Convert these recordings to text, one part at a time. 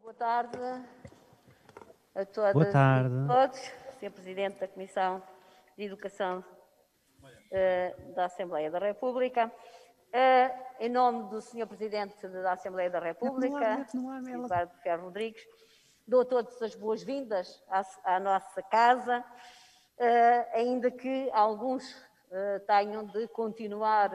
Boa tarde a todas Boa tarde. e todos. Sr. Presidente da Comissão de Educação da Assembleia da República, em nome do Sr. Presidente da Assembleia da República, Eduardo Ferro Rodrigues, dou a todos as boas-vindas à nossa casa, ainda que alguns tenham de continuar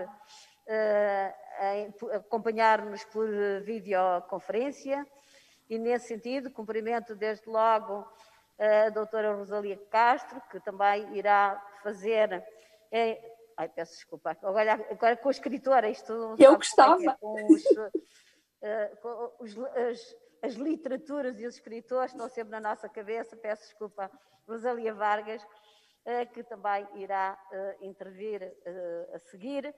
a acompanhar-nos por videoconferência, e nesse sentido cumprimento desde logo a doutora Rosalia Castro, que também irá fazer... peço desculpa, agora com a escritora, isto... Eu gostava. As literaturas e os escritores estão sempre na nossa cabeça, peço desculpa, Rosalia Vargas, que também irá intervir a seguir.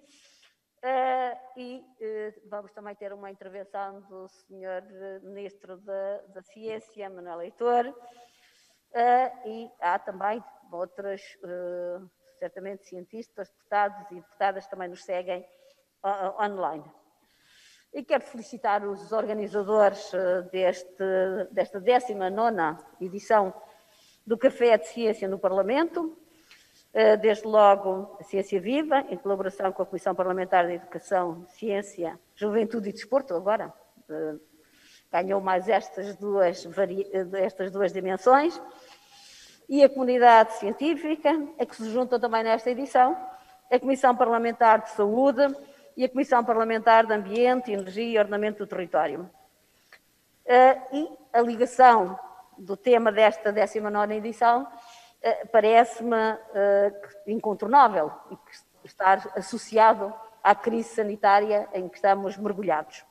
Vamos também ter uma intervenção do Sr. Ministro da Ciência, Manuel Leitor, e há também outros, certamente cientistas, deputados e deputadas também nos seguem online. E quero felicitar os organizadores desta 19ª edição do Café de Ciência no Parlamento, desde logo a Ciência Viva, em colaboração com a Comissão Parlamentar de Educação, Ciência, Juventude e Desporto, agora ganhou mais estas duas dimensões, e a comunidade científica, a que se juntam também nesta edição, a Comissão Parlamentar de Saúde e a Comissão Parlamentar de Ambiente, Energia e Ordenamento do Território. E a ligação do tema desta 19ª edição parece-me incontornável e que está associado à crise sanitária em que estamos mergulhados.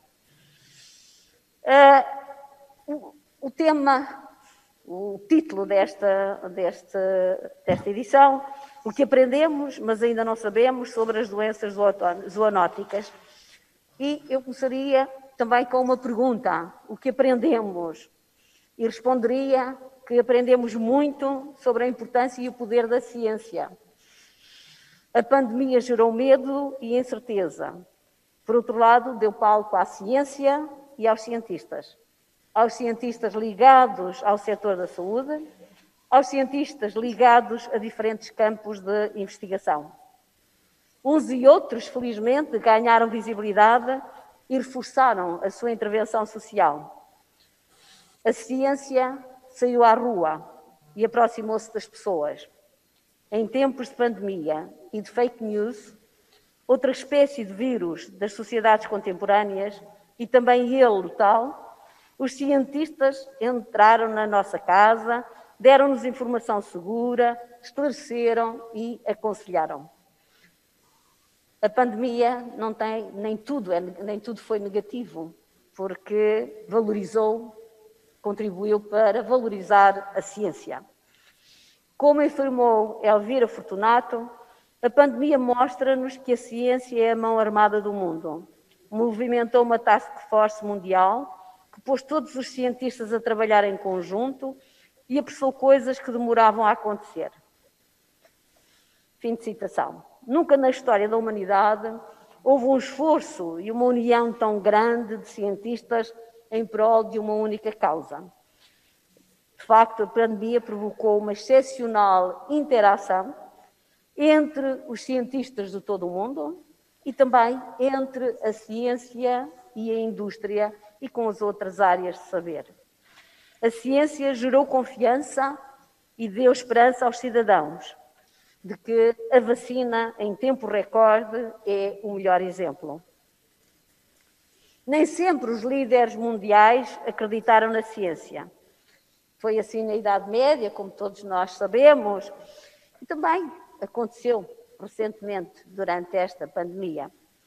O título desta edição, o que aprendemos, mas ainda não sabemos, sobre as doenças zoonóticas. E eu começaria também com uma pergunta: o que aprendemos? E responderia que aprendemos muito sobre a importância e o poder da ciência. A pandemia gerou medo e incerteza. Por outro lado, deu palco à ciência e aos cientistas ligados ao setor da saúde, aos cientistas ligados a diferentes campos de investigação. Uns e outros, felizmente, ganharam visibilidade e reforçaram a sua intervenção social. A ciência saiu à rua e aproximou-se das pessoas. Em tempos de pandemia e de fake news, outra espécie de vírus das sociedades contemporâneas, e também ele tal, os cientistas entraram na nossa casa, deram-nos informação segura, esclareceram e aconselharam. A pandemia nem tudo foi negativo, porque contribuiu para valorizar a ciência. Como informou Elvira Fortunato, a pandemia mostra-nos que a ciência é a mão armada do mundo. Movimentou uma task force mundial que pôs todos os cientistas a trabalhar em conjunto e apressou coisas que demoravam a acontecer. Fim de citação. Nunca na história da humanidade houve um esforço e uma união tão grande de cientistas em prol de uma única causa. De facto, a pandemia provocou uma excepcional interação entre os cientistas de todo o mundo e também entre a ciência e a indústria e com as outras áreas de saber. A ciência gerou confiança e deu esperança aos cidadãos de que a vacina em tempo recorde é o melhor exemplo. Nem sempre os líderes mundiais acreditaram na ciência. Foi assim na Idade Média, como todos nós sabemos, e também aconteceu recentemente durante esta pandemia.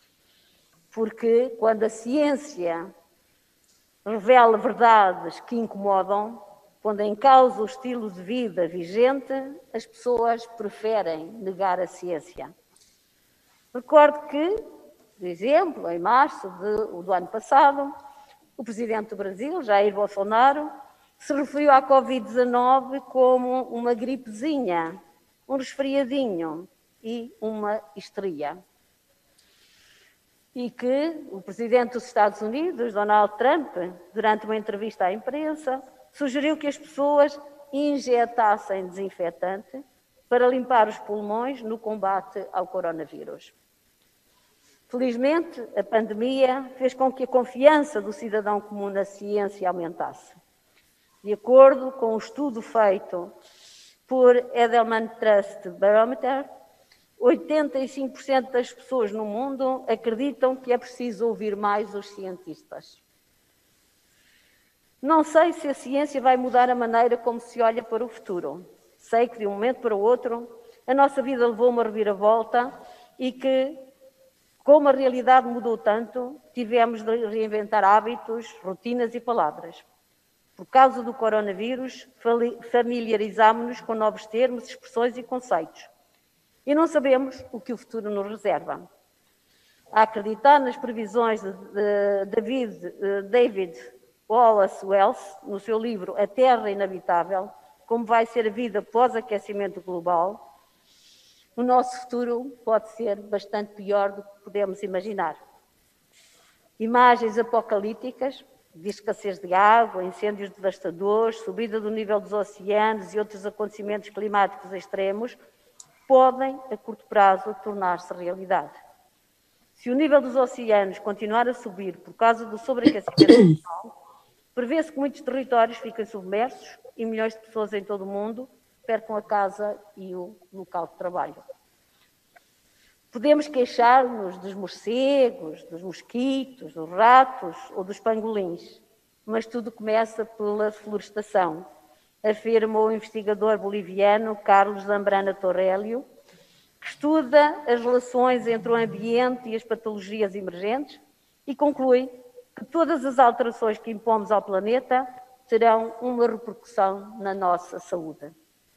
Porque quando a ciência revela verdades que incomodam, quando em causa o estilo de vida vigente, as pessoas preferem negar a ciência. Recordo que, por exemplo, em março do ano passado, o presidente do Brasil, Jair Bolsonaro, se referiu à Covid-19 como uma gripezinha, um resfriadinho e uma histeria. e que o presidente dos Estados Unidos, Donald Trump, durante uma entrevista à imprensa, sugeriu que as pessoas injetassem desinfetante para limpar os pulmões no combate ao coronavírus. Felizmente, a pandemia fez com que a confiança do cidadão comum na ciência aumentasse. De acordo com um estudo feito por Edelman Trust Barometer, 85% das pessoas no mundo acreditam que é preciso ouvir mais os cientistas. Não sei se a ciência vai mudar a maneira como se olha para o futuro. Sei que de um momento para o outro a nossa vida levou uma reviravolta e que, como a realidade mudou tanto, tivemos de reinventar hábitos, rotinas e palavras. Por causa do coronavírus, familiarizámos-nos com novos termos, expressões e conceitos. E não sabemos o que o futuro nos reserva. A acreditar nas previsões de David Wallace Wells, no seu livro A Terra Inabitável, como vai ser a vida pós-aquecimento global, o nosso futuro pode ser bastante pior do que podemos imaginar. Imagens apocalípticas de escassez de água, incêndios devastadores, subida do nível dos oceanos e outros acontecimentos climáticos extremos podem, a curto prazo, tornar-se realidade. Se o nível dos oceanos continuar a subir por causa do sobreaquecimento global, prevê-se que muitos territórios fiquem submersos e milhões de pessoas em todo o mundo percam a casa e o local de trabalho. Podemos queixar-nos dos morcegos, dos mosquitos, dos ratos ou dos pangolins, mas tudo começa pela florestação, afirma o investigador boliviano Carlos Zambrana Torrelio, que estuda as relações entre o ambiente e as patologias emergentes e conclui que todas as alterações que impomos ao planeta terão uma repercussão na nossa saúde.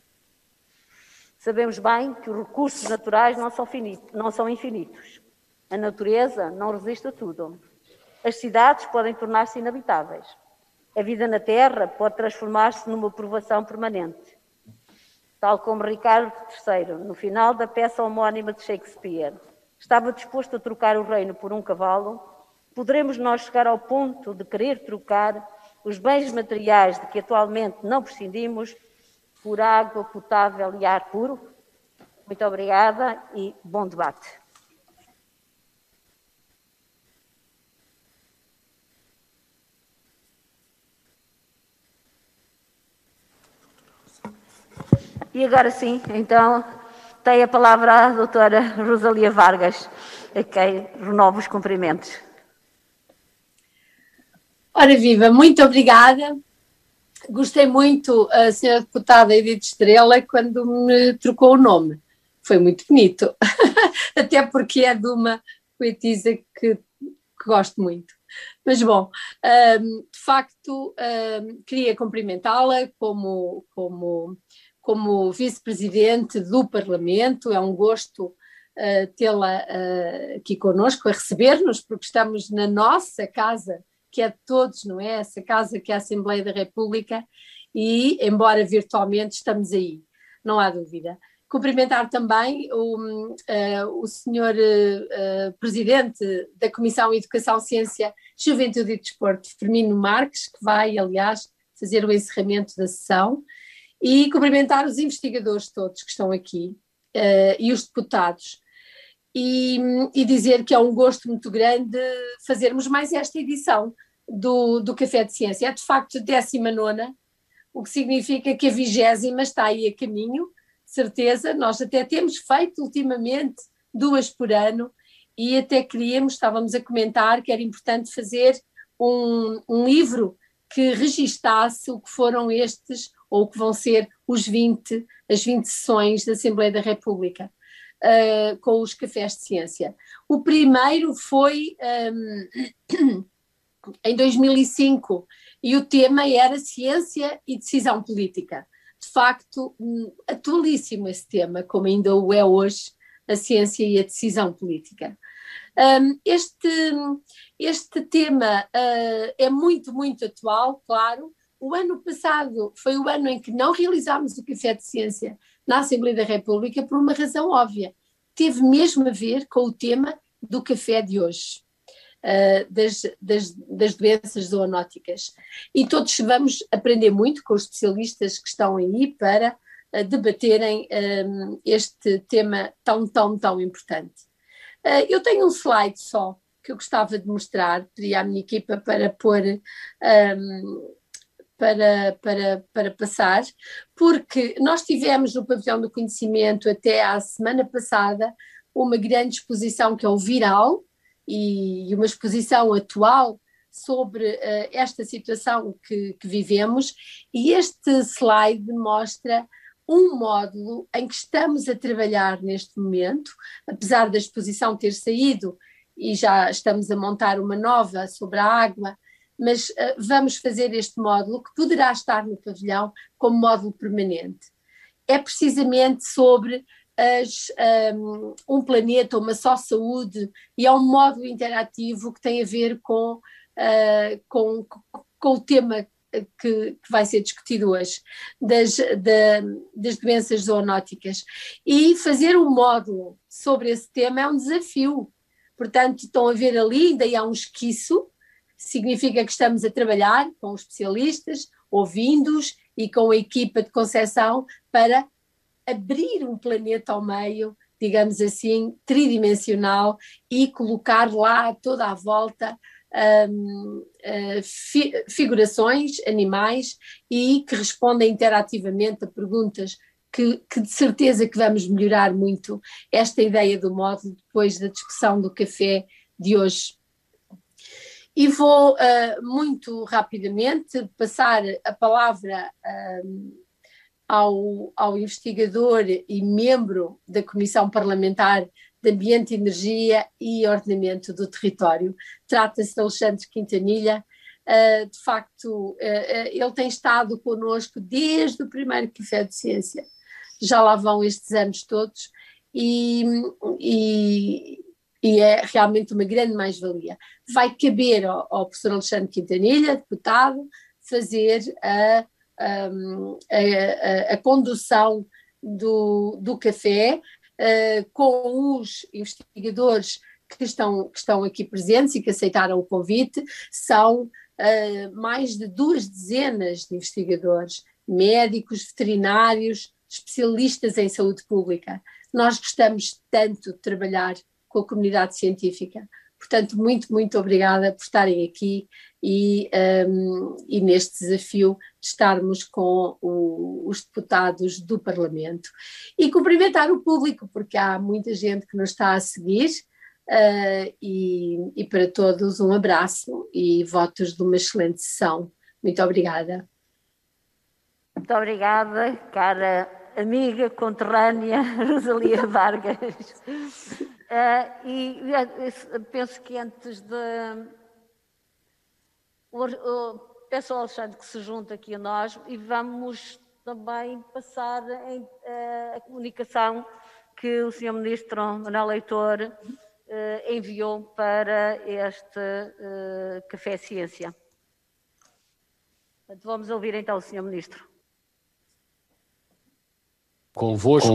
Sabemos bem que os recursos naturais não são infinitos. A natureza não resiste a tudo. As cidades podem tornar-se inabitáveis. A vida na Terra pode transformar-se numa provação permanente. Tal como Ricardo III, no final da peça homónima de Shakespeare, estava disposto a trocar o reino por um cavalo, poderemos nós chegar ao ponto de querer trocar os bens materiais de que atualmente não prescindimos por água potável e ar puro? Muito obrigada e bom debate. E agora sim, então, tem a palavra a doutora Rosalia Vargas, a quem renovo os cumprimentos. Ora viva, muito obrigada. Gostei muito, a senhora deputada Edith Estrela, quando me trocou o nome. Foi muito bonito, até porque é de uma poetisa que gosto muito. Mas bom, de facto, queria cumprimentá-la como vice-presidente do Parlamento. É um gosto tê-la aqui connosco, a receber-nos, porque estamos na nossa casa, que é de todos, não é? Essa casa que é a Assembleia da República, e, embora virtualmente, estamos aí, não há dúvida. Cumprimentar também o senhor presidente da Comissão Educação, Ciência, Juventude e Desporto, Firmino Marques, que vai, aliás, fazer o encerramento da sessão, e cumprimentar os investigadores todos que estão aqui e os deputados. E dizer que é um gosto muito grande fazermos mais esta edição do Café de Ciência. É de facto a 19ª, o que significa que a 20ª está aí a caminho, certeza. Nós até temos feito ultimamente 2 por ano e até estávamos a comentar que era importante fazer um livro que registasse o que foram estes, ou o que vão ser as 20 sessões da Assembleia da República. Com os cafés de ciência. O primeiro foi em 2005 e o tema era ciência e decisão política. De facto, atualíssimo esse tema, como ainda o é hoje, a ciência e a decisão política. Este tema é muito, muito atual, claro. O ano passado foi o ano em que não realizámos o Café de Ciência na Assembleia da República por uma razão óbvia. Teve mesmo a ver com o tema do café de hoje. das doenças zoonóticas. E todos vamos aprender muito com os especialistas que estão aí para debaterem este tema tão importante. Eu tenho um slide só que eu gostava de mostrar, pedi à minha equipa para pôr, para passar, porque nós tivemos no Pavilhão do Conhecimento até à semana passada uma grande exposição que é o Viral, e uma exposição atual sobre esta situação que vivemos, e este slide mostra um módulo em que estamos a trabalhar neste momento, apesar da exposição ter saído e já estamos a montar uma nova sobre a água, mas vamos fazer este módulo que poderá estar no pavilhão como módulo permanente. É precisamente sobre um planeta, uma só saúde, e é um módulo interativo que tem a ver com o tema que vai ser discutido hoje, das doenças zoonóticas. E fazer um módulo sobre esse tema é um desafio. Portanto, estão a ver ali, ainda há um esquiço, significa que estamos a trabalhar com os especialistas, ouvindo-os e com a equipa de concepção para abrir um planeta ao meio, digamos assim, tridimensional, e colocar lá toda à volta figurações, animais, e que respondem interativamente a perguntas que de certeza que vamos melhorar muito esta ideia do módulo depois da discussão do café de hoje. E vou muito rapidamente passar a palavra ao investigador e membro da Comissão Parlamentar de Ambiente, Energia e Ordenamento do Território. Trata-se de Alexandre Quintanilha. De facto, ele tem estado connosco desde o primeiro Café de Ciência. Já lá vão estes anos todos e é realmente uma grande mais-valia. Vai caber ao professor Alexandre Quintanilha, deputado, fazer a condução do café com os investigadores que estão aqui presentes e que aceitaram o convite. São mais de 2 dezenas de investigadores, médicos, veterinários, especialistas em saúde pública. Nós gostamos tanto de trabalhar com a comunidade científica. Portanto, muito obrigada por estarem aqui e neste desafio de estarmos com os deputados do Parlamento. E cumprimentar o público, porque há muita gente que nos está a seguir, e para todos um abraço e votos de uma excelente sessão. Muito obrigada. Muito obrigada, cara amiga, conterrânea, Rosalia Vargas. E penso que antes de... Peço ao Alexandre que se junte aqui a nós e vamos também passar a comunicação que o Sr. Ministro Manuel Leitor enviou para este Café Ciência. Vamos ouvir então o Sr. Ministro. Convosco.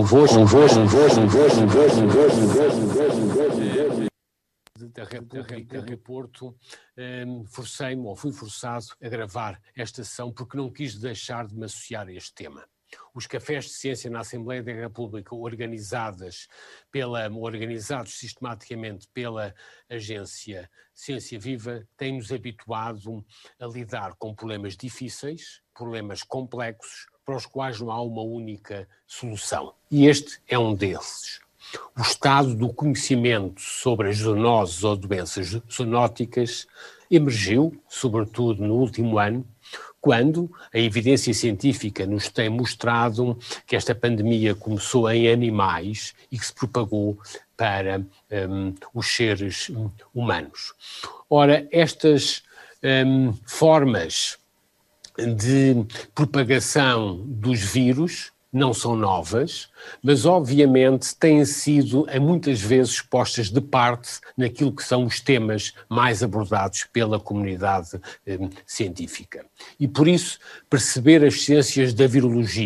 Da República de Porto, forcei-me, ou fui forçado a gravar esta sessão porque não quis deixar de me associar a este tema. Os cafés de ciência na Assembleia da República, organizados sistematicamente pela agência Ciência Viva, têm-nos habituado a lidar com problemas difíceis, problemas complexos, para os quais não há uma única solução. E este é um deles. O estado do conhecimento sobre as zoonoses ou doenças zoonóticas emergiu, sobretudo no último ano, quando a evidência científica nos tem mostrado que esta pandemia começou em animais e que se propagou para os seres humanos. Ora, estas formas de propagação dos vírus não são novas, mas obviamente têm sido muitas vezes postas de parte naquilo que são os temas mais abordados pela comunidade científica. E por isso perceber as ciências da virologia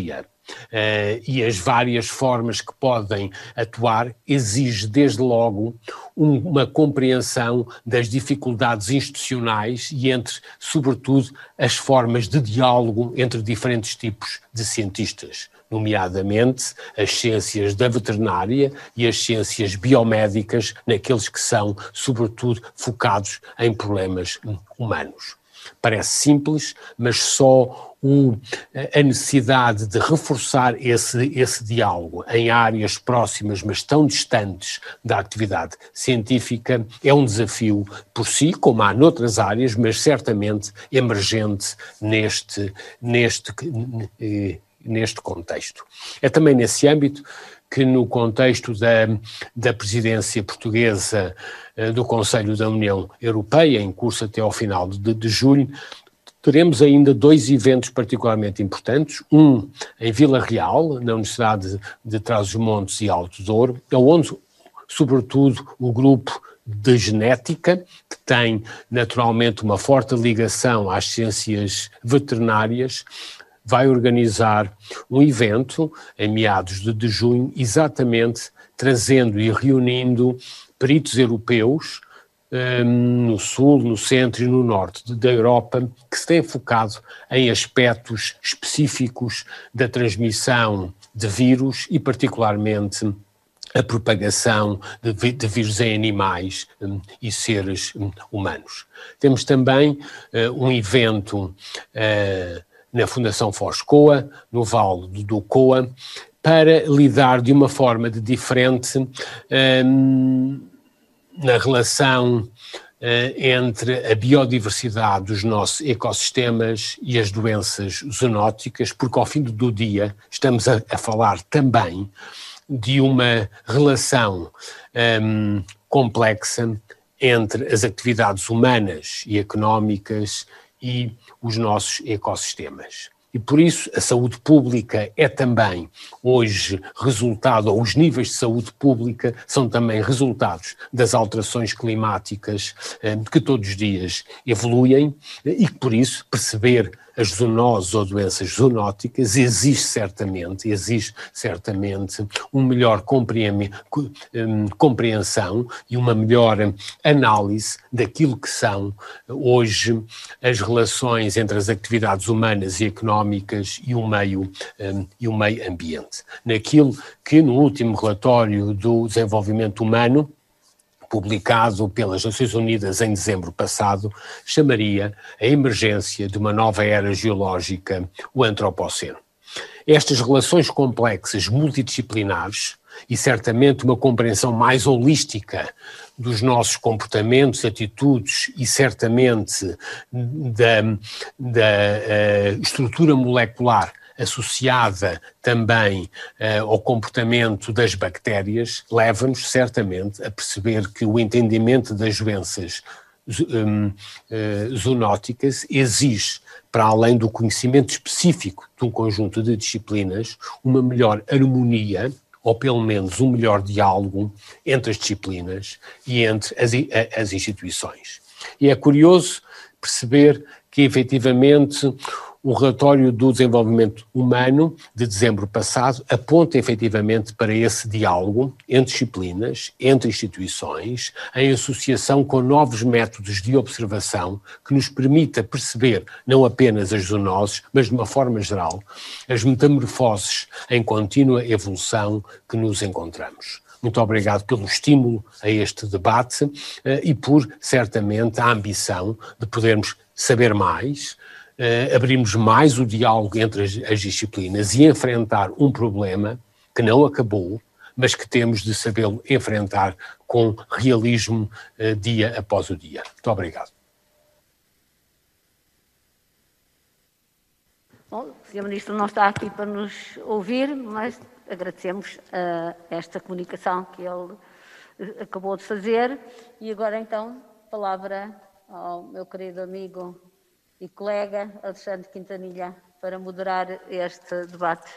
e as várias formas que podem atuar, exige desde logo uma compreensão das dificuldades institucionais e sobretudo, as formas de diálogo entre diferentes tipos de cientistas, nomeadamente as ciências da veterinária e as ciências biomédicas, naqueles que são, sobretudo, focados em problemas humanos. Parece simples, mas só a necessidade de reforçar esse diálogo em áreas próximas, mas tão distantes da atividade científica, é um desafio por si, como há noutras áreas, mas certamente emergente neste contexto. É também nesse âmbito que, no contexto da presidência portuguesa do Conselho da União Europeia, em curso até ao final de julho, teremos ainda 2 eventos particularmente importantes, um em Vila Real, na Universidade de Trás-os-Montes e Alto Douro, onde, sobretudo, o grupo de genética, que tem naturalmente uma forte ligação às ciências veterinárias, vai organizar um evento em meados de junho, exatamente trazendo e reunindo peritos europeus no sul, no centro e no norte da Europa, que se têm focado em aspectos específicos da transmissão de vírus e particularmente a propagação de vírus em animais e seres humanos. Temos também um evento na Fundação Foscoa, no Vale do Coa, para lidar de uma forma diferente na relação entre a biodiversidade dos nossos ecossistemas e as doenças zoonóticas, porque ao fim do dia estamos a falar também de uma relação complexa entre as atividades humanas e económicas e os nossos ecossistemas. E por isso a saúde pública é também hoje resultado, ou os níveis de saúde pública são também resultados das alterações climáticas que todos os dias evoluem e que por isso perceber as zoonoses ou doenças zoonóticas exige certamente uma melhor compreensão e uma melhor análise daquilo que são hoje as relações entre as atividades humanas e económicas e o meio ambiente. Naquilo que no último relatório do desenvolvimento humano, publicado pelas Nações Unidas em dezembro passado, chamaria a emergência de uma nova era geológica, o Antropoceno. Estas relações complexas, multidisciplinares, e certamente uma compreensão mais holística dos nossos comportamentos, atitudes e certamente da estrutura molecular associada também ao comportamento das bactérias, leva-nos certamente a perceber que o entendimento das doenças zoonóticas exige, para além do conhecimento específico de um conjunto de disciplinas, uma melhor harmonia, ou pelo menos um melhor diálogo entre as disciplinas e entre as instituições. E é curioso perceber que, efetivamente, o relatório do desenvolvimento humano de dezembro passado aponta efetivamente para esse diálogo entre disciplinas, entre instituições, em associação com novos métodos de observação que nos permita perceber não apenas as zoonoses, mas de uma forma geral, as metamorfoses em contínua evolução que nos encontramos. Muito obrigado pelo estímulo a este debate e por, certamente, a ambição de podermos saber mais, abrirmos mais o diálogo entre as disciplinas e enfrentar um problema que não acabou, mas que temos de sabê-lo enfrentar com realismo dia após o dia. Muito obrigado. Bom, o Sr. Ministro não está aqui para nos ouvir, mas agradecemos esta comunicação que ele acabou de fazer. E agora, então, palavra ao meu querido amigo e colega Alexandre Quintanilha para moderar este debate.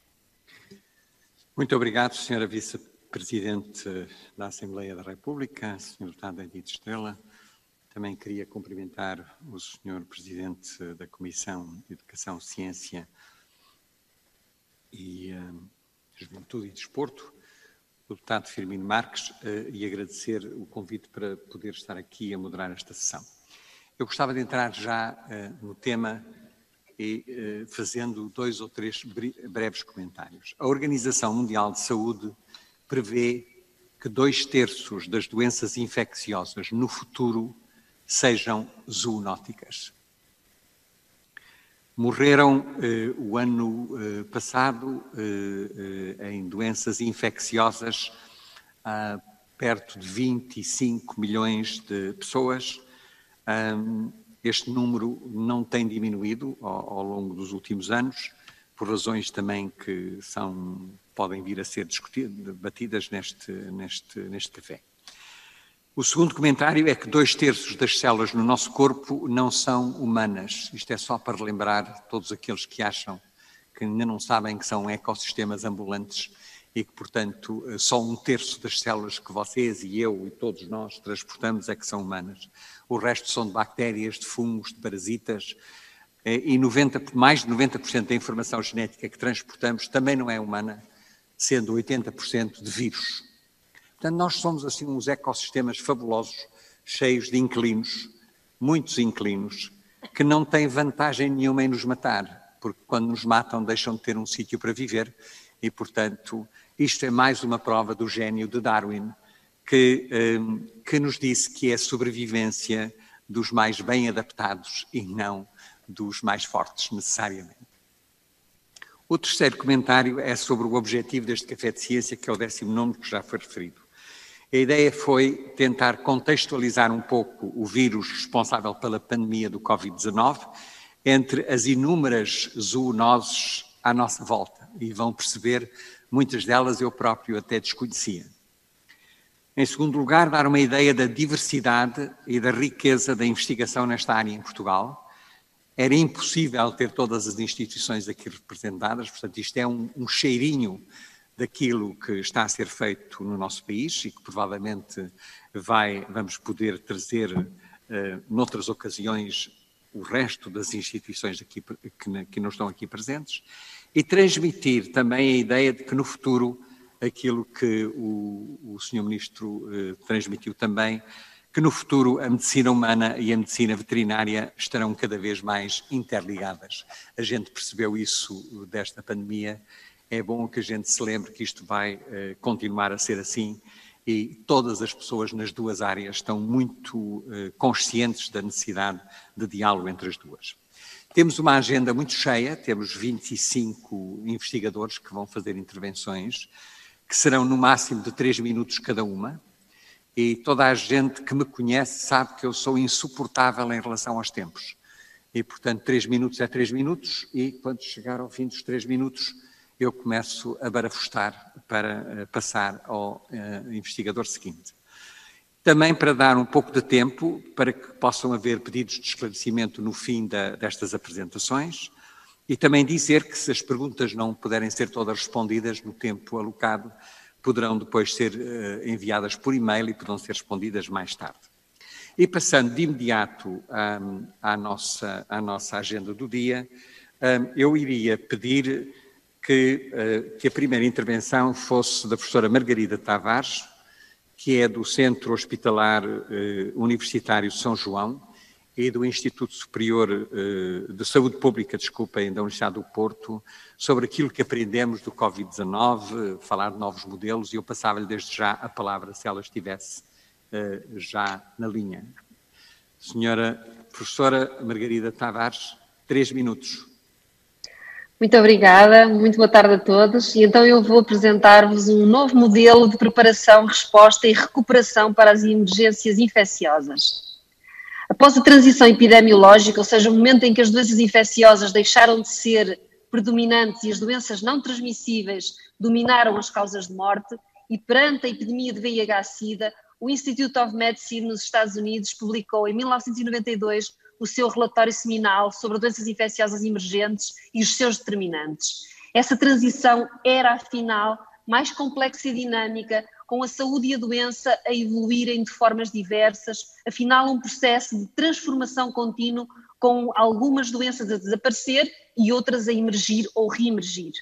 Muito obrigado, Sra. Vice-Presidente da Assembleia da República, Sr. Deputado Edith Estrela. Também queria cumprimentar o Sr. Presidente da Comissão de Educação, Ciência e Juventude e Desporto, o deputado Firmino Marques, e agradecer o convite para poder estar aqui a moderar esta sessão. Eu gostava de entrar já no tema e fazendo 2 ou 3 breves comentários. A Organização Mundial de Saúde prevê que 2/3 das doenças infecciosas no futuro sejam zoonóticas. Morreram o ano passado em doenças infecciosas perto de 25 milhões de pessoas. Este número não tem diminuído ao longo dos últimos anos, por razões também que podem vir a ser debatidas neste café. O segundo comentário é que 2/3 das células no nosso corpo não são humanas. Isto é só para relembrar todos aqueles que acham que ainda não sabem que são ecossistemas ambulantes e que, portanto, só 1/3 das células que vocês e eu e todos nós transportamos é que são humanas. O resto são de bactérias, de fungos, de parasitas, e mais de 90% da informação genética que transportamos também não é humana, sendo 80% de vírus. Portanto, nós somos assim uns ecossistemas fabulosos, cheios de inquilinos, muitos inquilinos, que não têm vantagem nenhuma em nos matar, porque quando nos matam deixam de ter um sítio para viver e, portanto, isto é mais uma prova do gênio de Darwin, que nos disse que é a sobrevivência dos mais bem adaptados e não dos mais fortes, necessariamente. O terceiro comentário é sobre o objetivo deste Café de Ciência, que é o 19º, que já foi referido. A ideia foi tentar contextualizar um pouco o vírus responsável pela pandemia do Covid-19 entre as inúmeras zoonoses à nossa volta. E vão perceber, muitas delas eu próprio até desconhecia. Em segundo lugar, dar uma ideia da diversidade e da riqueza da investigação nesta área em Portugal. Era impossível ter todas as instituições aqui representadas, portanto isto é um cheirinho daquilo que está a ser feito no nosso país e que provavelmente vamos poder trazer noutras ocasiões o resto das instituições aqui, que não estão aqui presentes, e transmitir também a ideia de que no futuro, aquilo que o Sr. Ministro transmitiu também, que no futuro a medicina humana e a medicina veterinária estarão cada vez mais interligadas. A gente percebeu isso desta pandemia. É bom que a gente se lembre que isto vai continuar a ser assim e todas as pessoas nas duas áreas estão muito conscientes da necessidade de diálogo entre as duas. Temos uma agenda muito cheia, temos 25 investigadores que vão fazer intervenções, que serão no máximo de 3 minutos cada uma, e toda a gente que me conhece sabe que eu sou insuportável em relação aos tempos. E, portanto, 3 minutos é 3 minutos e quando chegar ao fim dos 3 minutos eu começo a barafustar para passar ao investigador seguinte. Também para dar um pouco de tempo para que possam haver pedidos de esclarecimento no fim destas apresentações e também dizer que se as perguntas não puderem ser todas respondidas no tempo alocado, poderão depois ser enviadas por e-mail e poderão ser respondidas mais tarde. E passando de imediato à nossa agenda do dia, eu iria pedir que a primeira intervenção fosse da professora Margarida Tavares, que é do Centro Hospitalar Universitário de São João e do Instituto Superior de Saúde Pública, da Universidade do Porto, sobre aquilo que aprendemos do Covid-19, falar de novos modelos, e eu passava-lhe desde já a palavra, se ela estivesse já na linha. Senhora professora Margarida Tavares, 3 minutos. Muito obrigada, muito boa tarde a todos. E então eu vou apresentar-vos um novo modelo de preparação, resposta e recuperação para as emergências infecciosas. Após a transição epidemiológica, ou seja, o momento em que as doenças infecciosas deixaram de ser predominantes e as doenças não transmissíveis dominaram as causas de morte, e perante a epidemia de VIH-Sida, o Institute of Medicine nos Estados Unidos publicou em 1992 o seu relatório seminal sobre doenças infecciosas emergentes e os seus determinantes. Essa transição era, afinal, mais complexa e dinâmica, com a saúde e a doença a evoluírem de formas diversas, afinal um processo de transformação contínuo, com algumas doenças a desaparecer e outras a emergir ou reemergir.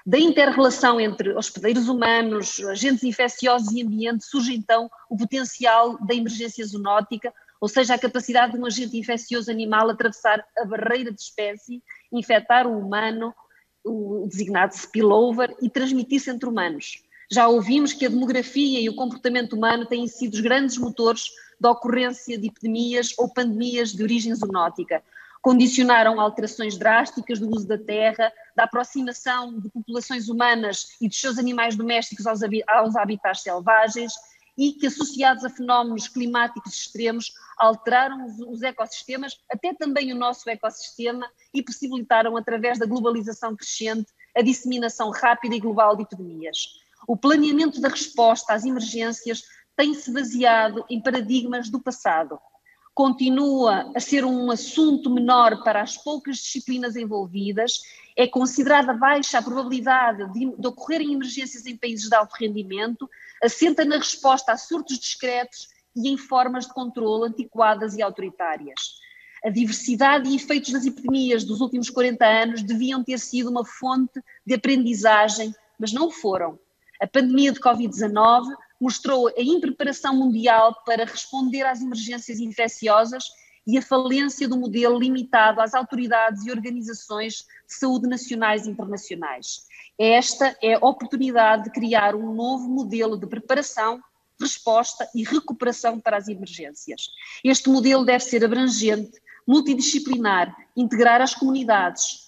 Da inter-relação entre hospedeiros humanos, agentes infecciosos e ambiente, surge então o potencial da emergência zoonótica, ou seja, a capacidade de um agente infeccioso animal atravessar a barreira de espécie, infectar o humano, o designado spillover, e transmitir-se entre humanos. Já ouvimos que a demografia e o comportamento humano têm sido os grandes motores da ocorrência de epidemias ou pandemias de origem zoonótica. Condicionaram alterações drásticas do uso da terra, da aproximação de populações humanas e dos seus animais domésticos aos habitats selvagens, e que, associados a fenómenos climáticos extremos, alteraram os ecossistemas, até também o nosso ecossistema, e possibilitaram, através da globalização crescente, a disseminação rápida e global de epidemias. O planeamento da resposta às emergências tem-se baseado em paradigmas do passado. Continua a ser um assunto menor para as poucas disciplinas envolvidas, é considerada baixa a probabilidade de ocorrerem emergências em países de alto rendimento, assenta na resposta a surtos discretos e em formas de controle antiquadas e autoritárias. A diversidade e efeitos das epidemias dos últimos 40 anos deviam ter sido uma fonte de aprendizagem, mas não foram. A pandemia de Covid-19 mostrou a impreparação mundial para responder às emergências infecciosas e a falência do modelo limitado às autoridades e organizações de saúde nacionais e internacionais. Esta é a oportunidade de criar um novo modelo de preparação, resposta e recuperação para as emergências. Este modelo deve ser abrangente, multidisciplinar, integrar as comunidades,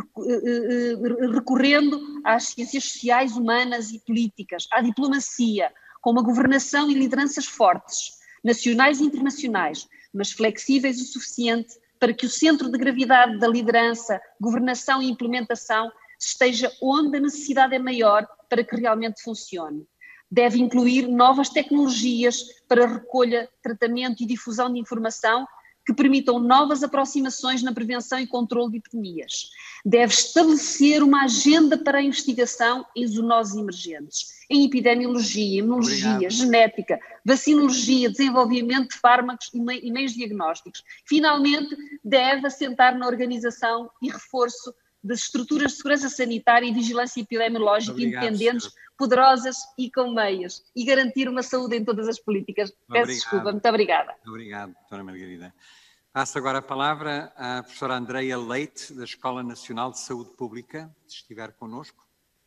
recorrendo às ciências sociais, humanas e políticas, à diplomacia, com uma governação e lideranças fortes, nacionais e internacionais, mas flexíveis o suficiente para que o centro de gravidade da liderança, governação e implementação esteja onde a necessidade é maior para que realmente funcione. Deve incluir novas tecnologias para recolha, tratamento e difusão de informação que permitam novas aproximações na prevenção e controle de epidemias. Deve estabelecer uma agenda para a investigação em zoonoses emergentes, em epidemiologia, imunologia, genética, vacinologia, desenvolvimento de fármacos e meios diagnósticos. Finalmente, deve assentar na organização e reforço das estruturas de segurança sanitária e vigilância epidemiológica independentes, poderosas e com meios, e garantir uma saúde em todas as políticas. Peço desculpa, muito obrigada. Obrigado, doutora Margarida. Passo agora a palavra à professora Andreia Leite, da Escola Nacional de Saúde Pública, se estiver connosco.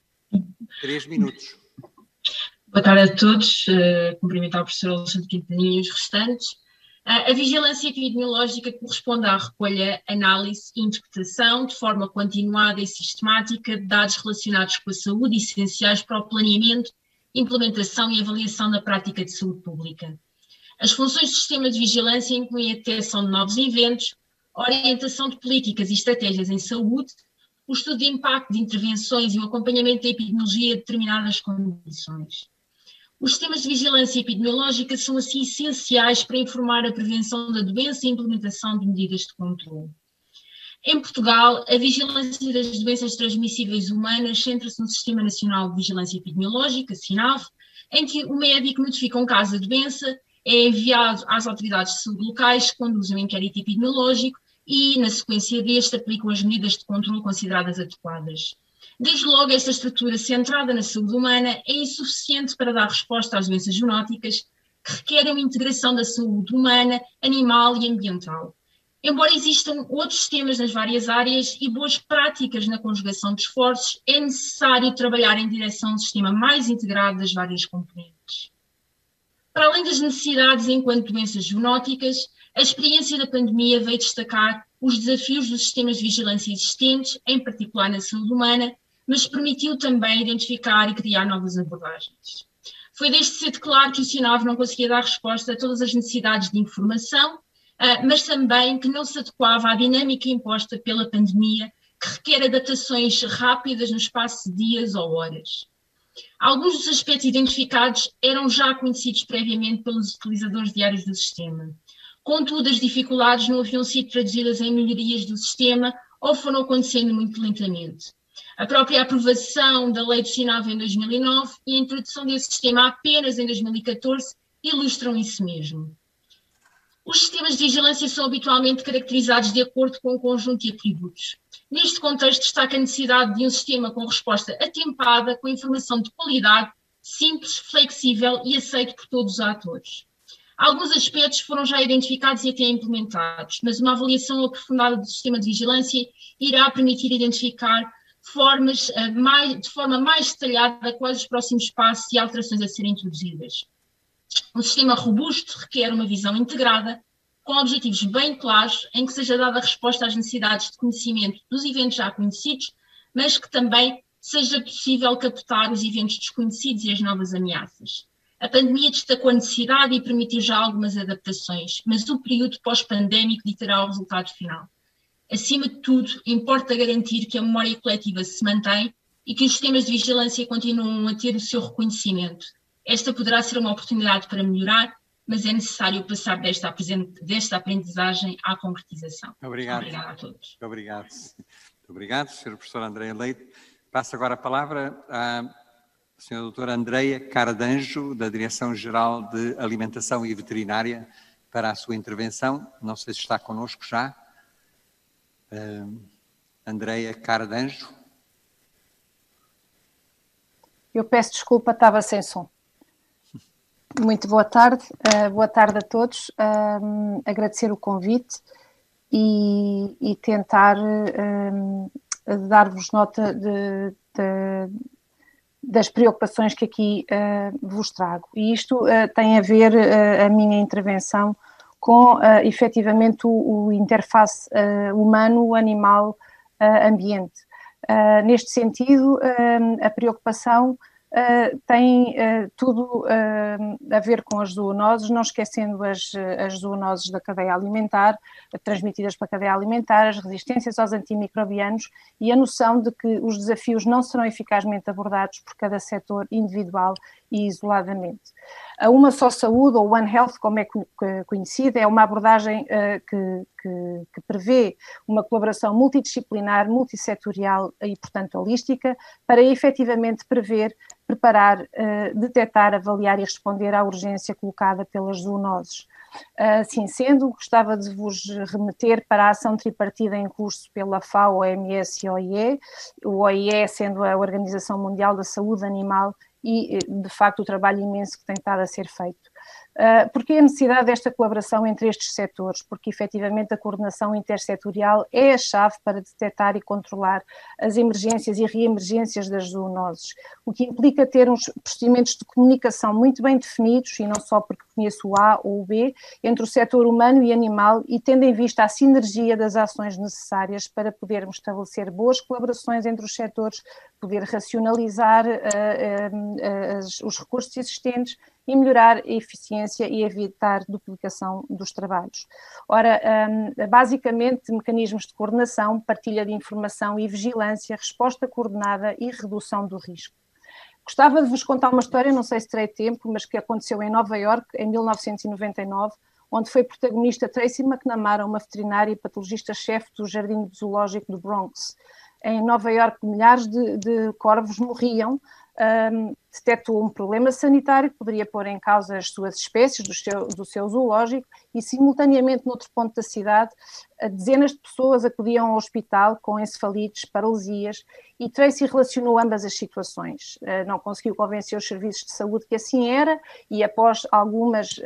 3 minutos. Boa tarde a todos. Cumprimentar o professor Alexandre Quintaninha e os restantes. A vigilância epidemiológica corresponde à recolha, análise e interpretação de forma continuada e sistemática de dados relacionados com a saúde essenciais para o planeamento, implementação e avaliação da prática de saúde pública. As funções do sistema de vigilância incluem a detecção de novos eventos, a orientação de políticas e estratégias em saúde, o estudo de impacto de intervenções e o acompanhamento da epidemiologia de determinadas condições. Os sistemas de vigilância epidemiológica são assim essenciais para informar a prevenção da doença e a implementação de medidas de controle. Em Portugal, a vigilância das doenças transmissíveis humanas centra-se no Sistema Nacional de Vigilância Epidemiológica, SINAV, em que o médico notifica um caso de doença, é enviado às autoridades de saúde locais que conduzem um inquérito epidemiológico e, na sequência deste, aplicam as medidas de controle consideradas adequadas. Desde logo, esta estrutura centrada na saúde humana é insuficiente para dar resposta às doenças zoonóticas que requerem uma integração da saúde humana, animal e ambiental. Embora existam outros sistemas nas várias áreas e boas práticas na conjugação de esforços, é necessário trabalhar em direção a um sistema mais integrado das várias componentes. Para além das necessidades enquanto doenças zoonóticas, a experiência da pandemia veio destacar os desafios dos sistemas de vigilância existentes, em particular na saúde humana, mas permitiu também identificar e criar novas abordagens. Foi desde cedo claro que o SINAV não conseguia dar resposta a todas as necessidades de informação, mas também que não se adequava à dinâmica imposta pela pandemia, que requer adaptações rápidas no espaço de dias ou horas. Alguns dos aspectos identificados eram já conhecidos previamente pelos utilizadores diários do sistema. Contudo, as dificuldades não haviam sido traduzidas em melhorias do sistema ou foram acontecendo muito lentamente. A própria aprovação da lei do SINAV em 2009 e a introdução desse sistema apenas em 2014 ilustram isso mesmo. Os sistemas de vigilância são habitualmente caracterizados de acordo com um conjunto de atributos. Neste contexto, destaca a necessidade de um sistema com resposta atempada, com informação de qualidade, simples, flexível e aceito por todos os atores. Alguns aspectos foram já identificados e até implementados, mas uma avaliação aprofundada do sistema de vigilância irá permitir identificar de forma mais detalhada quais os próximos passos e alterações a serem introduzidas. Um sistema robusto requer uma visão integrada, com objetivos bem claros, em que seja dada resposta às necessidades de conhecimento dos eventos já conhecidos, mas que também seja possível captar os eventos desconhecidos e as novas ameaças. A pandemia destacou a necessidade e permitiu já algumas adaptações, mas o período pós-pandémico ditará o resultado final. Acima de tudo, importa garantir que a memória coletiva se mantém e que os sistemas de vigilância continuam a ter o seu reconhecimento. Esta poderá ser uma oportunidade para melhorar, mas é necessário passar desta aprendizagem à concretização. Obrigado. Obrigada a todos. Obrigado. Muito obrigado, Sra. Professora Andreia Leite. Passo agora a palavra à Sra. Doutora Andreia Caradanjo, da Direção-Geral de Alimentação e Veterinária, para a sua intervenção. Não sei se está connosco já. Andreia Caradanjo. Eu peço desculpa, estava sem som. Muito boa tarde a todos. Agradecer o convite e tentar dar-vos nota das preocupações que aqui vos trago. E isto tem a ver, a minha intervenção, com efetivamente o interface humano-animal-ambiente. Neste sentido, a preocupação tem tudo a ver com as zoonoses, não esquecendo as zoonoses da cadeia alimentar, transmitidas pela cadeia alimentar, as resistências aos antimicrobianos e a noção de que os desafios não serão eficazmente abordados por cada setor individual e isoladamente. A Uma Só Saúde, ou One Health, como é conhecida, é uma abordagem que prevê uma colaboração multidisciplinar, multissetorial e, portanto, holística, para efetivamente preparar, detectar, avaliar e responder à urgência colocada pelas zoonoses. Assim sendo, gostava de vos remeter para a ação tripartida em curso pela FAO, OMS e OIE, o OIE sendo a Organização Mundial da Saúde Animal e, de facto, o trabalho imenso que tem estado a ser feito. Porque a necessidade desta colaboração entre estes setores? Porque, efetivamente, a coordenação intersetorial é a chave para detectar e controlar as emergências e reemergências das zoonoses, o que implica ter uns procedimentos de comunicação muito bem definidos, e não só porque conheço o A ou o B, entre o setor humano e animal, e tendo em vista a sinergia das ações necessárias para podermos estabelecer boas colaborações entre os setores, poder racionalizar os recursos existentes e melhorar a eficiência e evitar duplicação dos trabalhos. Ora, basicamente, mecanismos de coordenação, partilha de informação e vigilância, resposta coordenada e redução do risco. Gostava de vos contar uma história, não sei se terei tempo, mas que aconteceu em Nova Iorque, em 1999, onde foi protagonista Tracy McNamara, uma veterinária e patologista-chefe do Jardim Zoológico do Bronx. Em Nova Iorque, milhares de corvos morriam. Detectou um problema sanitário que poderia pôr em causa as suas espécies do seu zoológico e, simultaneamente, noutro ponto da cidade, dezenas de pessoas acudiam ao hospital com encefalites, paralisias, e Tracy relacionou ambas as situações. Não conseguiu convencer os serviços de saúde que assim era e, após alguns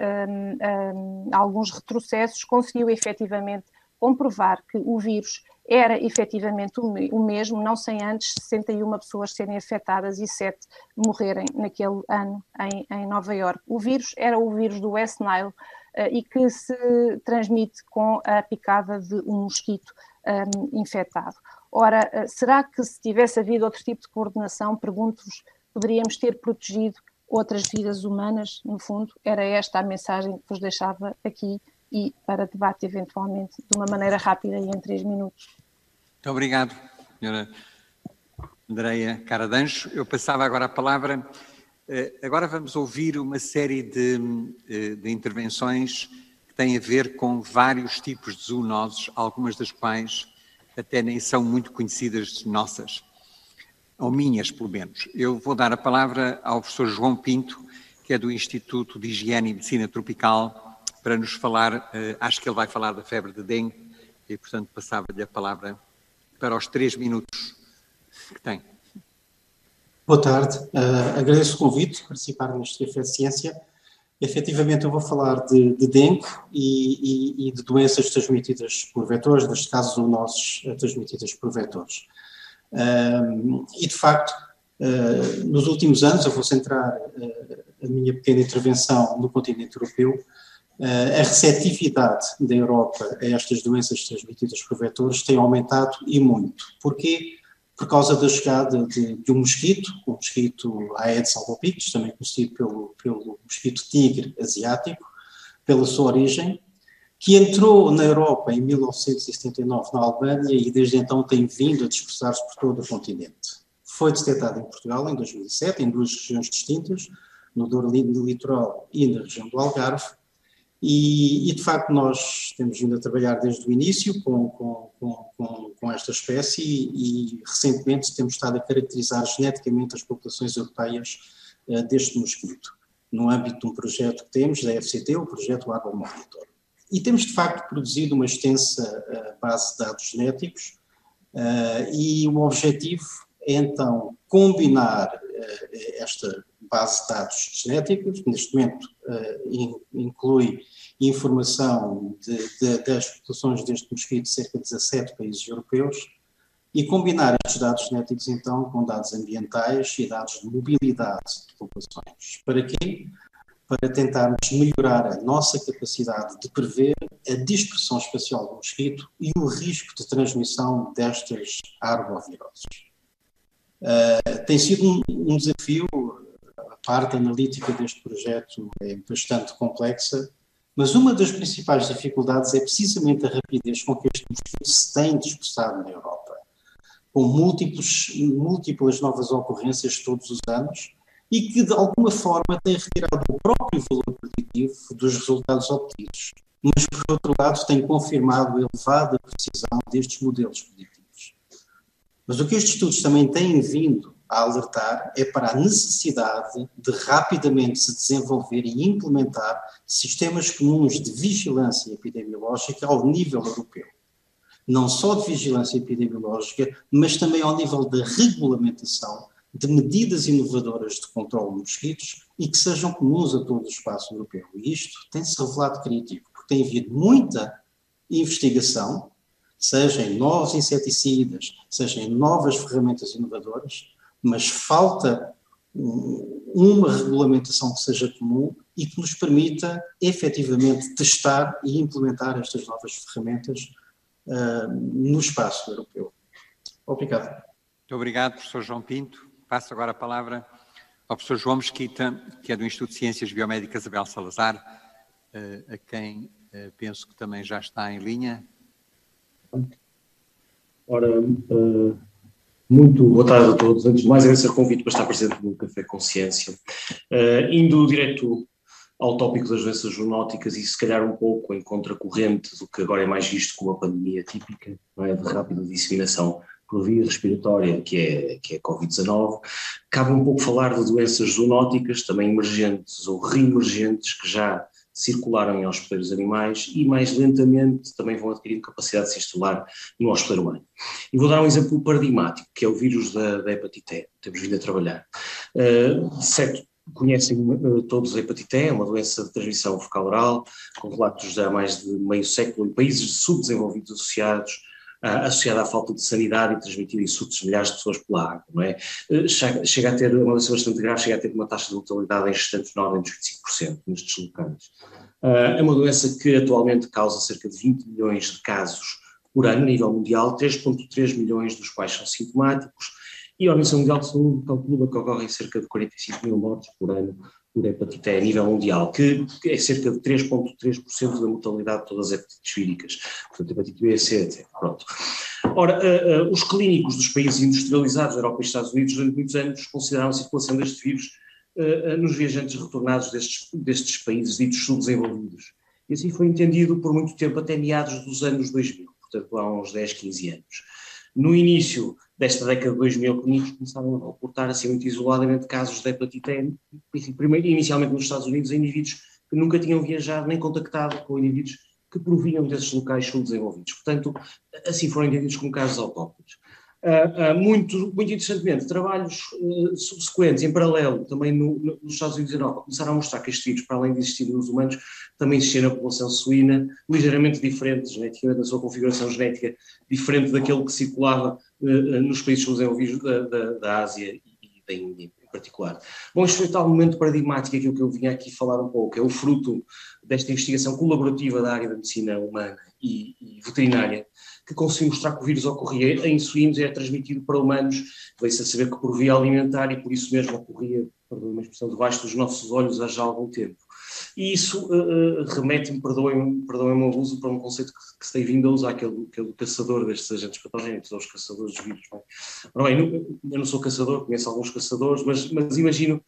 retrocessos, conseguiu efetivamente comprovar que o vírus era efetivamente o mesmo, não sem antes 61 pessoas serem afetadas e 7 morrerem naquele ano em Nova Iorque. O vírus era o vírus do West Nile e que se transmite com a picada de um mosquito infectado. Ora, será que se tivesse havido outro tipo de coordenação, pergunto-vos, poderíamos ter protegido outras vidas humanas? No fundo, era esta a mensagem que vos deixava aqui e para debate eventualmente de uma maneira rápida e em 3 minutos. Muito obrigado, Sra. Andreia Caradanjo. Eu passava agora a palavra. Agora vamos ouvir uma série de intervenções que têm a ver com vários tipos de zoonoses, algumas das quais até nem são muito conhecidas nossas, ou minhas pelo menos. Eu vou dar a palavra ao professor João Pinto, que é do Instituto de Higiene e Medicina Tropical, para nos falar, acho que ele vai falar da febre de dengue, e portanto passava-lhe a palavra para os 3 minutos que tem. Boa tarde, agradeço o convite de participar neste Café de Ciência. Efetivamente eu vou falar de dengue e de doenças transmitidas por vetores, neste caso zoonoses transmitidas por vetores. E de facto, nos últimos anos, eu vou centrar a minha pequena intervenção no continente europeu, a receptividade da Europa a estas doenças transmitidas por vetores tem aumentado e muito. Porquê? Por causa da chegada de um mosquito, o mosquito Aedes albopictus, também conhecido pelo mosquito tigre asiático, pela sua origem, que entrou na Europa em 1979 na Albânia e desde então tem vindo a dispersar-se por todo o continente. Foi detectado em Portugal em 2007, em 2 regiões distintas, no Douro Litoral e na região do Algarve, e de facto nós temos vindo a trabalhar desde o início com esta espécie e recentemente temos estado a caracterizar geneticamente as populações europeias deste mosquito, no âmbito de um projeto que temos, da FCT, o projeto Arbor Monitor. E temos de facto produzido uma extensa base de dados genéticos e o objetivo é então combinar esta base de dados genéticos, que neste momento inclui informação das populações deste mosquito de cerca de 17 países europeus, e combinar estes dados genéticos então com dados ambientais e dados de mobilidade de populações. Para quê? Para tentarmos melhorar a nossa capacidade de prever a dispersão espacial do mosquito e o risco de transmissão destas arboviroses. Tem sido um desafio, a parte analítica deste projeto é bastante complexa, mas uma das principais dificuldades é precisamente a rapidez com que este mosquito se tem dispersado na Europa, com múltiplas novas ocorrências todos os anos e que de alguma forma tem retirado o próprio valor preditivo dos resultados obtidos, mas por outro lado tem confirmado a elevada precisão destes modelos preditivos. Mas o que estes estudos também têm vindo a alertar é para a necessidade de rapidamente se desenvolver e implementar sistemas comuns de vigilância epidemiológica ao nível europeu. Não só de vigilância epidemiológica, mas também ao nível da regulamentação de medidas inovadoras de controle de mosquitos e que sejam comuns a todo o espaço europeu. E isto tem-se revelado crítico, porque tem havido muita investigação, seja em novos inseticidas, seja em novas ferramentas inovadoras, mas falta uma regulamentação que seja comum e que nos permita efetivamente testar e implementar estas novas ferramentas no espaço europeu. Obrigado. Muito obrigado, professor João Pinto. Passo agora a palavra ao professor João Mesquita, que é do Instituto de Ciências Biomédicas Abel Salazar, a quem penso que também já está em linha. Ora, muito boa tarde a todos. Antes de mais, agradecer o convite para estar presente no Café com Ciência. Indo direto ao tópico das doenças zoonóticas e se calhar um pouco em contracorrente do que agora é mais visto como a pandemia típica, não é, de rápida disseminação por via respiratória, que é a Covid-19, cabe um pouco falar de doenças zoonóticas, também emergentes ou reemergentes, que já circularam em hospedeiros animais e mais lentamente também vão adquirindo capacidade de se instalar no hospedeiro humano. E vou dar um exemplo paradigmático, que é o vírus da hepatite E, temos vindo a trabalhar. Certo, conhecem todos a hepatite E, é uma doença de transmissão fecal-oral, com relatos já há mais de meio século em países subdesenvolvidos associada à falta de sanidade e transmitida em surtos de milhares de pessoas pela água, não é? Chega a ter, uma doença bastante grave, chega a ter uma taxa de mortalidade em gestantes na ordem dos 25% nestes locais. É uma doença que atualmente causa cerca de 20 milhões de casos por ano a nível mundial, 3,3 milhões dos quais são sintomáticos, e a Organização Mundial de Saúde calcula que ocorrem cerca de 45 mil mortes por ano por hepatite E a nível mundial, que é cerca de 3,3% da mortalidade de todas as hepatites víricas, portanto hepatite B, C, etc. Pronto. Ora, os clínicos dos países industrializados, Europa e Estados Unidos, durante muitos anos consideraram a circulação deste vírus nos viajantes retornados destes países ditos subdesenvolvidos. E assim foi entendido por muito tempo, até meados dos anos 2000, portanto há uns 10, 15 anos. No início desta década de 2000, clínicos começaram a reportar assim muito isoladamente casos de hepatite E, inicialmente nos Estados Unidos, a indivíduos que nunca tinham viajado nem contactado com indivíduos que provinham desses locais subdesenvolvidos. Portanto, assim foram entendidos como casos autóctonos. Muito interessantemente, trabalhos subsequentes, em paralelo, também nos Estados Unidos e Europa, começaram a mostrar que estes vírus, para além de existirem nos humanos, também existiam na população suína, ligeiramente diferentes geneticamente, na sua configuração genética, diferente daquele que circulava nos países subdesenvolvidos da Ásia e da Índia em particular. Bom, este foi tal momento paradigmático, aquilo que eu vinha aqui falar um pouco, é o fruto desta investigação colaborativa da área da medicina humana e veterinária, que conseguiu mostrar que o vírus ocorria em suínos e era transmitido para humanos, veio-se a saber que por via alimentar e por isso mesmo ocorria, perdoem uma expressão, debaixo dos nossos olhos há já algum tempo. E isso remete-me, perdoem-me o abuso, para um conceito que se tem vindo a usar, que é o do caçador destes agentes patogénicos, ou os caçadores de vírus. Ora bem, eu não sou caçador, conheço alguns caçadores, mas imagino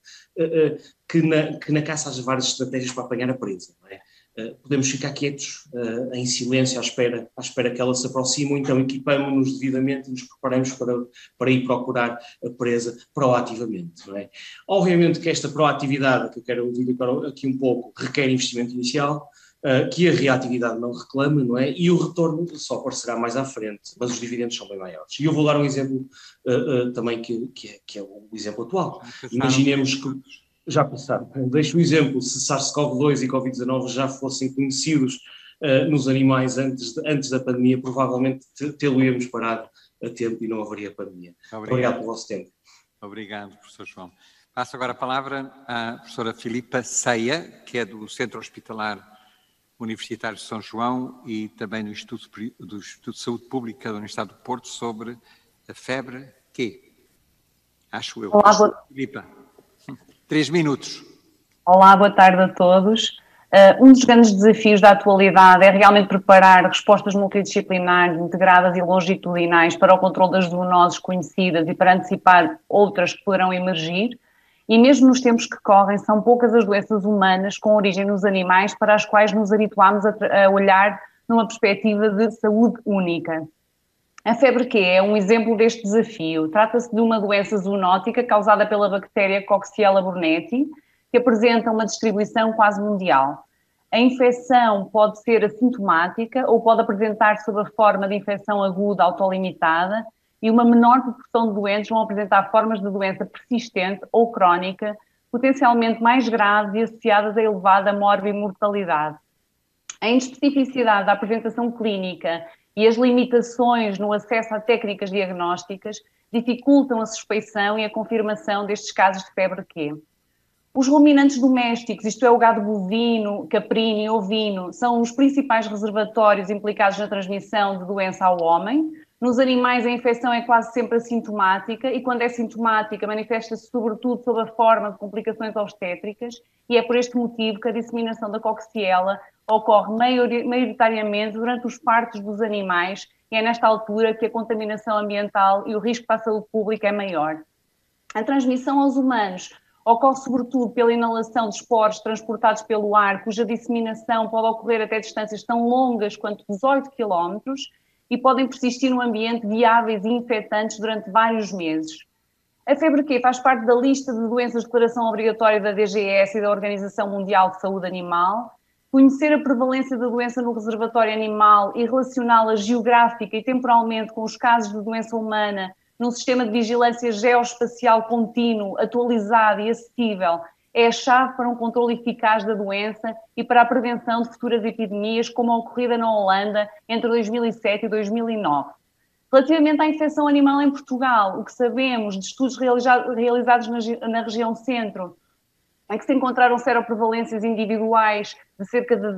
que na caça haja várias estratégias para apanhar a presa, não é? Podemos ficar quietos, em silêncio, à espera que ela se aproxime, ou então equipamos-nos devidamente e nos preparamos para ir procurar a presa proativamente, não é? Obviamente que esta proatividade, que eu quero ouvir aqui um pouco, requer investimento inicial, que a reatividade não reclama, não é? E o retorno só aparecerá mais à frente, mas os dividendos são bem maiores. E eu vou dar um exemplo também que é o exemplo atual. Imaginemos que já passaram. Deixo o exemplo, se SARS-CoV-2 e Covid-19 já fossem conhecidos nos animais antes da pandemia, provavelmente tê-lo-íamos parado a tempo e não haveria pandemia. Obrigado pelo vosso tempo. Obrigado, professor João. Passo agora a palavra à professora Filipa Ceia, que é do Centro Hospitalar Universitário de São João e também do Instituto de Saúde Pública da Universidade do Porto, sobre a febre Q. Acho eu. Olá, Filipa. 3 minutos. Olá, boa tarde a todos. Um dos grandes desafios da atualidade é realmente preparar respostas multidisciplinares, integradas e longitudinais para o controle das zoonoses conhecidas e para antecipar outras que poderão emergir. E mesmo nos tempos que correm, são poucas as doenças humanas com origem nos animais para as quais nos habituámos a olhar numa perspectiva de saúde única. A febre Q é um exemplo deste desafio. Trata-se de uma doença zoonótica causada pela bactéria Coxiella burnetii, que apresenta uma distribuição quase mundial. A infecção pode ser assintomática ou pode apresentar-se sob a forma de infecção aguda autolimitada e uma menor proporção de doentes vão apresentar formas de doença persistente ou crónica, potencialmente mais graves e associadas a elevada morbimortalidade. A inespecificidade da apresentação clínica e as limitações no acesso a técnicas diagnósticas dificultam a suspeição e a confirmação destes casos de febre Q. Os ruminantes domésticos, isto é, o gado bovino, caprino e ovino, são os principais reservatórios implicados na transmissão de doença ao homem. Nos animais, a infecção é quase sempre assintomática e, quando é sintomática, manifesta-se sobretudo sob a forma de complicações obstétricas e é por este motivo que a disseminação da Coxiella ocorre maioritariamente durante os partos dos animais e é nesta altura que a contaminação ambiental e o risco para a saúde pública é maior. A transmissão aos humanos ocorre sobretudo pela inalação de esporos transportados pelo ar, cuja disseminação pode ocorrer até distâncias tão longas quanto 18 km e podem persistir no ambiente viáveis e infectantes durante vários meses. A febre Q faz parte da lista de doenças de declaração obrigatória da DGS e da Organização Mundial de Saúde Animal. Conhecer a prevalência da doença no reservatório animal e relacioná-la geográfica e temporalmente com os casos de doença humana num sistema de vigilância geoespacial contínuo, atualizado e acessível é a chave para um controle eficaz da doença e para a prevenção de futuras epidemias, como a ocorrida na Holanda entre 2007 e 2009. Relativamente à infecção animal em Portugal, o que sabemos de estudos realizados na região centro é que se encontraram seroprevalências individuais de cerca de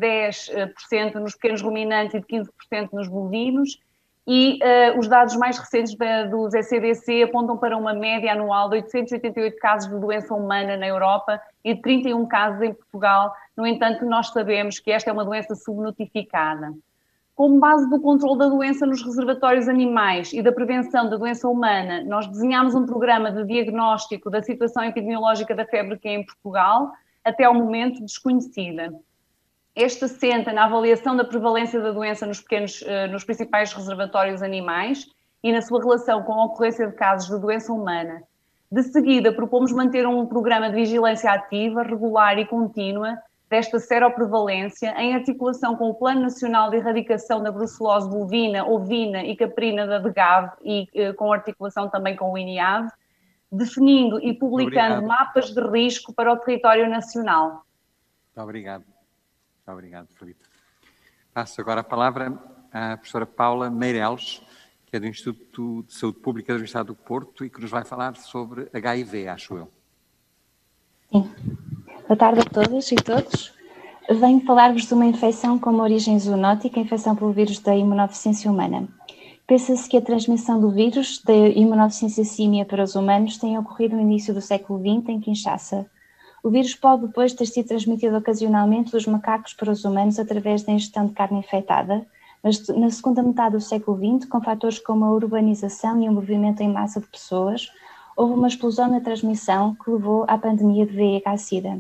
10% nos pequenos ruminantes e de 15% nos bovinos, e os dados mais recentes dos ECDC apontam para uma média anual de 888 casos de doença humana na Europa e de 31 casos em Portugal. No entanto, nós sabemos que esta é uma doença subnotificada. Como base do controle da doença nos reservatórios animais e da prevenção da doença humana, nós desenhámos um programa de diagnóstico da situação epidemiológica da febre Q em Portugal, até ao momento desconhecida. Este assenta na avaliação da prevalência da doença nos principais reservatórios animais e na sua relação com a ocorrência de casos de doença humana. De seguida, propomos manter um programa de vigilância ativa, regular e contínua, desta seroprevalência, em articulação com o Plano Nacional de Erradicação da Brucelose bovina, ovina e caprina da DGAV e com articulação também com o INIAV, definindo e publicando mapas de risco para o território nacional. Muito obrigado. Muito obrigado, Filipe. Passo agora a palavra à professora Paula Meireles, que é do Instituto de Saúde Pública da Universidade do Porto e que nos vai falar sobre HIV, acho eu. Sim. Boa tarde a todas e todos. Venho falar-vos de uma infecção com uma origem zoonótica, infecção pelo vírus da imunodeficiência humana. Pensa-se que a transmissão do vírus da imunodeficiência símia para os humanos tenha ocorrido no início do século XX em Kinshasa. O vírus pode depois ter sido transmitido ocasionalmente dos macacos para os humanos através da ingestão de carne infectada, mas na segunda metade do século XX, com fatores como a urbanização e o movimento em massa de pessoas, houve uma explosão na transmissão que levou à pandemia de VIH-Sida.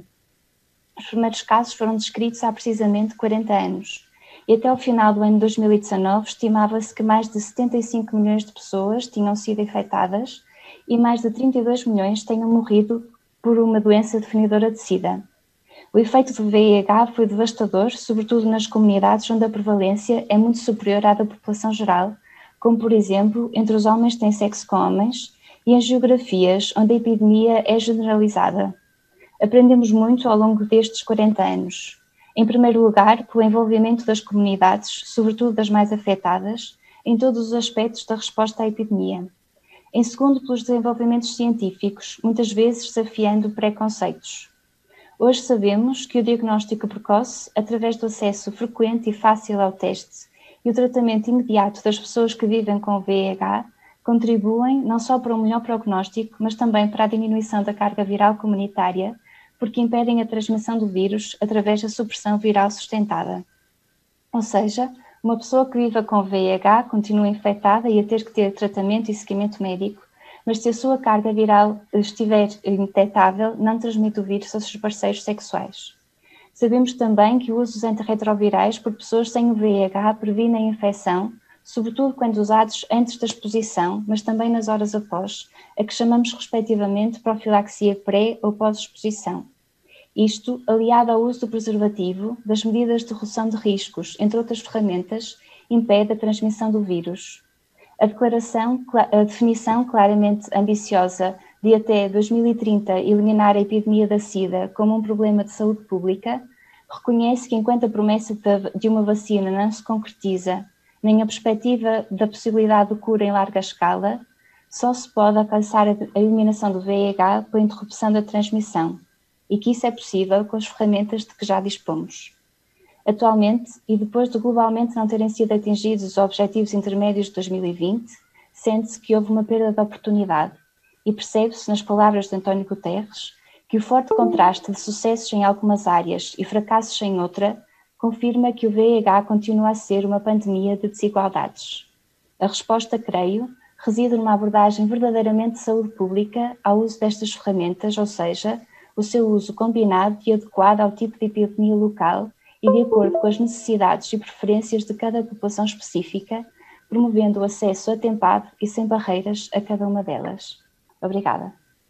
Os primeiros casos foram descritos há precisamente 40 anos. E até o final do ano 2019 estimava-se que mais de 75 milhões de pessoas tinham sido infectadas e mais de 32 milhões tenham morrido por uma doença definidora de SIDA. O efeito do VIH foi devastador, sobretudo nas comunidades onde a prevalência é muito superior à da população geral, como por exemplo entre os homens que têm sexo com homens e em geografias onde a epidemia é generalizada. Aprendemos muito ao longo destes 40 anos. Em primeiro lugar, pelo envolvimento das comunidades, sobretudo das mais afetadas, em todos os aspectos da resposta à epidemia. Em segundo, pelos desenvolvimentos científicos, muitas vezes desafiando preconceitos. Hoje sabemos que o diagnóstico precoce, através do acesso frequente e fácil ao teste e o tratamento imediato das pessoas que vivem com VIH, contribuem não só para um melhor prognóstico, mas também para a diminuição da carga viral comunitária, porque impedem a transmissão do vírus através da supressão viral sustentada. Ou seja, uma pessoa que viva com VIH continua infectada e a ter que ter tratamento e seguimento médico, mas se a sua carga viral estiver indetectável, não transmite o vírus aos seus parceiros sexuais. Sabemos também que o uso dos antirretrovirais por pessoas sem o VIH previne a infecção, sobretudo quando usados antes da exposição, mas também nas horas após, a que chamamos respectivamente profilaxia pré ou pós-exposição. Isto, aliado ao uso do preservativo, das medidas de redução de riscos, entre outras ferramentas, impede a transmissão do vírus. A definição claramente ambiciosa de até 2030 eliminar a epidemia da SIDA como um problema de saúde pública, reconhece que enquanto a promessa de uma vacina não se concretiza, nem a perspectiva da possibilidade de cura em larga escala, só se pode alcançar a eliminação do VIH pela interrupção da transmissão, e que isso é possível com as ferramentas de que já dispomos. Atualmente, e depois de globalmente não terem sido atingidos os objetivos intermédios de 2020, sente-se que houve uma perda de oportunidade e percebe-se, nas palavras de António Guterres, que o forte contraste de sucessos em algumas áreas e fracassos em outra confirma que o VIH continua a ser uma pandemia de desigualdades. A resposta, creio, reside numa abordagem verdadeiramente de saúde pública ao uso destas ferramentas, ou seja, o seu uso combinado e adequado ao tipo de epidemia local e de acordo com as necessidades e preferências de cada população específica, promovendo o acesso atempado e sem barreiras a cada uma delas. Obrigada.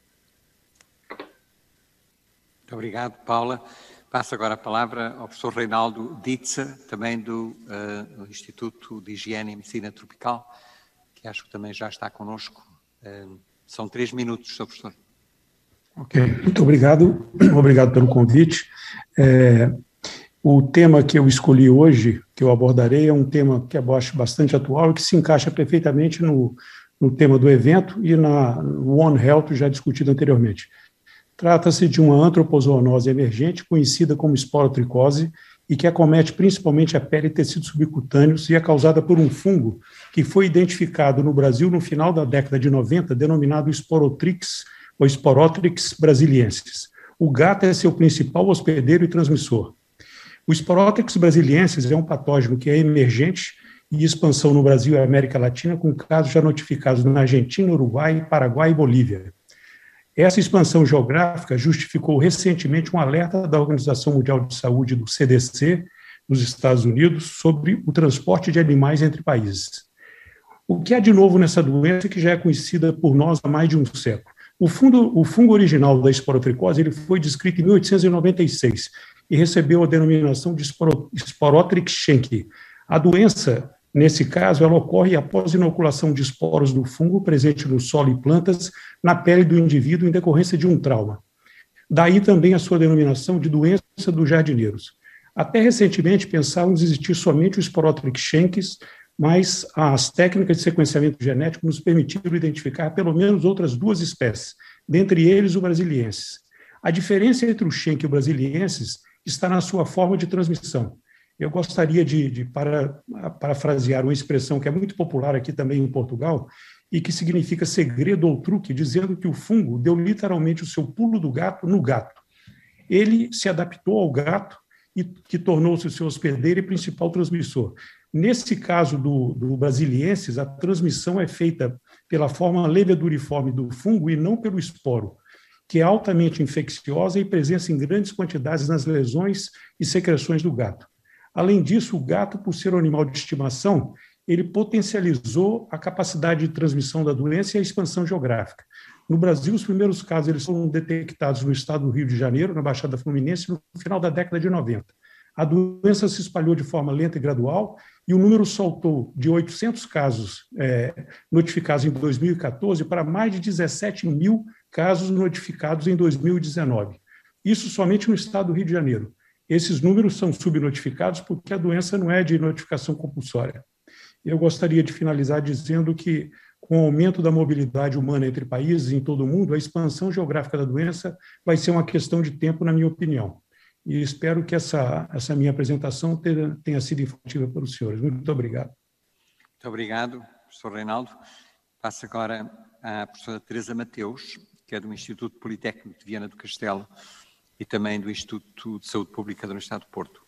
Muito obrigado, Paula. Passo agora a palavra ao professor Reinaldo Ditza, também do Instituto de Higiene e Medicina Tropical, que acho que também já está connosco. São 3 minutos, Sr. Professor. Ok, muito obrigado. Obrigado pelo convite. O tema que eu escolhi hoje, que eu abordarei, é um tema que eu acho bastante atual e que se encaixa perfeitamente no tema do evento e no One Health já discutido anteriormente. Trata-se de uma antropozoonose emergente, conhecida como esporotricose, e que acomete principalmente a pele e tecidos subcutâneos e é causada por um fungo que foi identificado no Brasil no final da década de 90, denominado Sporotrix ou Sporotrix brasiliensis. O gato é seu principal hospedeiro e transmissor. O Sporotrix brasiliensis é um patógeno que é emergente e expansão no Brasil e América Latina, com casos já notificados na Argentina, Uruguai, Paraguai e Bolívia. Essa expansão geográfica justificou recentemente um alerta da Organização Mundial de Saúde, do CDC, nos Estados Unidos, sobre o transporte de animais entre países. O que há de novo nessa doença que já é conhecida por nós há mais de um século? O fungo original da esporotricose ele foi descrito em 1896 e recebeu a denominação de Sporothrix schenckii. A doença, nesse caso, ela ocorre após inoculação de esporos do fungo presente no solo e plantas na pele do indivíduo em decorrência de um trauma. Daí também a sua denominação de doença dos jardineiros. Até recentemente pensávamos existir somente o Sporothrix schenckii, mas as técnicas de sequenciamento genético nos permitiram identificar pelo menos outras 2 espécies, dentre eles o brasiliensis. A diferença entre o schenckii e o brasiliensis está na sua forma de transmissão. Eu gostaria de parafrasear uma expressão que é muito popular aqui também em Portugal e que significa segredo ou truque, dizendo que o fungo deu literalmente o seu pulo do gato no gato. Ele se adaptou ao gato e que tornou-se o seu hospedeiro e principal transmissor. Nesse caso do brasiliensis, a transmissão é feita pela forma leveduriforme do fungo e não pelo esporo, que é altamente infecciosa e presença em grandes quantidades nas lesões e secreções do gato. Além disso, o gato, por ser um animal de estimação, ele potencializou a capacidade de transmissão da doença e a expansão geográfica. No Brasil, os primeiros casos eles foram detectados no estado do Rio de Janeiro, na Baixada Fluminense, no final da década de 90. A doença se espalhou de forma lenta e gradual e o número saltou de 800 casos notificados em 2014 para mais de 17 mil casos notificados em 2019. Isso somente no estado do Rio de Janeiro. Esses números são subnotificados porque a doença não é de notificação compulsória. Eu gostaria de finalizar dizendo que, com o aumento da mobilidade humana entre países em todo o mundo, a expansão geográfica da doença vai ser uma questão de tempo, na minha opinião. E espero que essa minha apresentação tenha sido informativa para os senhores. Muito obrigado. Muito obrigado, professor Reinaldo. Passo agora à professora Teresa Mateus, que é do Instituto Politécnico de Viana do Castelo e também do Instituto de Saúde Pública da Universidade do Porto.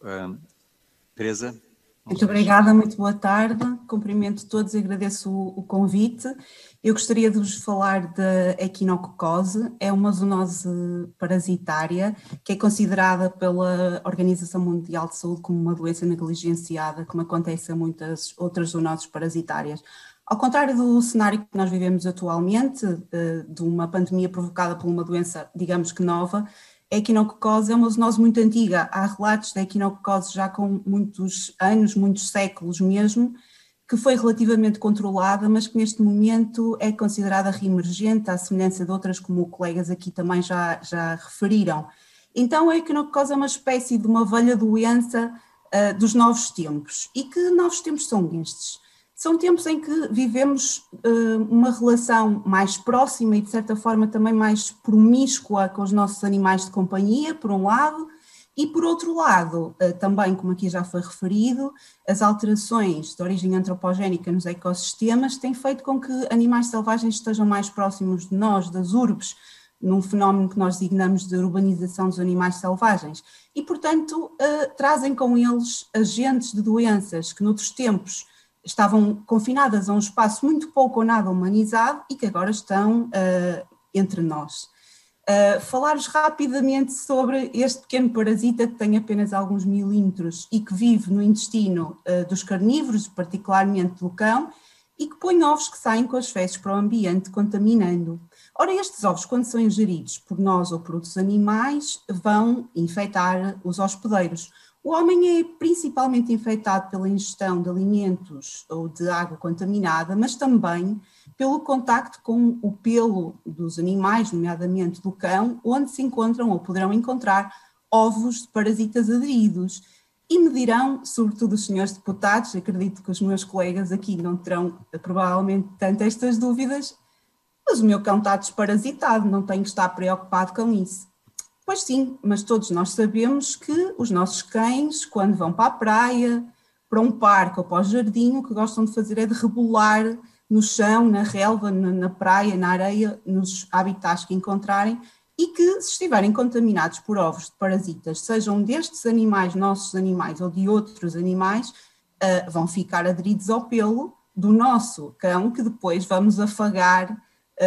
Teresa? Muito obrigada, muito boa tarde, cumprimento todos e agradeço o convite. Eu gostaria de vos falar da equinococose, é uma zoonose parasitária que é considerada pela Organização Mundial de Saúde como uma doença negligenciada, como acontece a muitas outras zoonoses parasitárias. Ao contrário do cenário que nós vivemos atualmente, de uma pandemia provocada por uma doença, digamos que nova, a equinococose é uma zoonose muito antiga. Há relatos da equinococose já com muitos anos, muitos séculos mesmo, que foi relativamente controlada, mas que neste momento é considerada reemergente, à semelhança de outras, como colegas aqui também já referiram. Então a equinococose é uma espécie de uma velha doença dos novos tempos. E que novos tempos são estes? São tempos em que vivemos uma relação mais próxima e, de certa forma, também mais promíscua com os nossos animais de companhia, por um lado, e, por outro lado, também, como aqui já foi referido, as alterações de origem antropogénica nos ecossistemas têm feito com que animais selvagens estejam mais próximos de nós, das urbes, num fenómeno que nós designamos de urbanização dos animais selvagens. E, portanto, trazem com eles agentes de doenças que, noutros tempos, estavam confinadas a um espaço muito pouco ou nada humanizado e que agora estão entre nós. Falar-vos rapidamente sobre este pequeno parasita que tem apenas alguns milímetros e que vive no intestino dos carnívoros, particularmente do cão, e que põe ovos que saem com as fezes para o ambiente, contaminando. Ora, estes ovos, quando são ingeridos por nós ou por outros animais, vão infectar os hospedeiros. O homem é principalmente infectado pela ingestão de alimentos ou de água contaminada, mas também pelo contacto com o pelo dos animais, nomeadamente do cão, onde se encontram ou poderão encontrar ovos de parasitas aderidos. E me dirão, sobretudo os senhores deputados, acredito que os meus colegas aqui não terão provavelmente tanto estas dúvidas, mas o meu cão está desparasitado, não tenho que estar preocupado com isso. Pois sim, mas todos nós sabemos que os nossos cães, quando vão para a praia, para um parque ou para o jardim, o que gostam de fazer é de rebolar no chão, na relva, na praia, na areia, nos habitats que encontrarem, e que, se estiverem contaminados por ovos de parasitas, sejam destes animais, nossos animais ou de outros animais, vão ficar aderidos ao pelo do nosso cão, que depois vamos afagar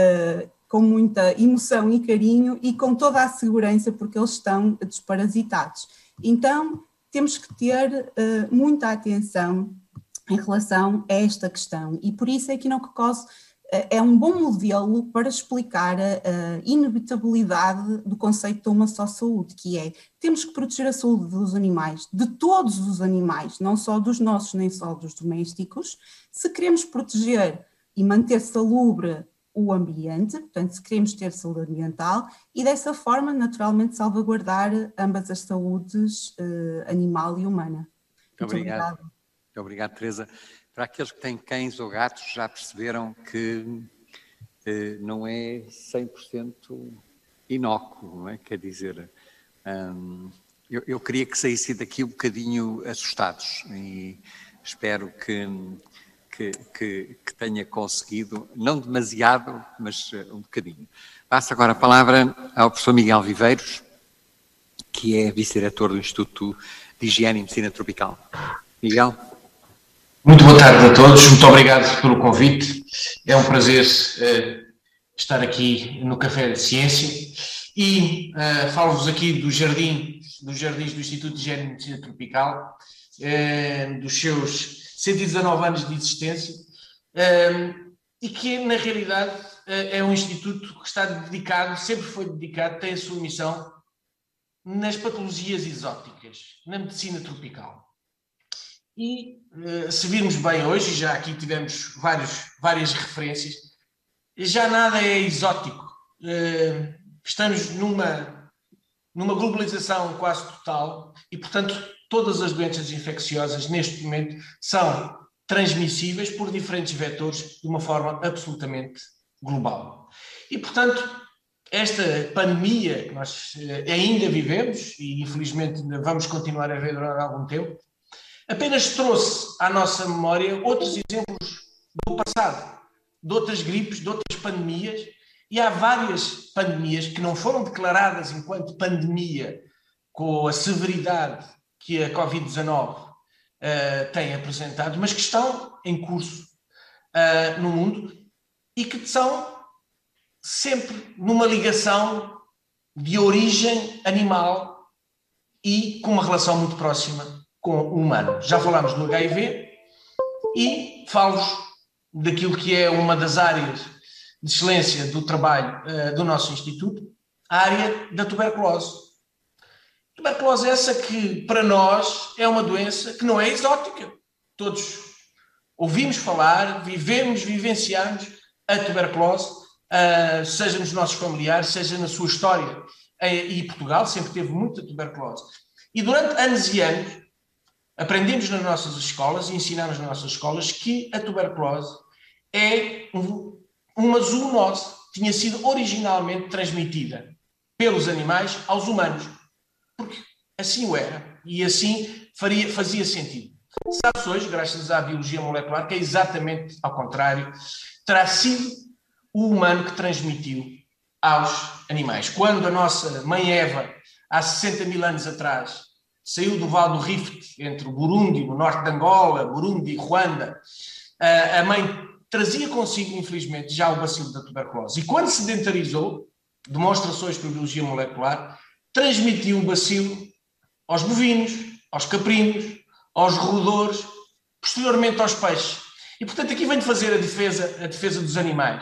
com muita emoção e carinho e com toda a segurança, porque eles estão desparasitados. Então, temos que ter muita atenção em relação a esta questão, e por isso a equinococose é um bom modelo para explicar a inevitabilidade do conceito de uma só saúde, que é, temos que proteger a saúde dos animais, de todos os animais, não só dos nossos, nem só dos domésticos, se queremos proteger e manter salubre o ambiente, portanto, se queremos ter saúde ambiental, e dessa forma, naturalmente, salvaguardar ambas as saúdes, animal e humana. Muito obrigado. Muito obrigado, Teresa. Para aqueles que têm cães ou gatos, já perceberam que não é 100% inócuo, não é? Quer dizer, eu queria que saísse daqui um bocadinho assustados e espero que tenha conseguido, não demasiado, mas um bocadinho. Passo agora a palavra ao professor Miguel Viveiros, que é vice-diretor do Instituto de Higiene e Medicina Tropical. Miguel. Muito boa tarde a todos, muito obrigado pelo convite. É um prazer estar aqui no Café de Ciência e falo-vos aqui dos jardins do Instituto de Higiene e Medicina Tropical, dos seus 119 anos de existência, e que na realidade é um instituto que está dedicado, sempre foi dedicado, tem a sua missão nas patologias exóticas, na medicina tropical. E se virmos bem hoje, já aqui tivemos várias referências, já nada é exótico. Estamos numa globalização quase total e, portanto, todas as doenças infecciosas neste momento são transmissíveis por diferentes vetores de uma forma absolutamente global. E, portanto, esta pandemia que nós ainda vivemos, e infelizmente vamos continuar a ver durante algum tempo, apenas trouxe à nossa memória outros exemplos do passado, de outras gripes, de outras pandemias, e há várias pandemias que não foram declaradas enquanto pandemia com a severidade que a Covid-19 tem apresentado, mas que estão em curso no mundo e que são sempre numa ligação de origem animal e com uma relação muito próxima com o humano. Já falámos do HIV e falo-vos daquilo que é uma das áreas de excelência do trabalho do nosso Instituto, a área da tuberculose. Tuberculose essa que, para nós, é uma doença que não é exótica. Todos ouvimos falar, vivenciamos a tuberculose, seja nos nossos familiares, seja na sua história. E Portugal sempre teve muita tuberculose. E durante anos e anos, aprendemos nas nossas escolas e ensinamos nas nossas escolas que a tuberculose é uma zoonose, tinha sido originalmente transmitida pelos animais aos humanos, porque assim o era e assim fazia sentido. Sabe-se hoje, graças à biologia molecular, que é exatamente ao contrário, terá sido o humano que transmitiu aos animais. Quando a nossa mãe Eva, há 60 mil anos atrás, saiu do Vale do Rift, entre o Burundi, no norte de Angola, Burundi e Ruanda, a mãe trazia consigo, infelizmente, já o bacilo da tuberculose. E quando se sedentarizou, demonstrações por biologia molecular, transmitiu o bacilo aos bovinos, aos caprinos, aos roedores, posteriormente aos peixes. E, portanto, aqui vem de fazer a defesa dos animais.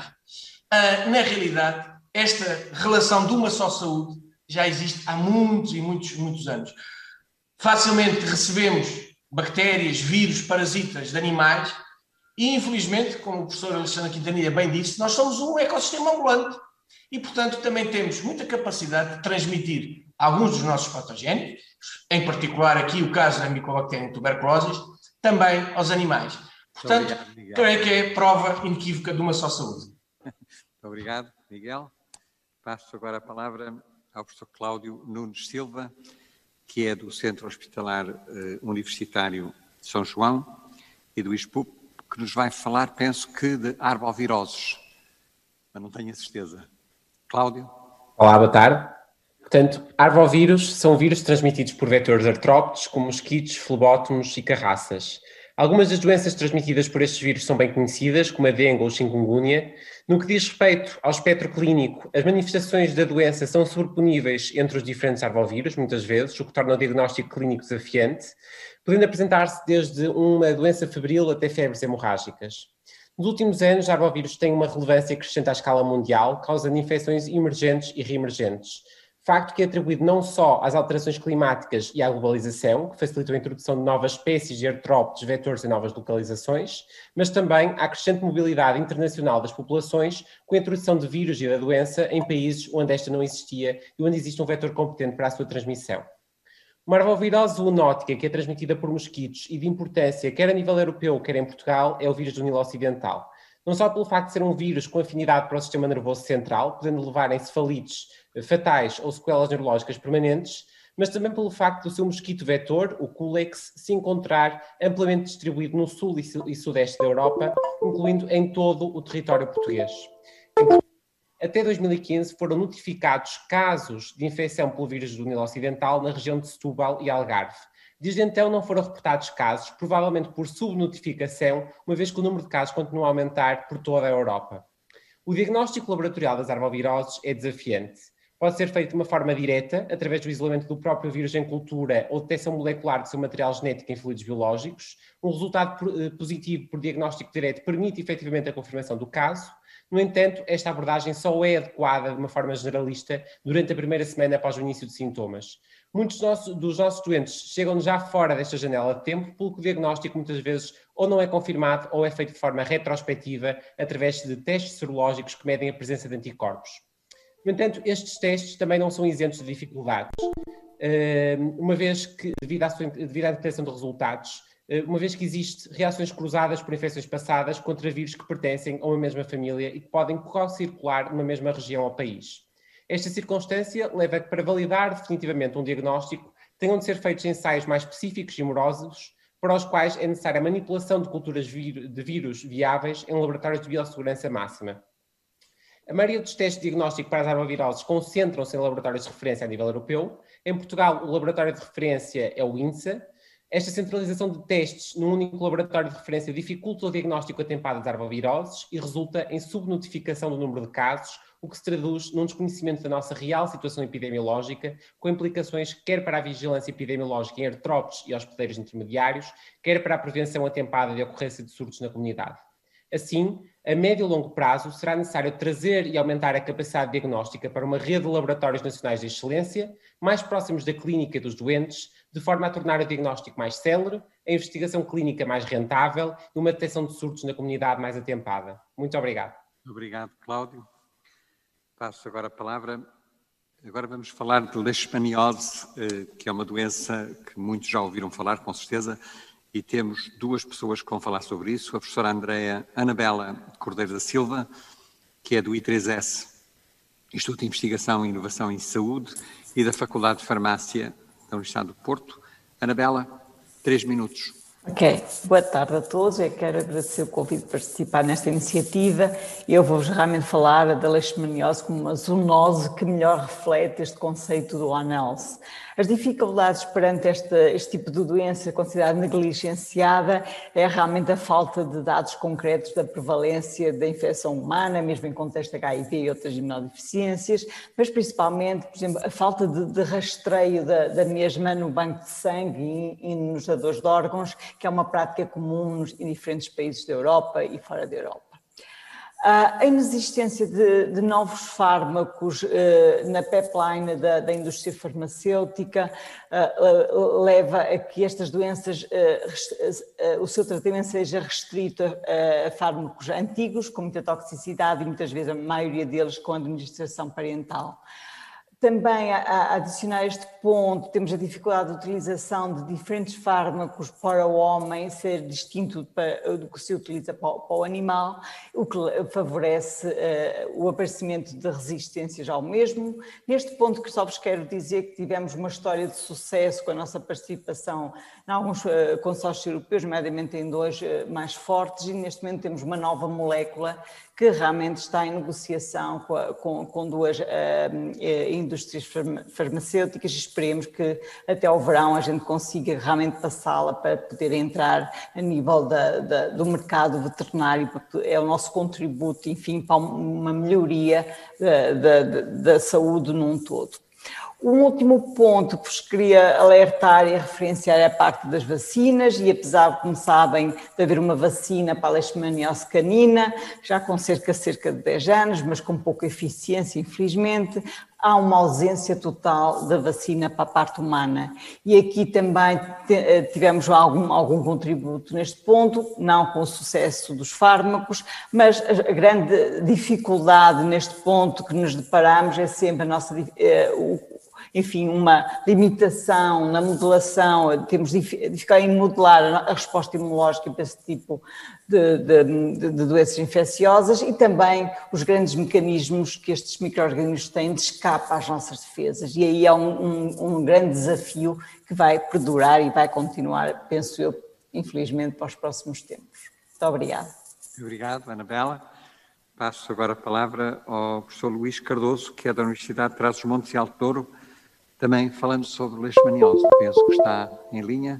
Na realidade, esta relação de uma só saúde já existe há muitos e muitos anos. Facilmente recebemos bactérias, vírus, parasitas de animais e, infelizmente, como o professor Alexandre Quintanilha bem disse, nós somos um ecossistema ambulante e, portanto, também temos muita capacidade de transmitir alguns dos nossos patogénios, em particular aqui o caso da Mycobacterium tuberculosis, também aos animais. Portanto, creio que é prova inequívoca de uma só saúde. Muito obrigado, Miguel. Passo agora a palavra ao professor Cláudio Nunes Silva, que é do Centro Hospitalar Universitário de São João e do ISPUP, que nos vai falar, penso que, de arboviroses, mas não tenho a certeza. Cláudio? Olá, boa tarde. Portanto, arvovírus são vírus transmitidos por vetores artrópodes, como mosquitos, flebótomos e carraças. Algumas das doenças transmitidas por estes vírus são bem conhecidas, como a dengue ou chikungunya. No que diz respeito ao espectro clínico, as manifestações da doença são sobreponíveis entre os diferentes arvovírus, muitas vezes, o que torna o diagnóstico clínico desafiante, podendo apresentar-se desde uma doença febril até febres hemorrágicas. Nos últimos anos, arbovírus têm uma relevância crescente à escala mundial, causando infecções emergentes e reemergentes. Facto que é atribuído não só às alterações climáticas e à globalização, que facilitam a introdução de novas espécies de artrópodes vetores em novas localizações, mas também à crescente mobilidade internacional das populações com a introdução de vírus e da doença em países onde esta não existia e onde existe um vetor competente para a sua transmissão. Uma arbovirose zoonótica que é transmitida por mosquitos e de importância quer a nível europeu, quer em Portugal, é o vírus do Nilo Ocidental. Não só pelo facto de ser um vírus com afinidade para o sistema nervoso central, podendo levar a encefalites fatais ou sequelas neurológicas permanentes, mas também pelo facto do seu mosquito vetor, o Culex, se encontrar amplamente distribuído no sul e sudeste da Europa, incluindo em todo o território português. Até 2015 foram notificados casos de infecção pelo vírus do Nilo Ocidental na região de Setúbal e Algarve. Desde então não foram reportados casos, provavelmente por subnotificação, uma vez que o número de casos continua a aumentar por toda a Europa. O diagnóstico laboratorial das arboviroses é desafiante. Pode ser feito de uma forma direta, através do isolamento do próprio vírus em cultura ou detecção molecular do seu material genético em fluidos biológicos. Um resultado positivo por diagnóstico direto permite efetivamente a confirmação do caso. No entanto, esta abordagem só é adequada de uma forma generalista durante a primeira semana após o início de sintomas. Muitos dos nossos doentes chegam já fora desta janela de tempo, pelo que o diagnóstico muitas vezes ou não é confirmado ou é feito de forma retrospectiva através de testes serológicos que medem a presença de anticorpos. No entanto, estes testes também não são isentos de dificuldades, uma vez que, devido à detecção de resultados, uma vez que existem reações cruzadas por infecções passadas contra vírus que pertencem a uma mesma família e que podem co-circular numa mesma região ou país. Esta circunstância leva a que, para validar definitivamente um diagnóstico, tenham de ser feitos ensaios mais específicos e morosos, para os quais é necessária a manipulação de culturas de vírus viáveis em laboratórios de biossegurança máxima. A maioria dos testes de diagnóstico para as arboviroses concentram-se em laboratórios de referência a nível europeu. Em Portugal, o laboratório de referência é o INSA. Esta centralização de testes num único laboratório de referência dificulta o diagnóstico atempado das arboviroses e resulta em subnotificação do número de casos, o que se traduz num desconhecimento da nossa real situação epidemiológica, com implicações quer para a vigilância epidemiológica em artrópodes e hospedeiros intermediários, quer para a prevenção atempada de ocorrência de surtos na comunidade. Assim, a médio e longo prazo, será necessário trazer e aumentar a capacidade diagnóstica para uma rede de laboratórios nacionais de excelência, mais próximos da clínica dos doentes, de forma a tornar o diagnóstico mais célere, a investigação clínica mais rentável e uma detecção de surtos na comunidade mais atempada. Muito obrigado. Obrigado, Cláudio. Passo agora a palavra. Agora vamos falar de leishmaniose, que é uma doença que muitos já ouviram falar, com certeza, e temos duas pessoas que vão falar sobre isso, a professora Anabela Cordeiro da Silva, que é do I3S, Instituto de Investigação e Inovação em Saúde, e da Faculdade de Farmácia da Universidade do Porto. Anabela, 3 minutos. Ok, boa tarde a todos. Eu quero agradecer o convite de participar nesta iniciativa. Eu vou-vos realmente falar da leishmaniose como uma zoonose que melhor reflete este conceito do One Health. As dificuldades perante este tipo de doença considerada negligenciada é realmente a falta de dados concretos da prevalência da infecção humana, mesmo em contexto HIV e outras imunodeficiências, mas principalmente, por exemplo, a falta de rastreio da mesma no banco de sangue e nos dadores de órgãos, que é uma prática comum em diferentes países da Europa e fora da Europa. A inexistência de novos fármacos na pipeline da indústria farmacêutica leva a que estas doenças, o seu tratamento seja restrito a fármacos antigos, com muita toxicidade e muitas vezes a maioria deles com administração parental. Também, a adicionar a este ponto, temos a dificuldade de utilização de diferentes fármacos para o homem ser distinto do que se utiliza para o animal, o que favorece o aparecimento de resistências ao mesmo. Neste ponto, que só vos quero dizer que tivemos uma história de sucesso com a nossa participação em alguns consórcios europeus, nomeadamente em 2 mais fortes, e neste momento temos uma nova molécula que realmente está em negociação com 2 indústrias farmacêuticas e esperemos que até ao verão a gente consiga realmente passá-la para poder entrar a nível do mercado veterinário, porque é o nosso contributo, enfim, para uma melhoria da saúde num todo. Um último ponto que vos queria alertar e referenciar é a parte das vacinas, e apesar, como sabem, de haver uma vacina para a leishmaniose canina, já com cerca de 10 anos, mas com pouca eficiência, infelizmente, há uma ausência total da vacina para a parte humana. E aqui também tivemos algum contributo neste ponto, não com o sucesso dos fármacos, mas a grande dificuldade neste ponto que nos deparamos é sempre a nossa uma limitação na modelação, temos dificuldade em modelar a resposta imunológica para esse tipo de doenças infecciosas, e também os grandes mecanismos que estes micro-organismos têm de escape às nossas defesas. E aí é um grande desafio que vai perdurar e vai continuar, penso eu, infelizmente, para os próximos tempos. Muito obrigada. Obrigado, Anabela. Passo agora a palavra ao professor Luís Cardoso, que é da Universidade de Trás-os-Montes e Alto Douro, também falando sobre leishmaniose. Penso que está em linha.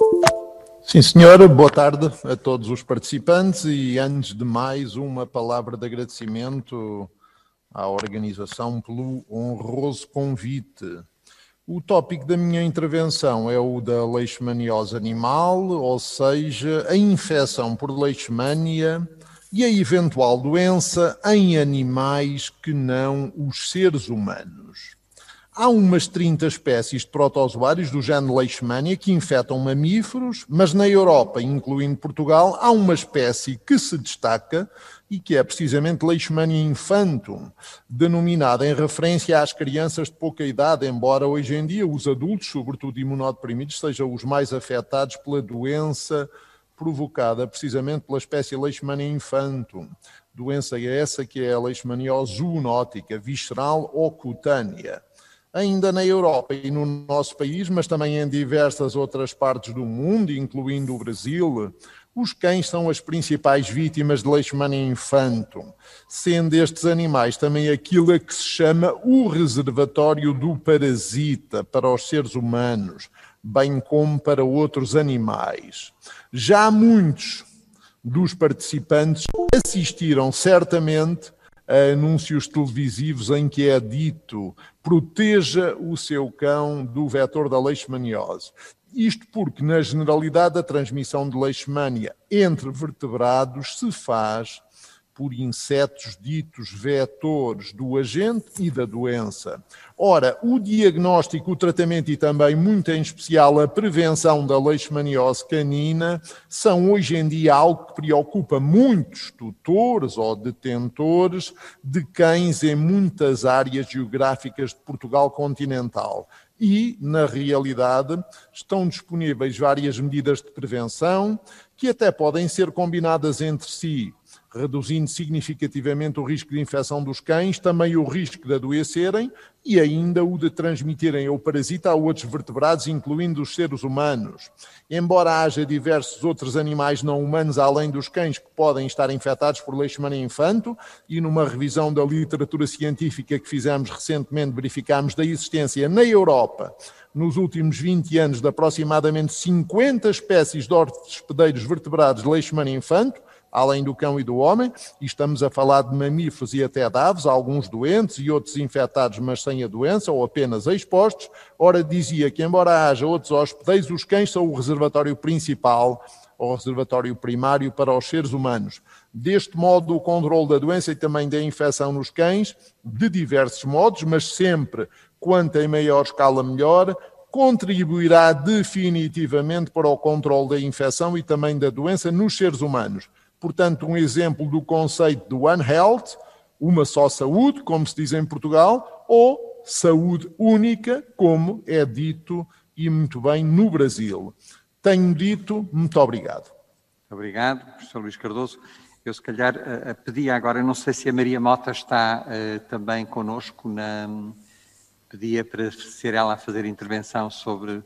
Sim, senhora. Boa tarde a todos os participantes e, antes de mais, uma palavra de agradecimento à organização pelo honroso convite. O tópico da minha intervenção é o da leishmaniose animal, ou seja, a infecção por leishmania e a eventual doença em animais que não os seres humanos. Há umas 30 espécies de protozoários do género Leishmania que infectam mamíferos, mas na Europa, incluindo Portugal, há uma espécie que se destaca e que é precisamente Leishmania infantum, denominada em referência às crianças de pouca idade, embora hoje em dia os adultos, sobretudo imunodeprimidos, sejam os mais afetados pela doença provocada precisamente pela espécie Leishmania infantum. Doença essa que é a leishmaniose zoonótica, visceral ou cutânea. Ainda na Europa e no nosso país, mas também em diversas outras partes do mundo, incluindo o Brasil, os cães são as principais vítimas de Leishmania infantum, sendo estes animais também aquilo a que se chama o reservatório do parasita para os seres humanos, bem como para outros animais. Já muitos dos participantes assistiram certamente a anúncios televisivos em que é dito: proteja o seu cão do vetor da leishmaniose. Isto porque, na generalidade, a transmissão de leishmania entre vertebrados se faz por insetos ditos vetores do agente e da doença. Ora, o diagnóstico, o tratamento e também, muito em especial, a prevenção da leishmaniose canina são hoje em dia algo que preocupa muitos tutores ou detentores de cães em muitas áreas geográficas de Portugal continental. E, na realidade, estão disponíveis várias medidas de prevenção que até podem ser combinadas entre si, reduzindo significativamente o risco de infecção dos cães, também o risco de adoecerem e ainda o de transmitirem o parasita a outros vertebrados, incluindo os seres humanos. Embora haja diversos outros animais não humanos, além dos cães, que podem estar infectados por Leishmania infantum, e numa revisão da literatura científica que fizemos recentemente, verificámos da existência na Europa, nos últimos 20 anos, de aproximadamente 50 espécies de hospedeiros vertebrados de Leishmania infantum, além do cão e do homem, e estamos a falar de mamíferos e até de aves, alguns doentes e outros infectados, mas sem a doença, ou apenas expostos. Ora, dizia que, embora haja outros hospedeiros, os cães são o reservatório principal, ou reservatório primário para os seres humanos. Deste modo, o controle da doença e também da infecção nos cães, de diversos modos, mas sempre, quanto em maior escala melhor, contribuirá definitivamente para o controle da infecção e também da doença nos seres humanos. Portanto, um exemplo do conceito do One Health, uma só saúde, como se diz em Portugal, ou saúde única, como é dito e muito bem no Brasil. Tenho dito, muito obrigado. Obrigado, professor Luís Cardoso. Eu, se calhar, pedia agora, não sei se a Maria Mota está também connosco, pedia para ser ela a fazer intervenção sobre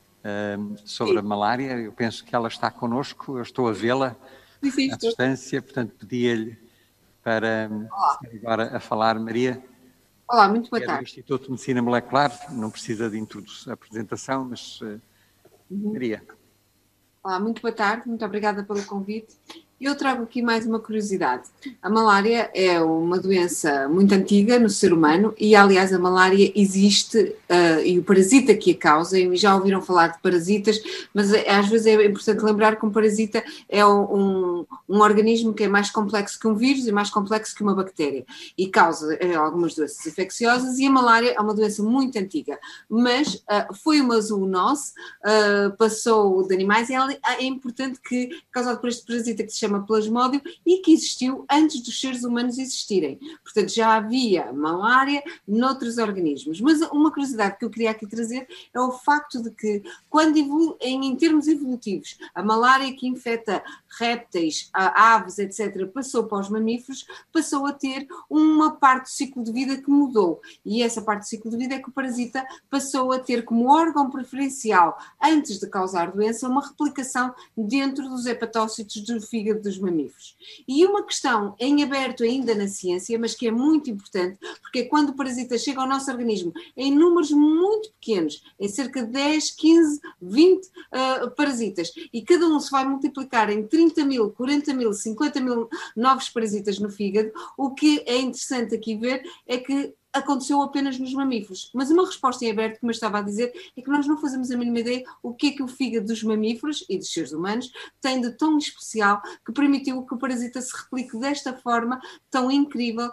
a malária. Eu penso que ela está connosco, eu estou a vê-la à distância, portanto pedia-lhe para agora a falar. Maria. Olá, muito boa Do tarde. Instituto de Medicina Molecular, não precisa de apresentação, mas Maria. Olá, muito boa tarde, muito obrigada pelo convite. Eu trago aqui mais uma curiosidade. A malária é uma doença muito antiga no ser humano e, aliás, a malária existe e o parasita que a causa, e já ouviram falar de parasitas, mas às vezes é importante lembrar que um parasita é um organismo que é mais complexo que um vírus e mais complexo que uma bactéria e causa algumas doenças infecciosas, e a malária é uma doença muito antiga, mas foi uma zoonose, passou de animais, e é importante que, causado por este parasita que se chama Plasmódio e que existiu antes dos seres humanos existirem. Portanto, já havia malária noutros organismos. Mas uma curiosidade que eu queria aqui trazer é o facto de que, quando em termos evolutivos, a malária que infecta répteis, aves, etc., passou para os mamíferos, passou a ter uma parte do ciclo de vida que mudou. E essa parte do ciclo de vida é que o parasita passou a ter como órgão preferencial, antes de causar doença, uma replicação dentro dos hepatócitos do fígado dos mamíferos. E uma questão em aberto ainda na ciência, mas que é muito importante, porque quando o parasita chega ao nosso organismo em números muito pequenos, em cerca de 10, 15, 20 parasitas, e cada um se vai multiplicar em 30 mil, 40 mil, 50 mil novos parasitas no fígado, o que é interessante aqui ver é que aconteceu apenas nos mamíferos. Mas uma resposta em aberto, como eu estava a dizer, é que nós não fazemos a mínima ideia o que é que o fígado dos mamíferos e dos seres humanos tem de tão especial que permitiu que o parasita se replique desta forma tão incrível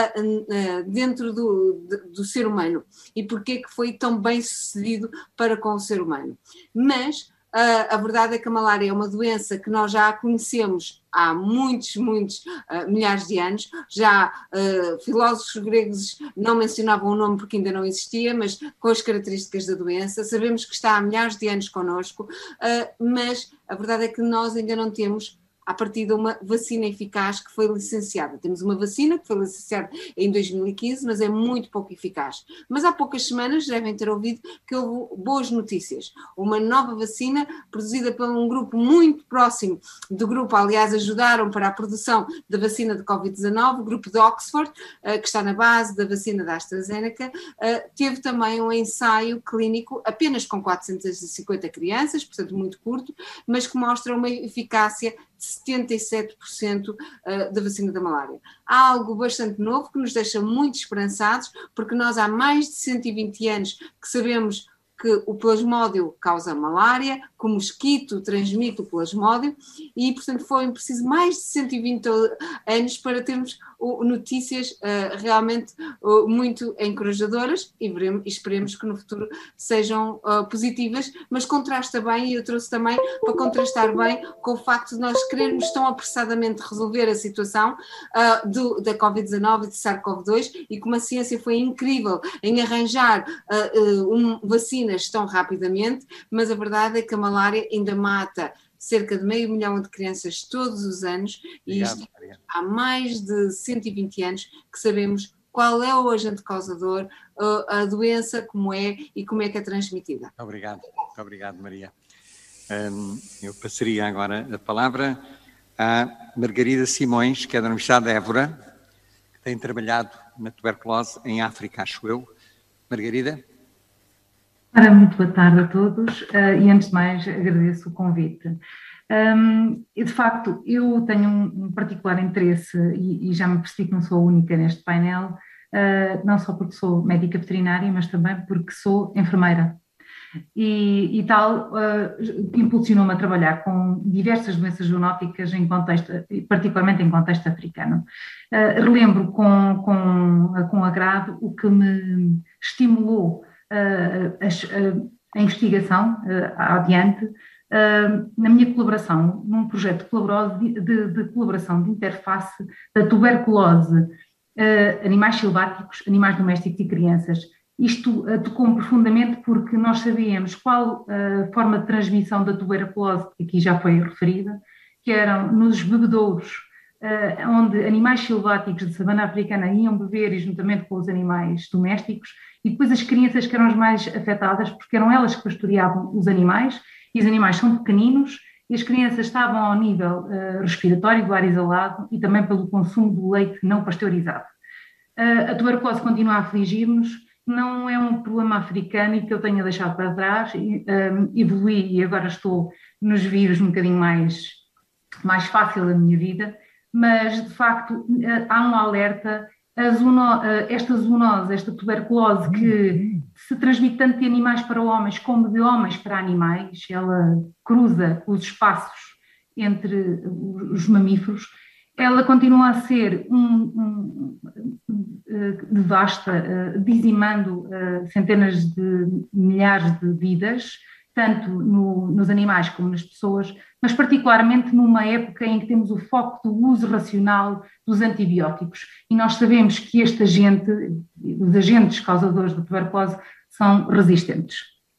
dentro do ser humano, e porque é que foi tão bem sucedido para com o ser humano. Mas a verdade é que a malária é uma doença que nós já conhecemos há muitos milhares de anos. Já filósofos gregos não mencionavam o nome porque ainda não existia, mas com as características da doença. Sabemos que está há milhares de anos connosco, mas a verdade é que nós ainda não temos, a partir de uma vacina eficaz que foi licenciada. Temos uma vacina que foi licenciada em 2015, mas é muito pouco eficaz. Mas há poucas semanas devem ter ouvido que houve boas notícias. Uma nova vacina produzida por um grupo muito próximo do grupo, aliás, ajudaram para a produção da vacina de Covid-19, o grupo de Oxford, que está na base da vacina da AstraZeneca, teve também um ensaio clínico apenas com 450 crianças, portanto muito curto, mas que mostra uma eficácia de 77% da vacina da malária. Há algo bastante novo que nos deixa muito esperançados, porque nós há mais de 120 anos que sabemos que o plasmódio causa malária, que o mosquito transmite o plasmódio, e portanto foi preciso mais de 120 anos para termos notícias realmente muito encorajadoras, e esperemos que no futuro sejam positivas, mas contrasta bem, e eu trouxe também para contrastar bem com o facto de nós querermos tão apressadamente resolver a situação da Covid-19 e de SARS-CoV-2, e como a ciência foi incrível em arranjar vacinas tão rapidamente, mas a verdade é que a malária ainda mata cerca de 500 mil de crianças todos os anos. Obrigado, e isto há mais de 120 anos que sabemos qual é o agente causador, a doença, como é e como é que é transmitida. Obrigado, muito obrigado, Maria. Eu passaria agora a palavra à Margarida Simões, que é da Universidade de Évora, que tem trabalhado na tuberculose em África, acho eu. Margarida? Muito boa tarde a todos, e antes de mais agradeço o convite. De facto, eu tenho um particular interesse, e já me percebi que não sou a única neste painel, não só porque sou médica veterinária, mas também porque sou enfermeira. E tal, impulsionou-me a trabalhar com diversas doenças zoonóticas, particularmente em contexto africano. Relembro com agrado o que me estimulou a investigação adiante, na minha colaboração, num projeto de colaboração de interface da tuberculose, animais silváticos, animais domésticos e crianças. Isto tocou-me profundamente porque nós sabíamos qual a forma de transmissão da tuberculose, que aqui já foi referida, que eram nos bebedouros, onde animais silváticos de savana africana iam beber, e juntamente com os animais domésticos, e depois as crianças que eram as mais afetadas, porque eram elas que pastoreavam os animais, e os animais são pequeninos, e as crianças estavam ao nível respiratório, do ar exalado, e também pelo consumo do leite não pasteurizado. A tuberculose continua a afligir-nos, não é um problema africano e que eu tenha deixado para trás, evolui e agora estou nos vírus um bocadinho mais mais fácil a minha vida, mas de facto há um alerta, esta zoonose, esta tuberculose que se transmite tanto de animais para homens como de homens para animais, ela cruza os espaços entre os mamíferos, ela continua a ser devasta, dizimando centenas de milhares de vidas, tanto nos animais como nas pessoas, mas particularmente numa época em que temos o foco do uso racional dos antibióticos. E nós sabemos que os agentes causadores da tuberculose são resistentes.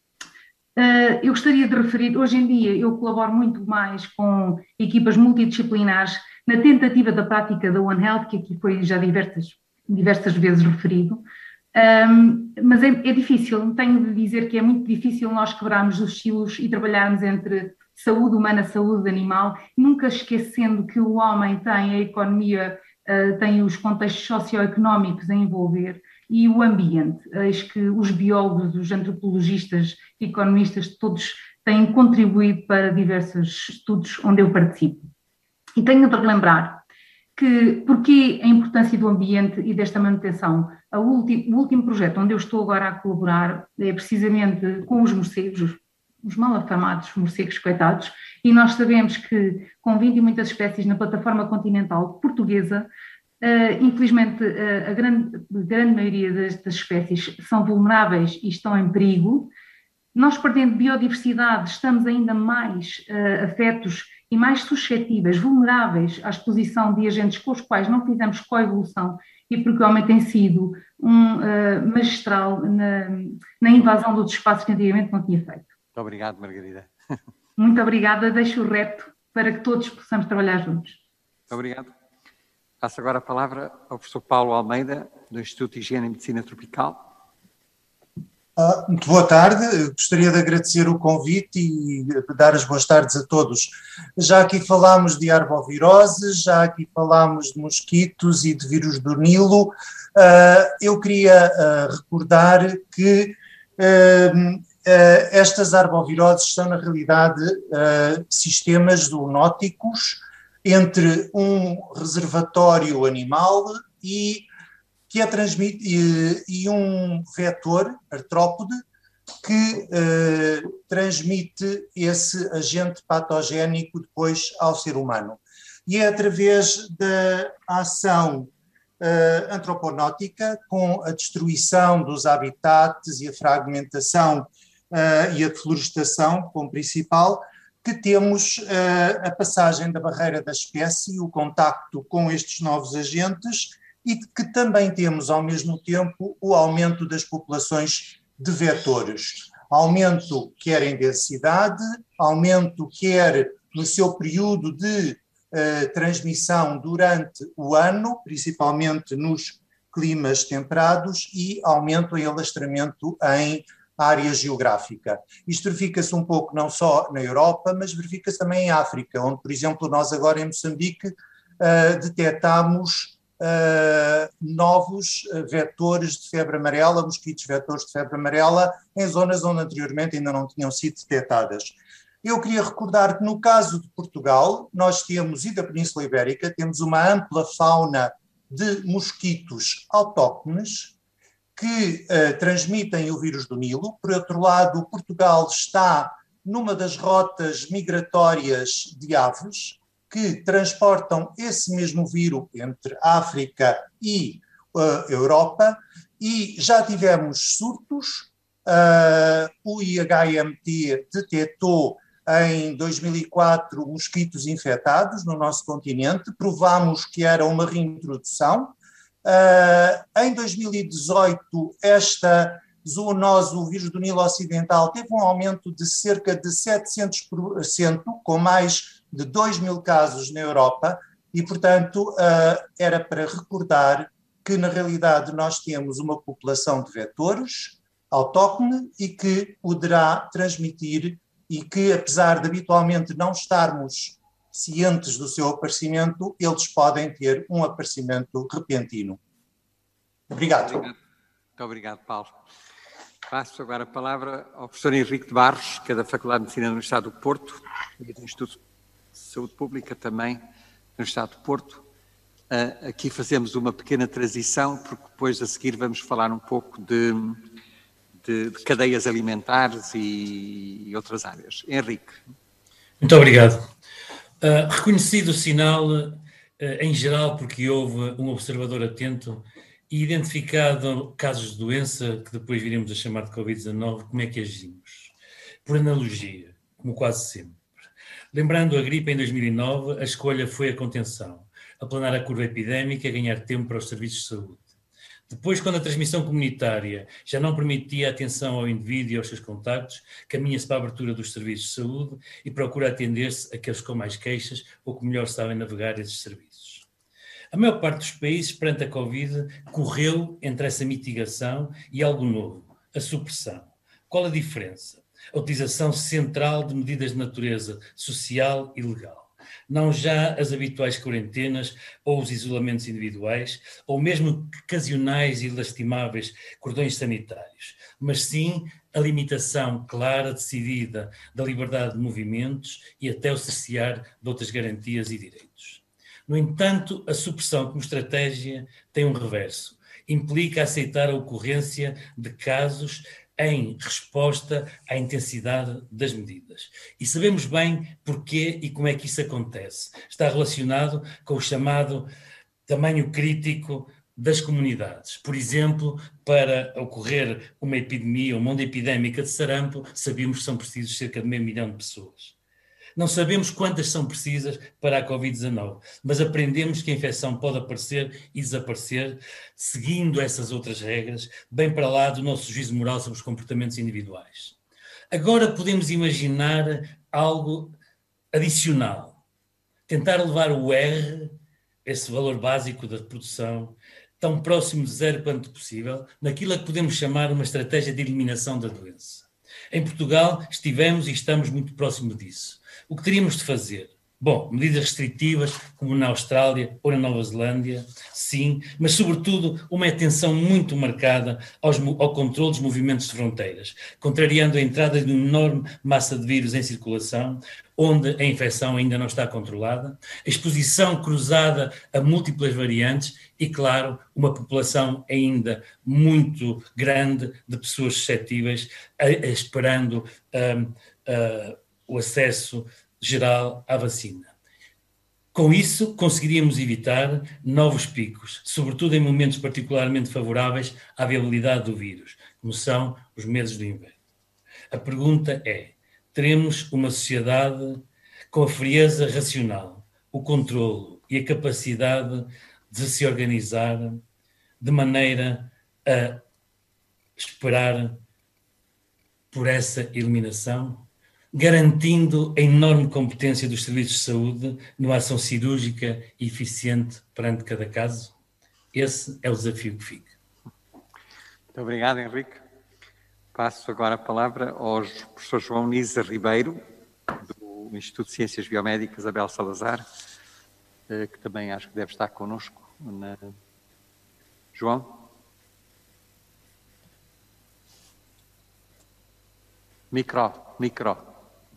Eu gostaria de referir, hoje em dia eu colaboro muito mais com equipas multidisciplinares na tentativa da prática da One Health, que aqui foi já diversas vezes referido, mas é difícil, tenho de dizer que é muito difícil nós quebrarmos os silos e trabalharmos entre saúde humana, saúde animal, nunca esquecendo que o homem tem a economia, tem os contextos socioeconómicos a envolver e o ambiente. Eis que os biólogos, os antropologistas, economistas, todos têm contribuído para diversos estudos onde eu participo. E tenho de relembrar que, porque a importância do ambiente e desta manutenção, o último projeto onde eu estou agora a colaborar é precisamente com os morcegos, os mal afamados morcegos coitados, e nós sabemos que com 20 e muitas espécies na plataforma continental portuguesa, infelizmente a grande maioria das espécies são vulneráveis e estão em perigo. Nós, perdendo biodiversidade, estamos ainda mais afetos e mais suscetíveis, vulneráveis à exposição de agentes com os quais não fizemos coevolução e porque o homem tem sido magistral na invasão dos espaços que antigamente não tinha feito. Muito obrigado, Margarida. Muito obrigada, deixo o reto para que todos possamos trabalhar juntos. Muito obrigado. Passo agora a palavra ao professor Paulo Almeida, do Instituto de Higiene e Medicina Tropical. Muito boa tarde, gostaria de agradecer o convite e dar as boas tardes a todos. Já aqui falámos de arboviroses, já aqui falámos de mosquitos e de vírus do Nilo. Eu queria recordar que estas arboviroses são, na realidade, sistemas zoonóticos entre um reservatório animal e um vetor artrópode que transmite esse agente patogénico depois ao ser humano. E é através da ação antroponótica, com a destruição dos habitats e a fragmentação e a deflorestação como principal, que temos a passagem da barreira da espécie, o contacto com estes novos agentes, e que também temos, ao mesmo tempo, o aumento das populações de vetores. Aumento quer em densidade, aumento quer no seu período de transmissão durante o ano, principalmente nos climas temperados, e aumento em alastramento em área geográfica. Isto verifica-se um pouco não só na Europa, mas verifica-se também em África, onde, por exemplo, nós agora em Moçambique detectamos novos vetores de febre amarela, mosquitos vetores de febre amarela, em zonas onde anteriormente ainda não tinham sido detectadas. Eu queria recordar que no caso de Portugal, nós temos, e da Península Ibérica, temos uma ampla fauna de mosquitos autóctones que transmitem o vírus do Nilo. Por outro lado, Portugal está numa das rotas migratórias de aves, que transportam esse mesmo vírus entre África e Europa, e já tivemos surtos. O IHMT detectou em 2004 mosquitos infectados no nosso continente, provámos que era uma reintrodução. Em 2018, esta zoonose, o vírus do Nilo Ocidental, teve um aumento de cerca de 700%, com mais de 2.000 casos na Europa, e, portanto, era para recordar que, na realidade, nós temos uma população de vetores autóctone e que poderá transmitir, e que, apesar de habitualmente não estarmos cientes do seu aparecimento, eles podem ter um aparecimento repentino. Obrigado. Muito obrigado, Paulo. Passo agora a palavra ao professor Henrique de Barros, que é da Faculdade de Medicina da Universidade do Porto e do Instituto Saúde Pública também no Estado de Porto. Aqui fazemos uma pequena transição, porque depois a seguir vamos falar um pouco de cadeias alimentares e outras áreas. Henrique. Muito obrigado. Reconhecido o sinal, em geral, porque houve um observador atento e identificado casos de doença, que depois viremos a chamar de Covid-19, como é que agimos? Por analogia, como quase sempre. Lembrando a gripe em 2009, a escolha foi a contenção, aplanar a curva epidémica e ganhar tempo para os serviços de saúde. Depois, quando a transmissão comunitária já não permitia atenção ao indivíduo e aos seus contactos, caminha-se para a abertura dos serviços de saúde e procura atender-se àqueles com mais queixas ou que melhor sabem navegar esses serviços. A maior parte dos países, perante a Covid, correu entre essa mitigação e algo novo, a supressão. Qual a diferença? A utilização central de medidas de natureza social e legal. Não já as habituais quarentenas ou os isolamentos individuais, ou mesmo ocasionais e lastimáveis cordões sanitários, mas sim a limitação clara, decidida da liberdade de movimentos e até o cercear de outras garantias e direitos. No entanto, a supressão como estratégia tem um reverso. Implica aceitar a ocorrência de casos em resposta à intensidade das medidas. E sabemos bem porquê e como é que isso acontece. Está relacionado com o chamado tamanho crítico das comunidades. Por exemplo, para ocorrer uma epidemia, uma onda epidémica de sarampo, sabemos que são precisos cerca de 500 mil de pessoas. Não sabemos quantas são precisas para a Covid-19, mas aprendemos que a infecção pode aparecer e desaparecer seguindo essas outras regras, bem para lá do nosso juízo moral sobre os comportamentos individuais. Agora podemos imaginar algo adicional. Tentar levar o R, esse valor básico da produção, tão próximo de zero quanto possível, naquilo a que podemos chamar uma estratégia de eliminação da doença. Em Portugal estivemos e estamos muito próximo disso. O que teríamos de fazer? Bom, medidas restritivas, como na Austrália ou na Nova Zelândia, sim, mas sobretudo uma atenção muito marcada ao controle dos movimentos de fronteiras, contrariando a entrada de uma enorme massa de vírus em circulação, onde a infecção ainda não está controlada, a exposição cruzada a múltiplas variantes e, claro, uma população ainda muito grande de pessoas suscetíveis, esperando o acesso geral à vacina. Com isso, conseguiríamos evitar novos picos, sobretudo em momentos particularmente favoráveis à viabilidade do vírus, como são os meses do inverno. A pergunta é, teremos uma sociedade com a frieza racional, o controlo e a capacidade de se organizar de maneira a esperar por essa eliminação, garantindo a enorme competência dos serviços de saúde numa ação cirúrgica e eficiente perante cada caso? Esse é o desafio que fica. Muito obrigado, Henrique. Passo agora a palavra ao professor João Nisa Ribeiro, do Instituto de Ciências Biomédicas Abel Salazar, que também acho que deve estar connosco. João? Microfone.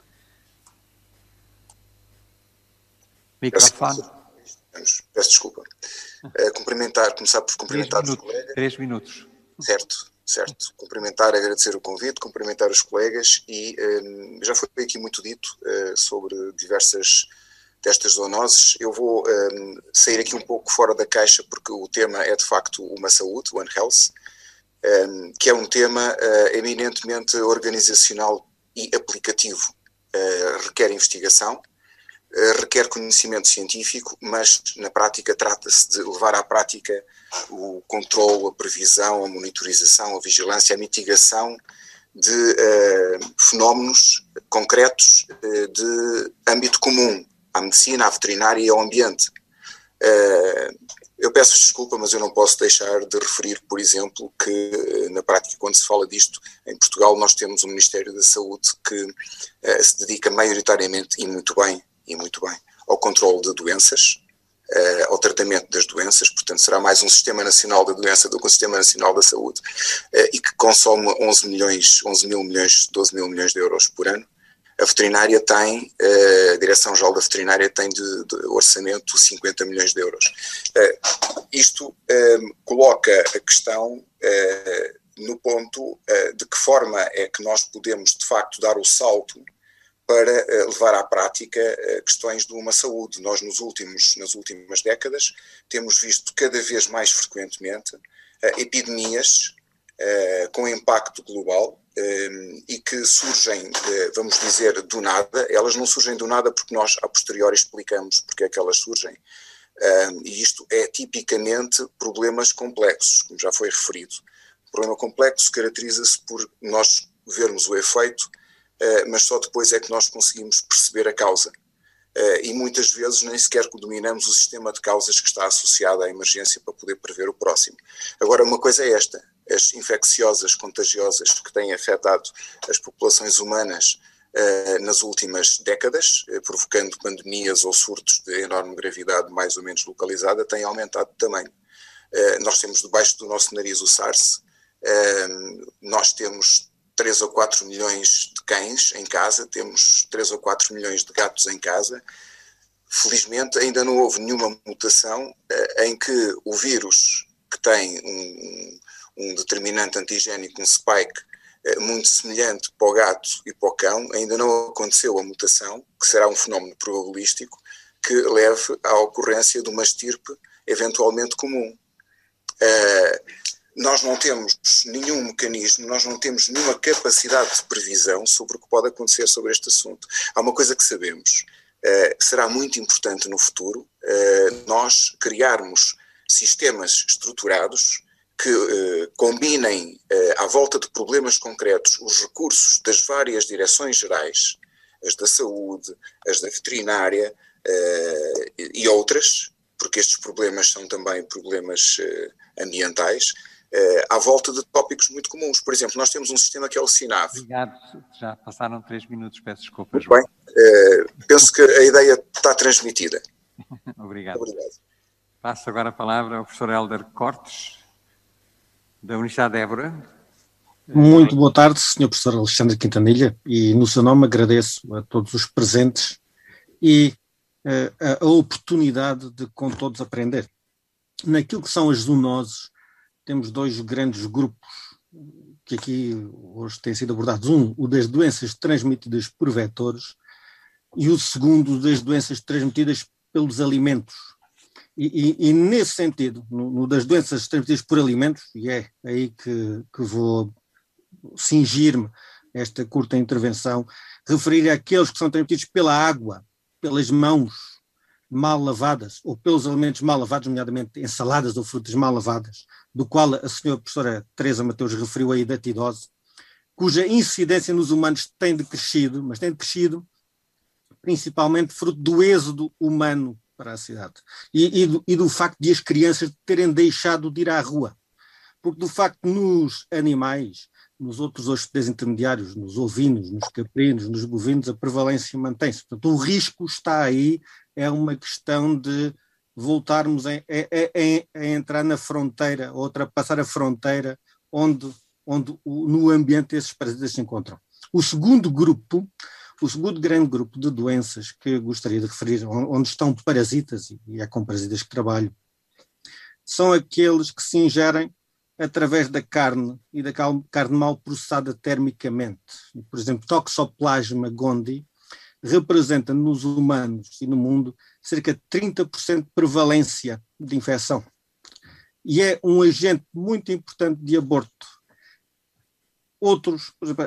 Peço desculpa. Começar por cumprimentar os colegas. 3 minutos. Certo. Cumprimentar, agradecer o convite, cumprimentar os colegas e já foi aqui muito dito sobre diversas destas zoonoses. Eu vou sair aqui um pouco fora da caixa porque o tema é de facto uma saúde, One Health, que é um tema eminentemente organizacional e aplicativo. Requer investigação, requer conhecimento científico, mas na prática trata-se de levar à prática o controle, a previsão, a monitorização, a vigilância, a mitigação de fenómenos concretos de âmbito comum à medicina, à veterinária e ao ambiente. Eu peço desculpa, mas eu não posso deixar de referir, por exemplo, que na prática, quando se fala disto, em Portugal nós temos um Ministério da Saúde que se dedica maioritariamente e muito bem, ao controle de doenças, ao tratamento das doenças, portanto será mais um Sistema Nacional da Doença do que um Sistema Nacional da Saúde, e que consome 12 mil milhões de euros por ano, A veterinária tem, a Direção-Geral da Veterinária tem de orçamento 50 milhões de euros. Isto coloca a questão no ponto de que forma é que nós podemos, de facto, dar o salto para levar à prática questões de uma saúde. Nós, nas últimas décadas, temos visto cada vez mais frequentemente epidemias com impacto global e que surgem, vamos dizer, do nada. Elas não surgem do nada porque nós, a posteriori, explicamos porque é que elas surgem. E isto é tipicamente problemas complexos, como já foi referido. O problema complexo caracteriza-se por nós vermos o efeito, mas só depois é que nós conseguimos perceber a causa. E muitas vezes nem sequer dominamos o sistema de causas que está associado à emergência para poder prever o próximo. Agora, uma coisa é esta: as infecciosas contagiosas que têm afetado as populações humanas nas últimas décadas, provocando pandemias ou surtos de enorme gravidade mais ou menos localizada, têm aumentado de tamanho. Nós temos debaixo do nosso nariz o SARS, nós temos 3 ou 4 milhões de cães em casa, temos 3 ou 4 milhões de gatos em casa. Felizmente ainda não houve nenhuma mutação em que o vírus, que tem um determinante antigénico, um spike, muito semelhante para o gato e para o cão, ainda não aconteceu a mutação, que será um fenómeno probabilístico, que leve à ocorrência de uma estirpe eventualmente comum. Nós não temos nenhum mecanismo, nós não temos nenhuma capacidade de previsão sobre o que pode acontecer sobre este assunto. Há uma coisa que sabemos, será muito importante no futuro, nós criarmos sistemas estruturados que combinem à volta de problemas concretos os recursos das várias direções gerais, as da saúde, as da veterinária e outras, porque estes problemas são também problemas ambientais, à volta de tópicos muito comuns. Por exemplo, nós temos um sistema que é o SINAV. Obrigado, já passaram 3 minutos, peço desculpa. Muito bem, penso que a ideia está transmitida. Obrigado. Passo agora a palavra ao professor Hélder Cortes, da Universidade de Évora. Muito boa tarde, Sr. Professor Alexandre Quintanilha, e no seu nome agradeço a todos os presentes e a oportunidade de com todos aprender. Naquilo que são as zoonoses, temos 2 grandes grupos que aqui hoje têm sido abordados. Um, o das doenças transmitidas por vetores, e o segundo, das doenças transmitidas pelos alimentos. E nesse sentido, no das doenças transmitidas por alimentos, e é aí que vou cingir-me esta curta intervenção, referir àqueles que são transmitidos pela água, pelas mãos mal lavadas, ou pelos alimentos mal lavados, nomeadamente ensaladas ou frutas mal lavadas, do qual a senhora professora Teresa Mateus referiu a hidatidose, cuja incidência nos humanos tem decrescido, mas tem decrescido principalmente fruto do êxodo humano para a cidade e do facto de as crianças terem deixado de ir à rua, porque do facto nos animais, nos outros hospedeiros intermediários, nos ovinos, nos caprinos, nos bovinos, a prevalência mantém-se. Portanto, o risco está aí, é uma questão de voltarmos a entrar na fronteira, ou ultrapassar a fronteira onde no ambiente esses parasitas se encontram. O segundo grande grupo de doenças que eu gostaria de referir, onde estão parasitas, e é com parasitas que trabalho, são aqueles que se ingerem através da carne e da carne mal processada termicamente. Por exemplo, Toxoplasma gondii representa nos humanos e no mundo cerca de 30% de prevalência de infecção. E é um agente muito importante de aborto. Outros, por exemplo,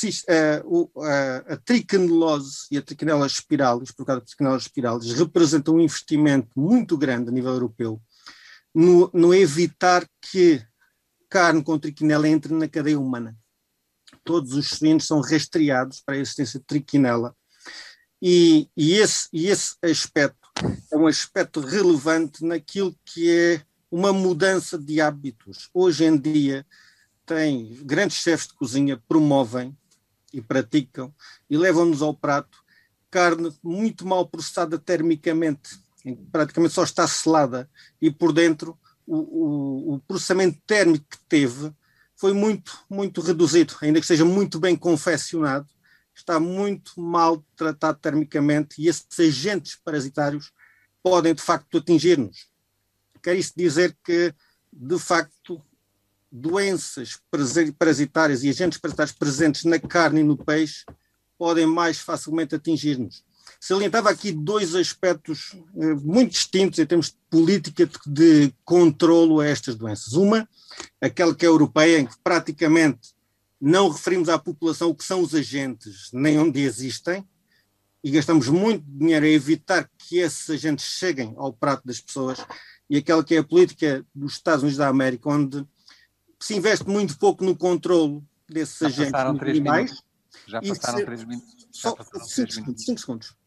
a tricanelose e a trichinella spiralis, por causa da trichinella spiralis, representam um investimento muito grande a nível europeu no evitar que carne com trichinella entre na cadeia humana. Todos os suínos são rastreados para a existência de trichinella. E esse aspecto é um aspecto relevante naquilo que é uma mudança de hábitos. Hoje em dia, grandes chefes de cozinha promovem e praticam e levam-nos ao prato carne muito mal processada termicamente, em que praticamente só está selada e por dentro o processamento térmico que teve foi muito, muito reduzido, ainda que seja muito bem confeccionado, está muito mal tratado termicamente e esses agentes parasitários podem, de facto, atingir-nos. Quer isso dizer que, de facto, doenças parasitárias e agentes parasitários presentes na carne e no peixe podem mais facilmente atingir-nos. Salientava aqui dois aspectos muito distintos em termos de política de controlo a estas doenças. Uma, aquela que é europeia, em que praticamente não referimos à população o que são os agentes, nem onde existem, e gastamos muito dinheiro a evitar que esses agentes cheguem ao prato das pessoas, e aquela que é a política dos Estados Unidos da América, onde se investe muito pouco no controlo desses agentes animais. Já passaram 3 minutos. Só 5 segundos.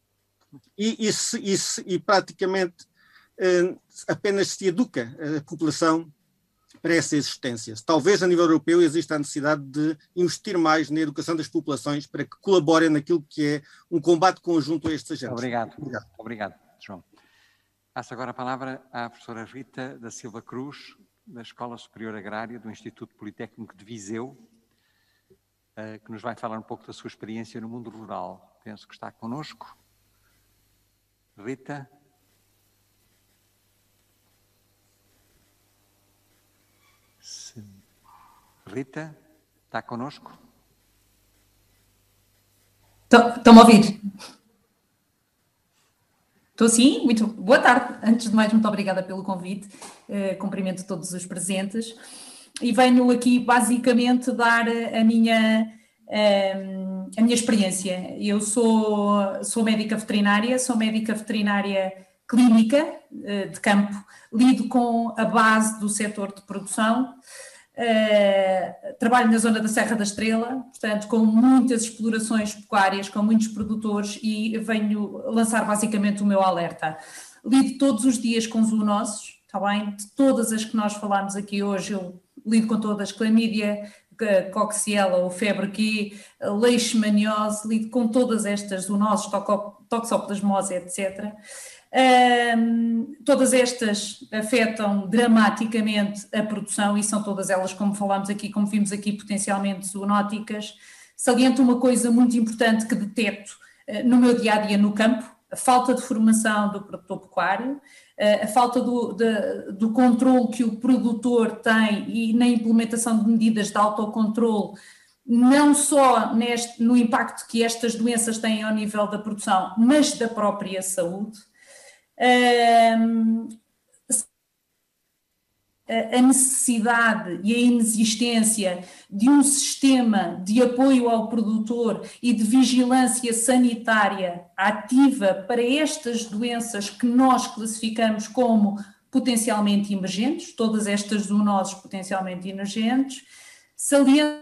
E praticamente apenas se educa a população para essa existência. Talvez a nível europeu exista a necessidade de investir mais na educação das populações para que colaborem naquilo que é um combate conjunto a estes agentes. Obrigado, João. Passo agora a palavra à professora Rita da Silva Cruz, da Escola Superior Agrária do Instituto Politécnico de Viseu, que nos vai falar um pouco da sua experiência no mundo rural. Penso que está connosco. Rita. Rita, está connosco? Estão-me a ouvir? Estou sim, muito boa tarde. Antes de mais, muito obrigada pelo convite. Cumprimento todos os presentes. E venho aqui basicamente dar a minha experiência. Eu sou médica veterinária, clínica de campo, lido com a base do setor de produção, trabalho na zona da Serra da Estrela, portanto com muitas explorações pecuárias, com muitos produtores e venho lançar basicamente o meu alerta. Lido todos os dias com zoonoses, está bem? De todas as que nós falámos aqui hoje, eu lido com todas, clamídia, coxiella ou febre Q, leishmaniose, lido com todas estas zoonoses, toxoplasmose, etc. Todas estas afetam dramaticamente a produção e são todas elas, como falámos aqui, como vimos aqui, potencialmente zoonóticas. Saliento uma coisa muito importante que detecto no meu dia-a-dia no campo: a falta de formação do produtor pecuário, a falta do controle que o produtor tem e na implementação de medidas de autocontrole, não só no impacto que estas doenças têm ao nível da produção, mas da própria saúde. A necessidade e a inexistência de um sistema de apoio ao produtor e de vigilância sanitária ativa para estas doenças que nós classificamos como potencialmente emergentes, todas estas zoonoses potencialmente emergentes. Saliento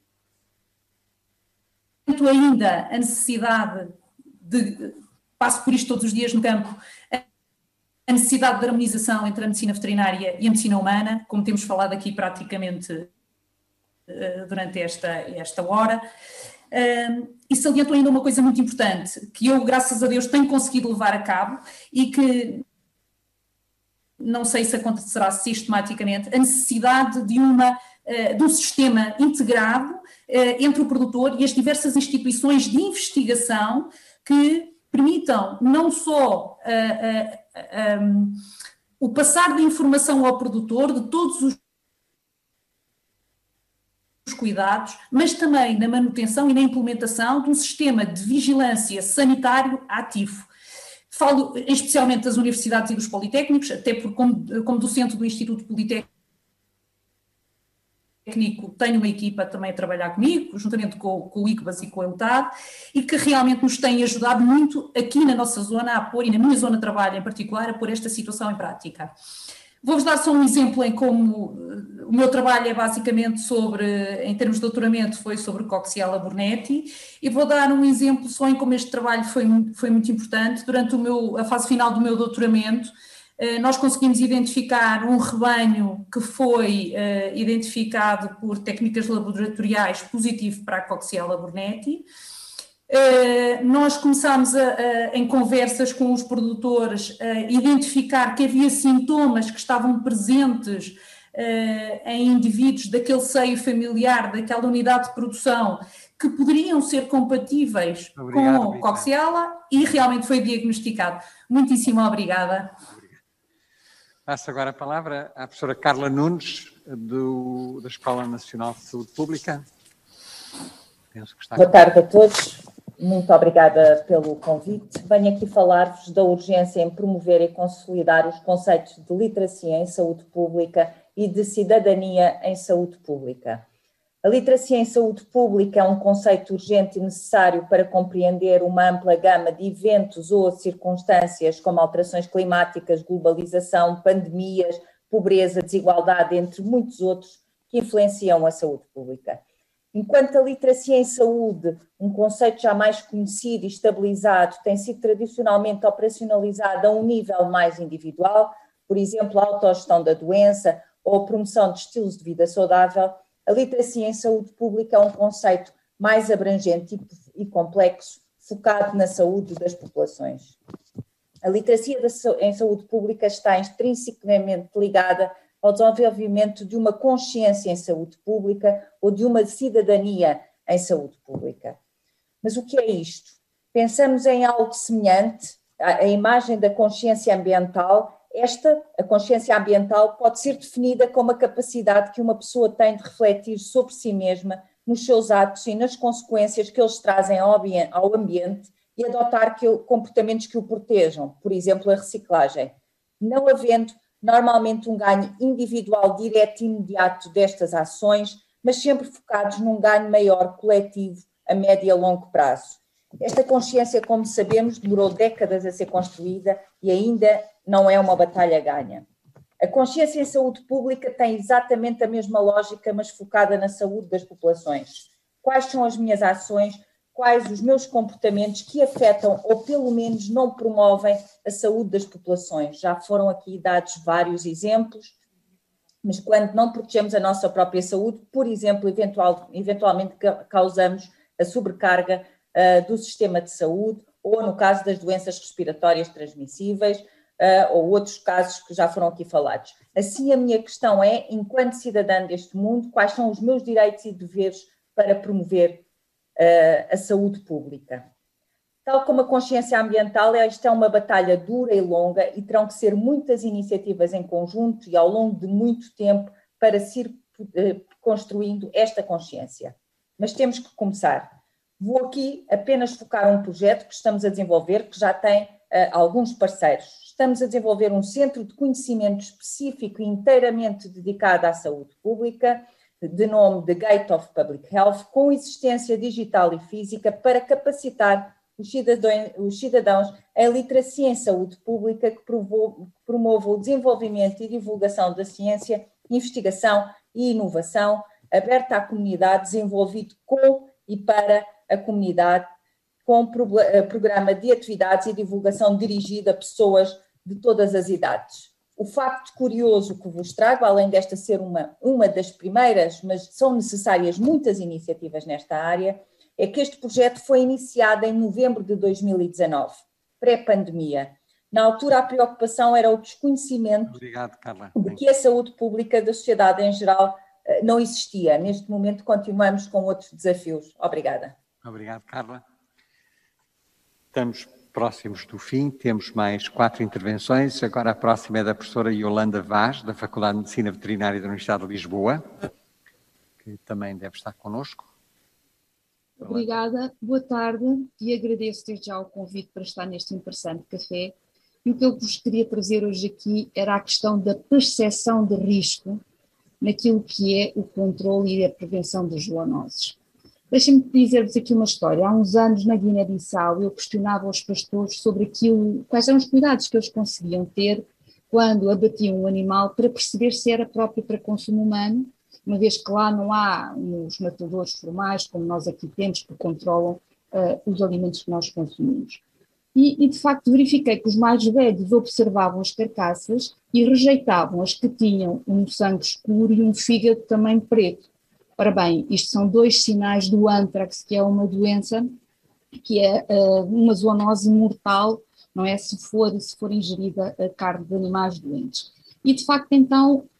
ainda a necessidade passo por isto todos os dias no campo, a necessidade de harmonização entre a medicina veterinária e a medicina humana, como temos falado aqui praticamente durante esta hora. E saliento ainda uma coisa muito importante, que eu, graças a Deus, tenho conseguido levar a cabo e que não sei se acontecerá sistematicamente, a necessidade de um sistema integrado entre o produtor e as diversas instituições de investigação que permitam não só o passar de informação ao produtor de todos os cuidados, mas também na manutenção e na implementação de um sistema de vigilância sanitário ativo. Falo especialmente das universidades e dos politécnicos, até porque como docente do Instituto Politécnico tenho uma equipa também a trabalhar comigo, juntamente com o ICBAS e com a EUTAD, e que realmente nos tem ajudado muito aqui na nossa zona a pôr, e na minha zona de trabalho em particular, a pôr esta situação em prática. Vou-vos dar só um exemplo em como o meu trabalho é basicamente em termos de doutoramento, foi sobre Coxiella burnetii, e vou dar um exemplo só em como este trabalho foi muito importante. Durante a fase final do meu doutoramento, nós conseguimos identificar um rebanho que foi identificado por técnicas laboratoriais positivo para a Coxiella burnetii. Nós começámos em conversas com os produtores a identificar que havia sintomas que estavam presentes em indivíduos daquele seio familiar, daquela unidade de produção, que poderiam ser compatíveis com Coxiella e realmente foi diagnosticado. Muitíssimo obrigada. Passo agora a palavra à professora Carla Nunes, da Escola Nacional de Saúde Pública. Penso que está Boa tarde a todos. Muito obrigada pelo convite. Venho aqui falar-vos da urgência em promover e consolidar os conceitos de literacia em saúde pública e de cidadania em saúde pública. A literacia em saúde pública é um conceito urgente e necessário para compreender uma ampla gama de eventos ou circunstâncias como alterações climáticas, globalização, pandemias, pobreza, desigualdade, entre muitos outros, que influenciam a saúde pública. Enquanto a literacia em saúde, um conceito já mais conhecido e estabilizado, tem sido tradicionalmente operacionalizado a um nível mais individual, por exemplo, a autogestão da doença ou a promoção de estilos de vida saudável, a literacia em saúde pública é um conceito mais abrangente e complexo, focado na saúde das populações. A literacia em saúde pública está intrinsecamente ligada ao desenvolvimento de uma consciência em saúde pública ou de uma cidadania em saúde pública. Mas o que é isto? Pensamos em algo semelhante à imagem da consciência ambiental. A consciência ambiental pode ser definida como a capacidade que uma pessoa tem de refletir sobre si mesma, nos seus atos e nas consequências que eles trazem ao ambiente e adotar comportamentos que o protejam, por exemplo, a reciclagem. Não havendo normalmente um ganho individual direto e imediato destas ações, mas sempre focados num ganho maior coletivo a médio e a longo prazo. Esta consciência, como sabemos, demorou décadas a ser construída e ainda não é uma batalha ganha. A consciência em saúde pública tem exatamente a mesma lógica, mas focada na saúde das populações. Quais são as minhas ações? Quais os meus comportamentos que afetam ou pelo menos não promovem a saúde das populações? Já foram aqui dados vários exemplos, mas quando não protegemos a nossa própria saúde, por exemplo, eventualmente causamos a sobrecarga do sistema de saúde, ou no caso das doenças respiratórias transmissíveis, ou outros casos que já foram aqui falados. Assim, a minha questão é, enquanto cidadã deste mundo, quais são os meus direitos e deveres para promover a saúde pública? Tal como a consciência ambiental, esta é uma batalha dura e longa e terão que ser muitas iniciativas em conjunto e ao longo de muito tempo para se ir construindo esta consciência. Mas temos que começar. Vou aqui apenas focar um projeto que estamos a desenvolver, que já tem alguns parceiros. Estamos a desenvolver um centro de conhecimento específico e inteiramente dedicado à saúde pública, de nome The Gate of Public Health, com existência digital e física para capacitar os cidadãos em literacia em saúde pública que promova o desenvolvimento e divulgação da ciência, investigação e inovação, aberta à comunidade, desenvolvido com e para a comunidade, com programa de atividades e divulgação dirigido a pessoas de todas as idades. O facto curioso que vos trago, além desta ser uma das primeiras, mas são necessárias muitas iniciativas nesta área, é que este projeto foi iniciado em novembro de 2019, pré-pandemia. Na altura, a preocupação era o desconhecimento de que a saúde pública da sociedade em geral não existia. Neste momento, continuamos com outros desafios. Obrigada. Obrigado, Carla. Estamos próximos do fim, temos mais 4 intervenções. Agora a próxima é da professora Yolanda Vaz, da Faculdade de Medicina Veterinária da Universidade de Lisboa, que também deve estar connosco. Obrigada, boa tarde e agradeço desde já o convite para estar neste interessante café. E o que eu vos queria trazer hoje aqui era a questão da percepção de risco naquilo que é o controle e a prevenção das zoonoses. Deixem-me dizer-vos aqui uma história. Há uns anos, na Guiné-Bissau, eu questionava os pastores sobre quais eram os cuidados que eles conseguiam ter quando abatiam um animal para perceber se era próprio para consumo humano, uma vez que lá não há os matadores formais, como nós aqui temos, que controlam os alimentos que nós consumimos. E, de facto, verifiquei que os mais velhos observavam as carcaças e rejeitavam as que tinham um sangue escuro e um fígado também preto. Ora bem, isto são 2 sinais do ântrax, que é uma doença, que é uma zoonose mortal, não é? Se for ingerida a carne de animais doentes. E, de facto, então,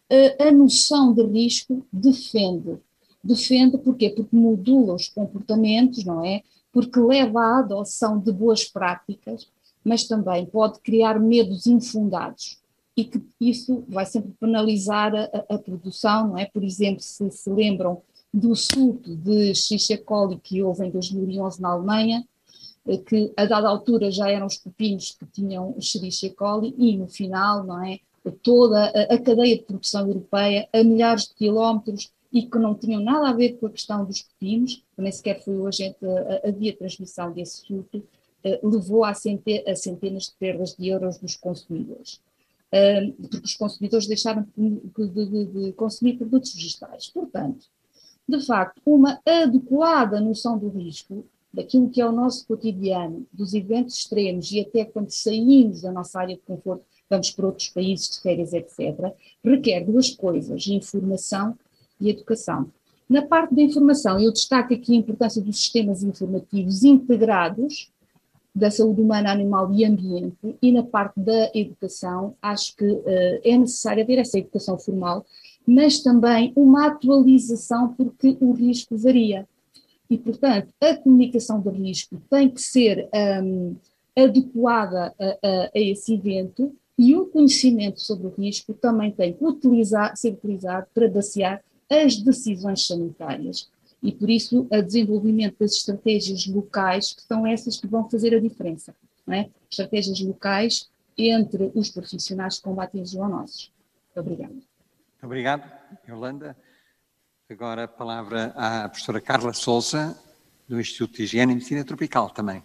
a noção de risco defende. Defende porquê? Porque modula os comportamentos, não é? Porque leva à adoção de boas práticas, mas também pode criar medos infundados e que isso vai sempre penalizar a produção, não é? Por exemplo, se lembram do surto de Escherichia coli que houve em 2011 na Alemanha, que a dada altura já eram os pepinos que tinham Escherichia coli e no final, não é? Toda a cadeia de produção europeia a milhares de quilómetros e que não tinham nada a ver com a questão dos pepinos, nem sequer foi o agente a via transmissão desse surto, levou a centenas de perdas de euros dos consumidores. Porque os consumidores deixaram de consumir produtos vegetais. Portanto, de facto, uma adequada noção do risco, daquilo que é o nosso cotidiano, dos eventos extremos e até quando saímos da nossa área de conforto, vamos para outros países de férias, etc., requer duas coisas, informação e educação. Na parte da informação, eu destaco aqui a importância dos sistemas informativos integrados da saúde humana, animal e ambiente, e na parte da educação, acho que é necessário haver essa educação formal, mas também uma atualização porque o risco varia. E, portanto, a comunicação de risco tem que ser adequada a esse evento e o conhecimento sobre o risco também tem que ser utilizado para basear as decisões sanitárias. E, por isso, o desenvolvimento das estratégias locais, que são essas que vão fazer a diferença, não é? Estratégias locais entre os profissionais que combatem as zoonoses. Muito obrigada. Muito obrigado, Yolanda. Agora a palavra à professora Carla Sousa, do Instituto de Higiene e Medicina Tropical também.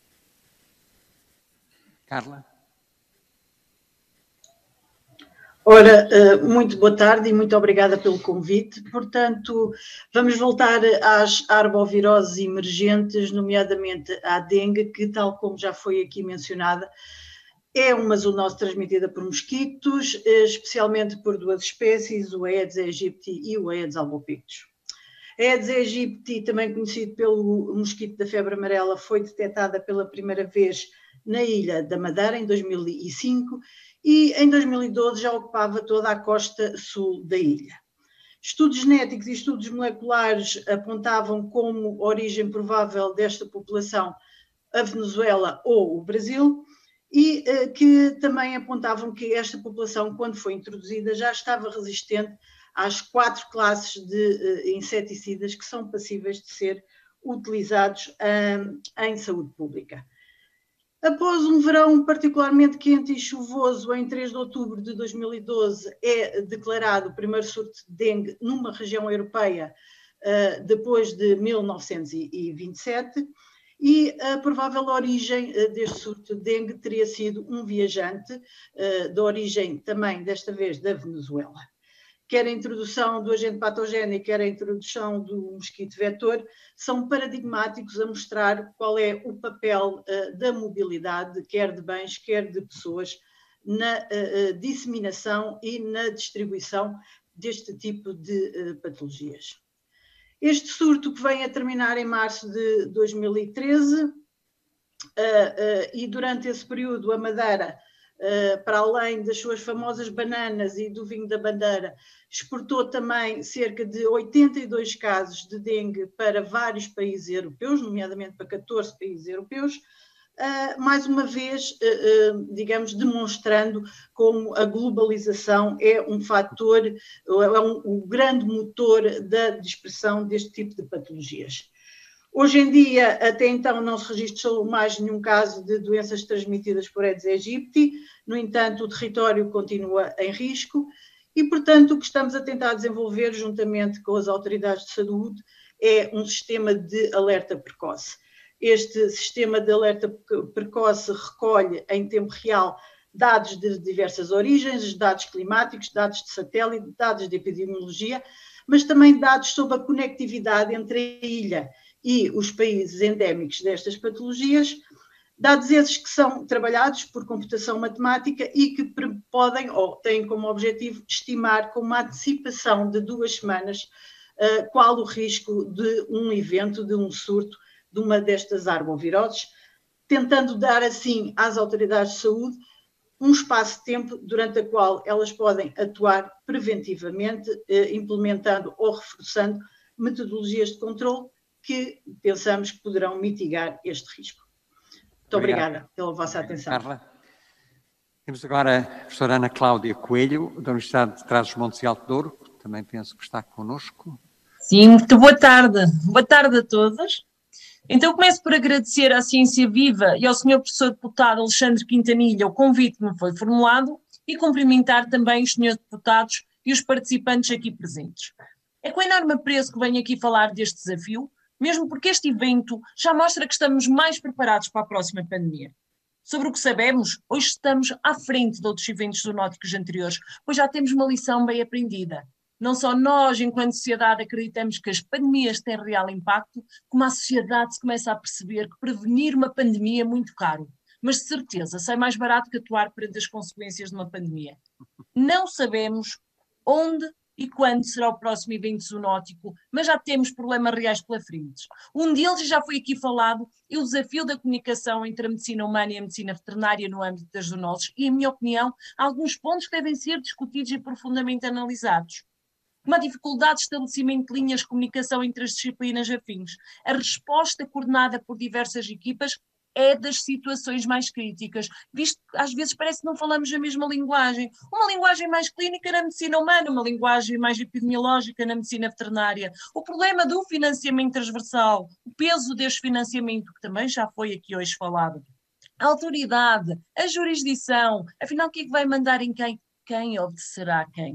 Carla. Ora, muito boa tarde e muito obrigada pelo convite. Portanto, vamos voltar às arboviroses emergentes, nomeadamente à dengue, que, tal como já foi aqui mencionada, é uma zoonose transmitida por mosquitos, especialmente por duas espécies, o Aedes aegypti e o Aedes albopictus. A Aedes aegypti, também conhecido pelo mosquito da febre amarela, foi detectada pela primeira vez na ilha da Madeira, em 2005, e em 2012 já ocupava toda a costa sul da ilha. Estudos genéticos e estudos moleculares apontavam como origem provável desta população a Venezuela ou o Brasil, e que também apontavam que esta população, quando foi introduzida, já estava resistente às 4 classes de inseticidas que são passíveis de ser utilizados em saúde pública. Após um verão particularmente quente e chuvoso, em 3 de outubro de 2012, é declarado o primeiro surto de dengue numa região europeia depois de 1927, e a provável origem deste surto de dengue teria sido um viajante de origem também, desta vez, da Venezuela. Quer a introdução do agente patogénico, quer a introdução do mosquito vetor, são paradigmáticos a mostrar qual é o papel da mobilidade, quer de bens, quer de pessoas, na disseminação e na distribuição deste tipo de patologias. Este surto, que vem a terminar em março de 2013, e durante esse período a Madeira, para além das suas famosas bananas e do vinho da bandeira, exportou também cerca de 82 casos de dengue para vários países europeus, nomeadamente para 14 países europeus, mais uma vez, digamos, demonstrando como a globalização é um fator, é um grande motor da dispersão deste tipo de patologias. Hoje em dia, até então, não se registrou mais nenhum caso de doenças transmitidas por Aedes aegypti, no entanto, o território continua em risco e, portanto, o que estamos a tentar desenvolver, juntamente com as autoridades de saúde, é um sistema de alerta precoce. Este sistema de alerta precoce recolhe em tempo real dados de diversas origens, dados climáticos, dados de satélite, dados de epidemiologia, mas também dados sobre a conectividade entre a ilha e os países endémicos destas patologias, dados esses que são trabalhados por computação matemática e que podem ou têm como objetivo estimar com uma antecipação de 2 semanas qual o risco de um evento, de um surto, de uma destas arboviroses, tentando dar assim às autoridades de saúde um espaço de tempo durante o qual elas podem atuar preventivamente, implementando ou reforçando metodologias de controle que pensamos que poderão mitigar este risco. Muito obrigada pela vossa atenção. Carla. Temos agora a professora Ana Cláudia Coelho, da Universidade de Trás-os-Montes e Alto Douro, que também penso que está connosco. Sim, muito boa tarde. Boa tarde a todos. Então começo por agradecer à Ciência Viva e ao Sr. Professor Deputado Alexandre Quintanilha o convite que me foi formulado e cumprimentar também os senhores deputados e os participantes aqui presentes. É com enorme apreço que venho aqui falar deste desafio, mesmo porque este evento já mostra que estamos mais preparados para a próxima pandemia. Sobre o que sabemos, hoje estamos à frente de outros eventos zoonóticos anteriores, pois já temos uma lição bem aprendida. Não só nós, enquanto sociedade, acreditamos que as pandemias têm real impacto, como a sociedade se começa a perceber que prevenir uma pandemia é muito caro. Mas de certeza sai mais barato que atuar perante as consequências de uma pandemia. Não sabemos onde e quando será o próximo evento zoonótico, mas já temos problemas reais pela frente. Um deles, já foi aqui falado, é o desafio da comunicação entre a medicina humana e a medicina veterinária no âmbito das zoonoses e, em minha opinião, há alguns pontos que devem ser discutidos e profundamente analisados. Uma dificuldade de estabelecimento de linhas de comunicação entre as disciplinas afins. A resposta coordenada por diversas equipas é das situações mais críticas, visto que às vezes parece que não falamos a mesma linguagem. Uma linguagem mais clínica na medicina humana, uma linguagem mais epidemiológica na medicina veterinária. O problema do financiamento transversal, o peso deste financiamento, que também já foi aqui hoje falado. A autoridade, a jurisdição, afinal o que é que vai mandar em quem? Quem obedecerá a quem?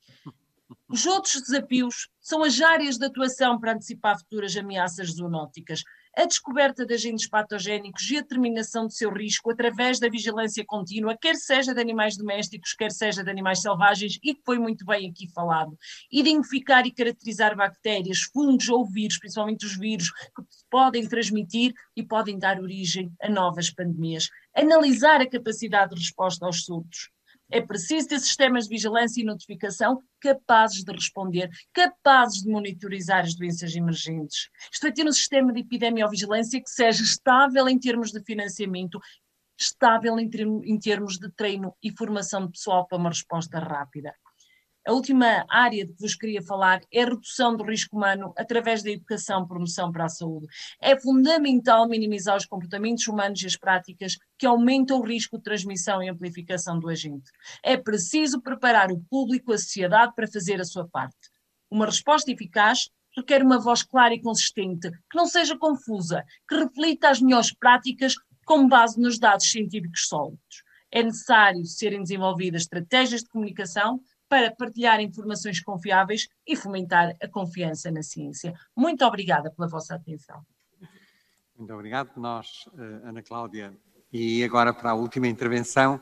Os outros desafios são as áreas de atuação para antecipar futuras ameaças zoonóticas, a descoberta de agentes patogénicos e a determinação do seu risco através da vigilância contínua, quer seja de animais domésticos, quer seja de animais selvagens, e que foi muito bem aqui falado. Identificar e caracterizar bactérias, fungos ou vírus, principalmente os vírus, que podem transmitir e podem dar origem a novas pandemias. Analisar a capacidade de resposta aos surtos. É preciso ter sistemas de vigilância e notificação capazes de responder, capazes de monitorizar as doenças emergentes. Isto é, ter um sistema de epidemiovigilância que seja estável em termos de financiamento, estável em termos de treino e formação de pessoal para uma resposta rápida. A última área de que vos queria falar é a redução do risco humano através da educação e promoção para a saúde. É fundamental minimizar os comportamentos humanos e as práticas que aumentam o risco de transmissão e amplificação do agente. É preciso preparar o público, a sociedade, para fazer a sua parte. Uma resposta eficaz requer uma voz clara e consistente, que não seja confusa, que reflita as melhores práticas com base nos dados científicos sólidos. É necessário serem desenvolvidas estratégias de comunicação para partilhar informações confiáveis e fomentar a confiança na ciência. Muito obrigada pela vossa atenção. Muito obrigado, nós, Ana Cláudia. E agora para a última intervenção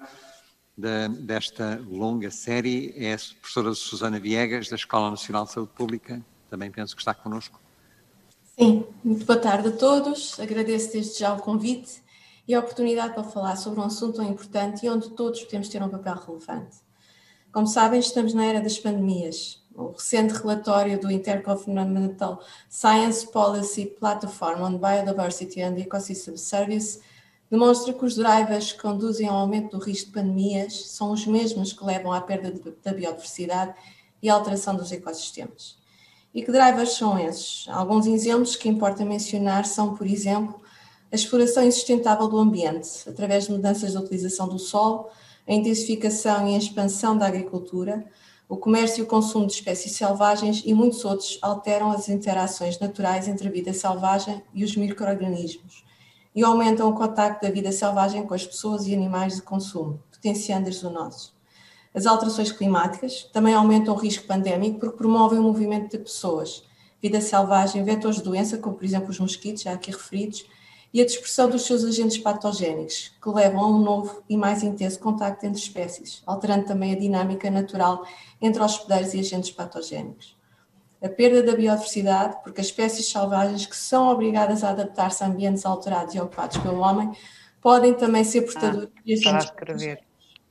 desta longa série é a professora Susana Viegas, da Escola Nacional de Saúde Pública, também penso que está connosco. Sim, muito boa tarde a todos, agradeço desde já o convite e a oportunidade para falar sobre um assunto tão importante e onde todos podemos ter um papel relevante. Como sabem, estamos na era das pandemias. O recente relatório do Intergovernmental Science Policy Platform on Biodiversity and Ecosystem Service demonstra que os drivers que conduzem ao aumento do risco de pandemias são os mesmos que levam à perda da biodiversidade e à alteração dos ecossistemas. E que drivers são esses? Alguns exemplos que importa mencionar são, por exemplo, a exploração insustentável do ambiente, através de mudanças da utilização do solo, a intensificação e a expansão da agricultura, o comércio e o consumo de espécies selvagens e muitos outros alteram as interações naturais entre a vida selvagem e os micro-organismos e aumentam o contacto da vida selvagem com as pessoas e animais de consumo, potenciando as zoonoses. As alterações climáticas também aumentam o risco pandémico porque promovem o movimento de pessoas, vida selvagem, vetores de doença, como por exemplo os mosquitos, já aqui referidos, e a dispersão dos seus agentes patogénicos, que levam a um novo e mais intenso contacto entre espécies, alterando também a dinâmica natural entre hospedeiros e agentes patogénicos. A perda da biodiversidade, porque as espécies selvagens que são obrigadas a adaptar-se a ambientes alterados e ocupados pelo homem, podem também ser portadores de agentes patogénicos.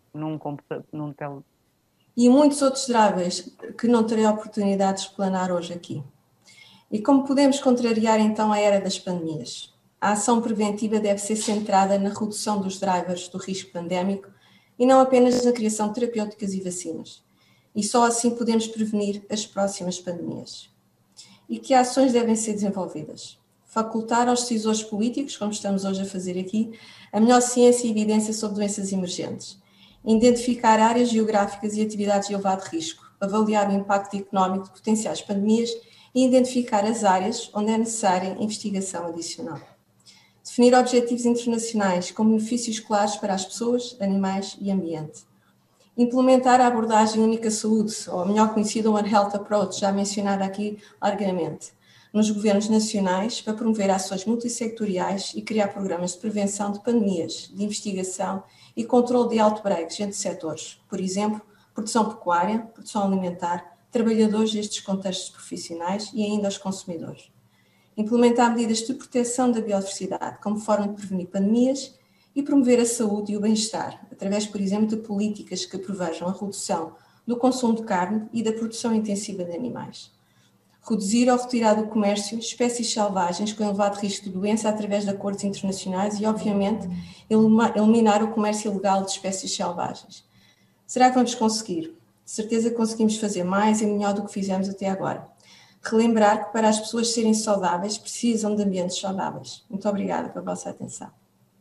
E muitos outros drivers que não terei a oportunidade de explanar hoje aqui. E como podemos contrariar então a era das pandemias? A ação preventiva deve ser centrada na redução dos drivers do risco pandémico e não apenas na criação de terapêuticas e vacinas. E só assim podemos prevenir as próximas pandemias. E que ações devem ser desenvolvidas? Facultar aos decisores políticos, como estamos hoje a fazer aqui, a melhor ciência e evidência sobre doenças emergentes. Identificar áreas geográficas e atividades de elevado risco, avaliar o impacto económico de potenciais pandemias e identificar as áreas onde é necessária investigação adicional. Definir objetivos internacionais com benefícios claros para as pessoas, animais e ambiente. Implementar a abordagem Única Saúde, ou a melhor conhecida One Health Approach, já mencionada aqui largamente, nos governos nacionais para promover ações multissectoriais e criar programas de prevenção de pandemias, de investigação e controle de outbreaks entre setores, por exemplo, produção pecuária, produção alimentar, trabalhadores destes contextos profissionais e ainda os consumidores. Implementar medidas de proteção da biodiversidade como forma de prevenir pandemias e promover a saúde e o bem-estar, através, por exemplo, de políticas que prevejam a redução do consumo de carne e da produção intensiva de animais. Reduzir ou retirar do comércio espécies selvagens com elevado risco de doença através de acordos internacionais e, obviamente, eliminar o comércio ilegal de espécies selvagens. Será que vamos conseguir? De certeza conseguimos fazer mais e melhor do que fizemos até agora. Relembrar que para as pessoas serem saudáveis precisam de ambientes saudáveis. Muito obrigada pela vossa atenção.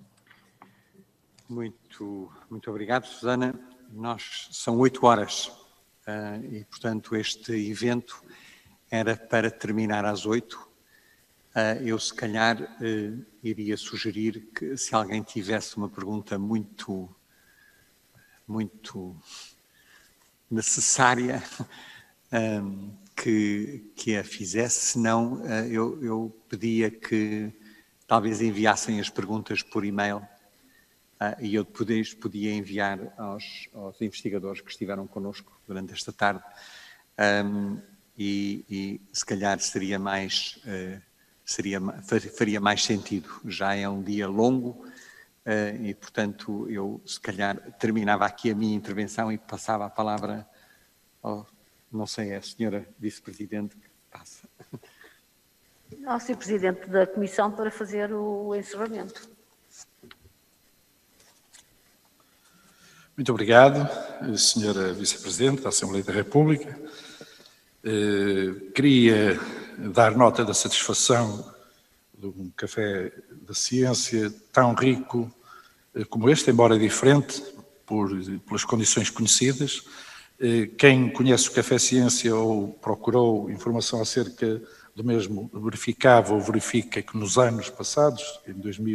Muito obrigado, Susana. São 8 horas e, portanto, este evento era para terminar às 8. Eu, se calhar, iria sugerir que, se alguém tivesse uma pergunta muito necessária, que a fizesse, senão eu pedia que talvez enviassem as perguntas por e-mail e eu depois podia enviar aos investigadores que estiveram connosco durante esta tarde e se calhar faria mais sentido. Já é um dia longo e, portanto, eu se calhar terminava aqui a minha intervenção e passava a palavra ao, não sei, a senhora Vice-Presidente que passa. Ao Sr. Presidente da Comissão para fazer o encerramento. Muito obrigado, Senhora Vice-Presidente da Assembleia da República. Queria dar nota da satisfação de um café da ciência tão rico como este, embora diferente pelas condições conhecidas. Quem conhece o Café Ciência ou procurou informação acerca do mesmo verificava ou verifica que nos anos passados, em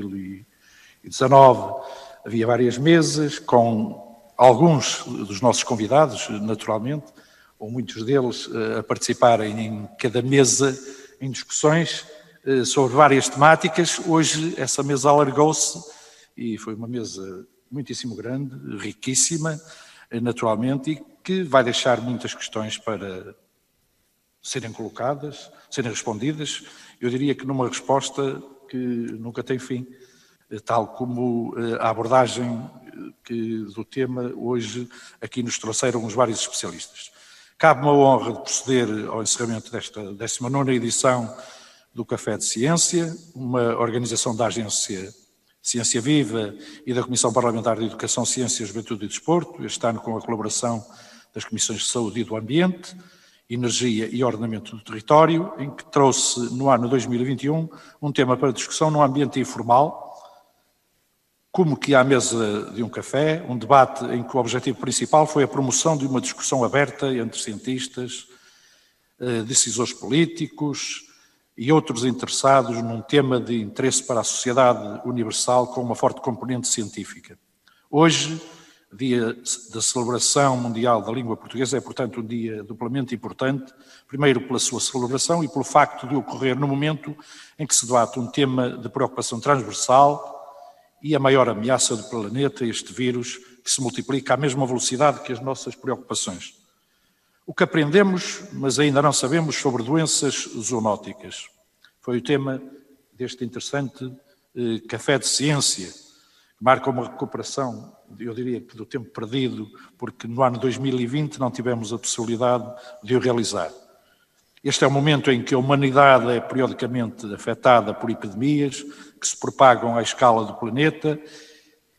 2019, havia várias mesas com alguns dos nossos convidados, naturalmente, ou muitos deles a participarem em cada mesa em discussões sobre várias temáticas. Hoje essa mesa alargou-se e foi uma mesa muitíssimo grande, riquíssima, naturalmente, e que vai deixar muitas questões para serem colocadas, serem respondidas. Eu diria que numa resposta que nunca tem fim, tal como a abordagem do tema hoje aqui nos trouxeram os vários especialistas. Cabe-me a honra de proceder ao encerramento desta 19ª edição do Café de Ciência, uma organização da Agência Ciência Viva e da Comissão Parlamentar de Educação, Ciência, Juventude e Desporto, este ano com a colaboração das Comissões de Saúde e do Ambiente, Energia e Ordenamento do Território, em que trouxe no ano 2021 um tema para discussão no ambiente informal, como que à mesa de um café, um debate em que o objetivo principal foi a promoção de uma discussão aberta entre cientistas, decisores políticos e outros interessados num tema de interesse para a sociedade universal com uma forte componente científica. Hoje, dia da celebração mundial da língua portuguesa, é, portanto, um dia duplamente importante, primeiro pela sua celebração e pelo facto de ocorrer no momento em que se debate um tema de preocupação transversal e a maior ameaça do planeta, este vírus, que se multiplica à mesma velocidade que as nossas preocupações. O que aprendemos, mas ainda não sabemos, sobre doenças zoonóticas. Foi o tema deste interessante Café de Ciência, que marca uma recuperação, eu diria que do tempo perdido, porque no ano 2020 não tivemos a possibilidade de o realizar. Este é o momento em que a humanidade é periodicamente afetada por epidemias que se propagam à escala do planeta.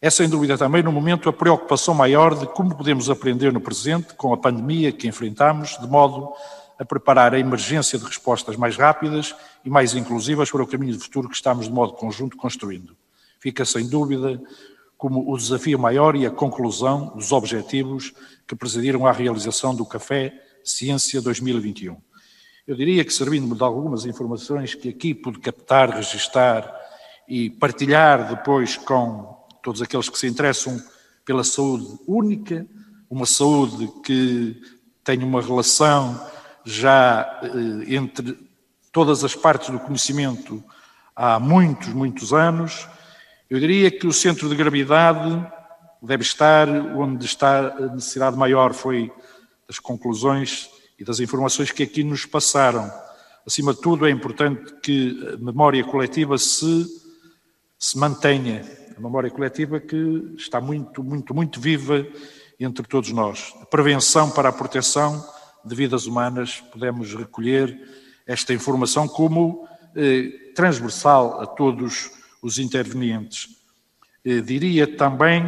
É sem dúvida também no momento a preocupação maior de como podemos aprender no presente com a pandemia que enfrentamos, de modo a preparar a emergência de respostas mais rápidas e mais inclusivas para o caminho de futuro que estamos de modo conjunto construindo. Fica sem dúvida como o desafio maior e a conclusão dos objetivos que presidiram à realização do Café Ciência 2021. Eu diria que, servindo-me de algumas informações que aqui pude captar, registar e partilhar depois com todos aqueles que se interessam pela saúde única, uma saúde que tem uma relação já entre todas as partes do conhecimento há muitos anos, eu diria que o centro de gravidade deve estar onde está a necessidade maior, foi das conclusões e das informações que aqui nos passaram. Acima de tudo, é importante que a memória coletiva se mantenha. A memória coletiva que está muito viva entre todos nós. A prevenção para a proteção de vidas humanas, podemos recolher esta informação como transversal a todos os intervenientes. Diria também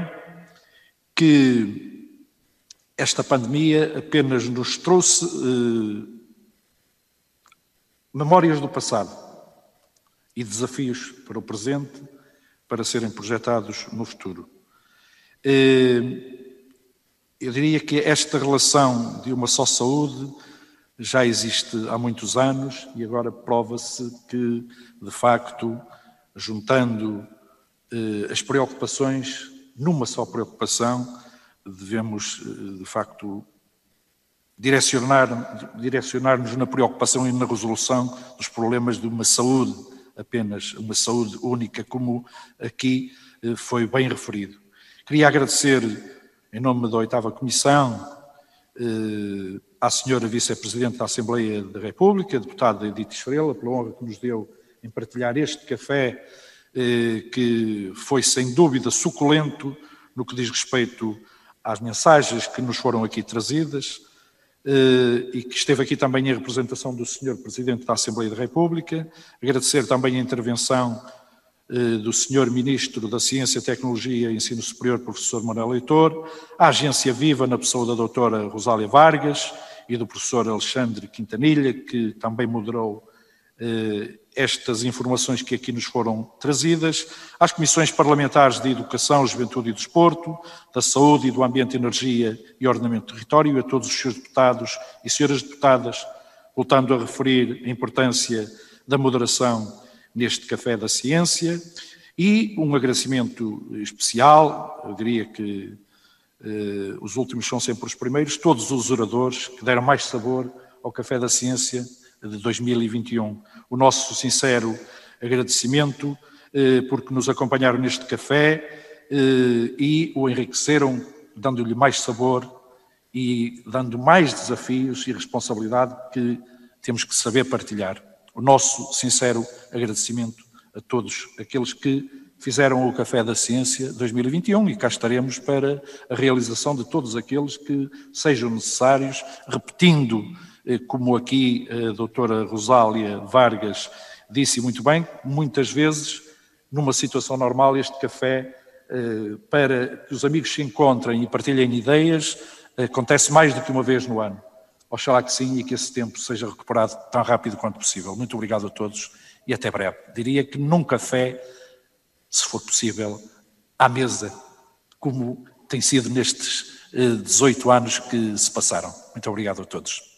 que esta pandemia apenas nos trouxe memórias do passado e desafios para o presente, para serem projetados no futuro. Eu diria que esta relação de uma só saúde já existe há muitos anos e agora prova-se que, de facto, juntando as preocupações numa só preocupação, devemos, de facto, direcionar-nos na preocupação e na resolução dos problemas de uma saúde, apenas uma saúde única, como aqui foi bem referido. Queria agradecer, em nome da 8ª Comissão, à senhora Vice-Presidente da Assembleia da República, a deputada Edith Estrela, pela honra que nos deu em partilhar este café, que foi sem dúvida suculento no que diz respeito às mensagens que nos foram aqui trazidas, e que esteve aqui também em representação do Sr. Presidente da Assembleia da República. Agradecer também a intervenção do Sr. Ministro da Ciência, Tecnologia e Ensino Superior, Professor Manuel Leitor, à Agência Viva, na pessoa da doutora Rosália Vargas e do professor Alexandre Quintanilha, que também moderou estas informações que aqui nos foram trazidas, às comissões parlamentares de Educação, Juventude e Desporto, da Saúde e do Ambiente, Energia e Ordenamento do Território, a todos os senhores deputados e senhoras deputadas, voltando a referir a importância da moderação neste Café da Ciência, e um agradecimento especial, eu diria que os últimos são sempre os primeiros, todos os oradores que deram mais sabor ao Café da Ciência de 2021. O nosso sincero agradecimento porque nos acompanharam neste café e o enriqueceram, dando-lhe mais sabor e dando mais desafios e responsabilidade que temos que saber partilhar. O nosso sincero agradecimento a todos aqueles que fizeram o Café da Ciência 2021 e cá estaremos para a realização de todos aqueles que sejam necessários, repetindo, como aqui a doutora Rosália Vargas disse muito bem, muitas vezes, numa situação normal, este café, para que os amigos se encontrem e partilhem ideias, acontece mais do que uma vez no ano. Oxalá que sim e que esse tempo seja recuperado tão rápido quanto possível. Muito obrigado a todos e até breve. Diria que num café, se for possível, à mesa, como tem sido nestes 18 anos que se passaram. Muito obrigado a todos.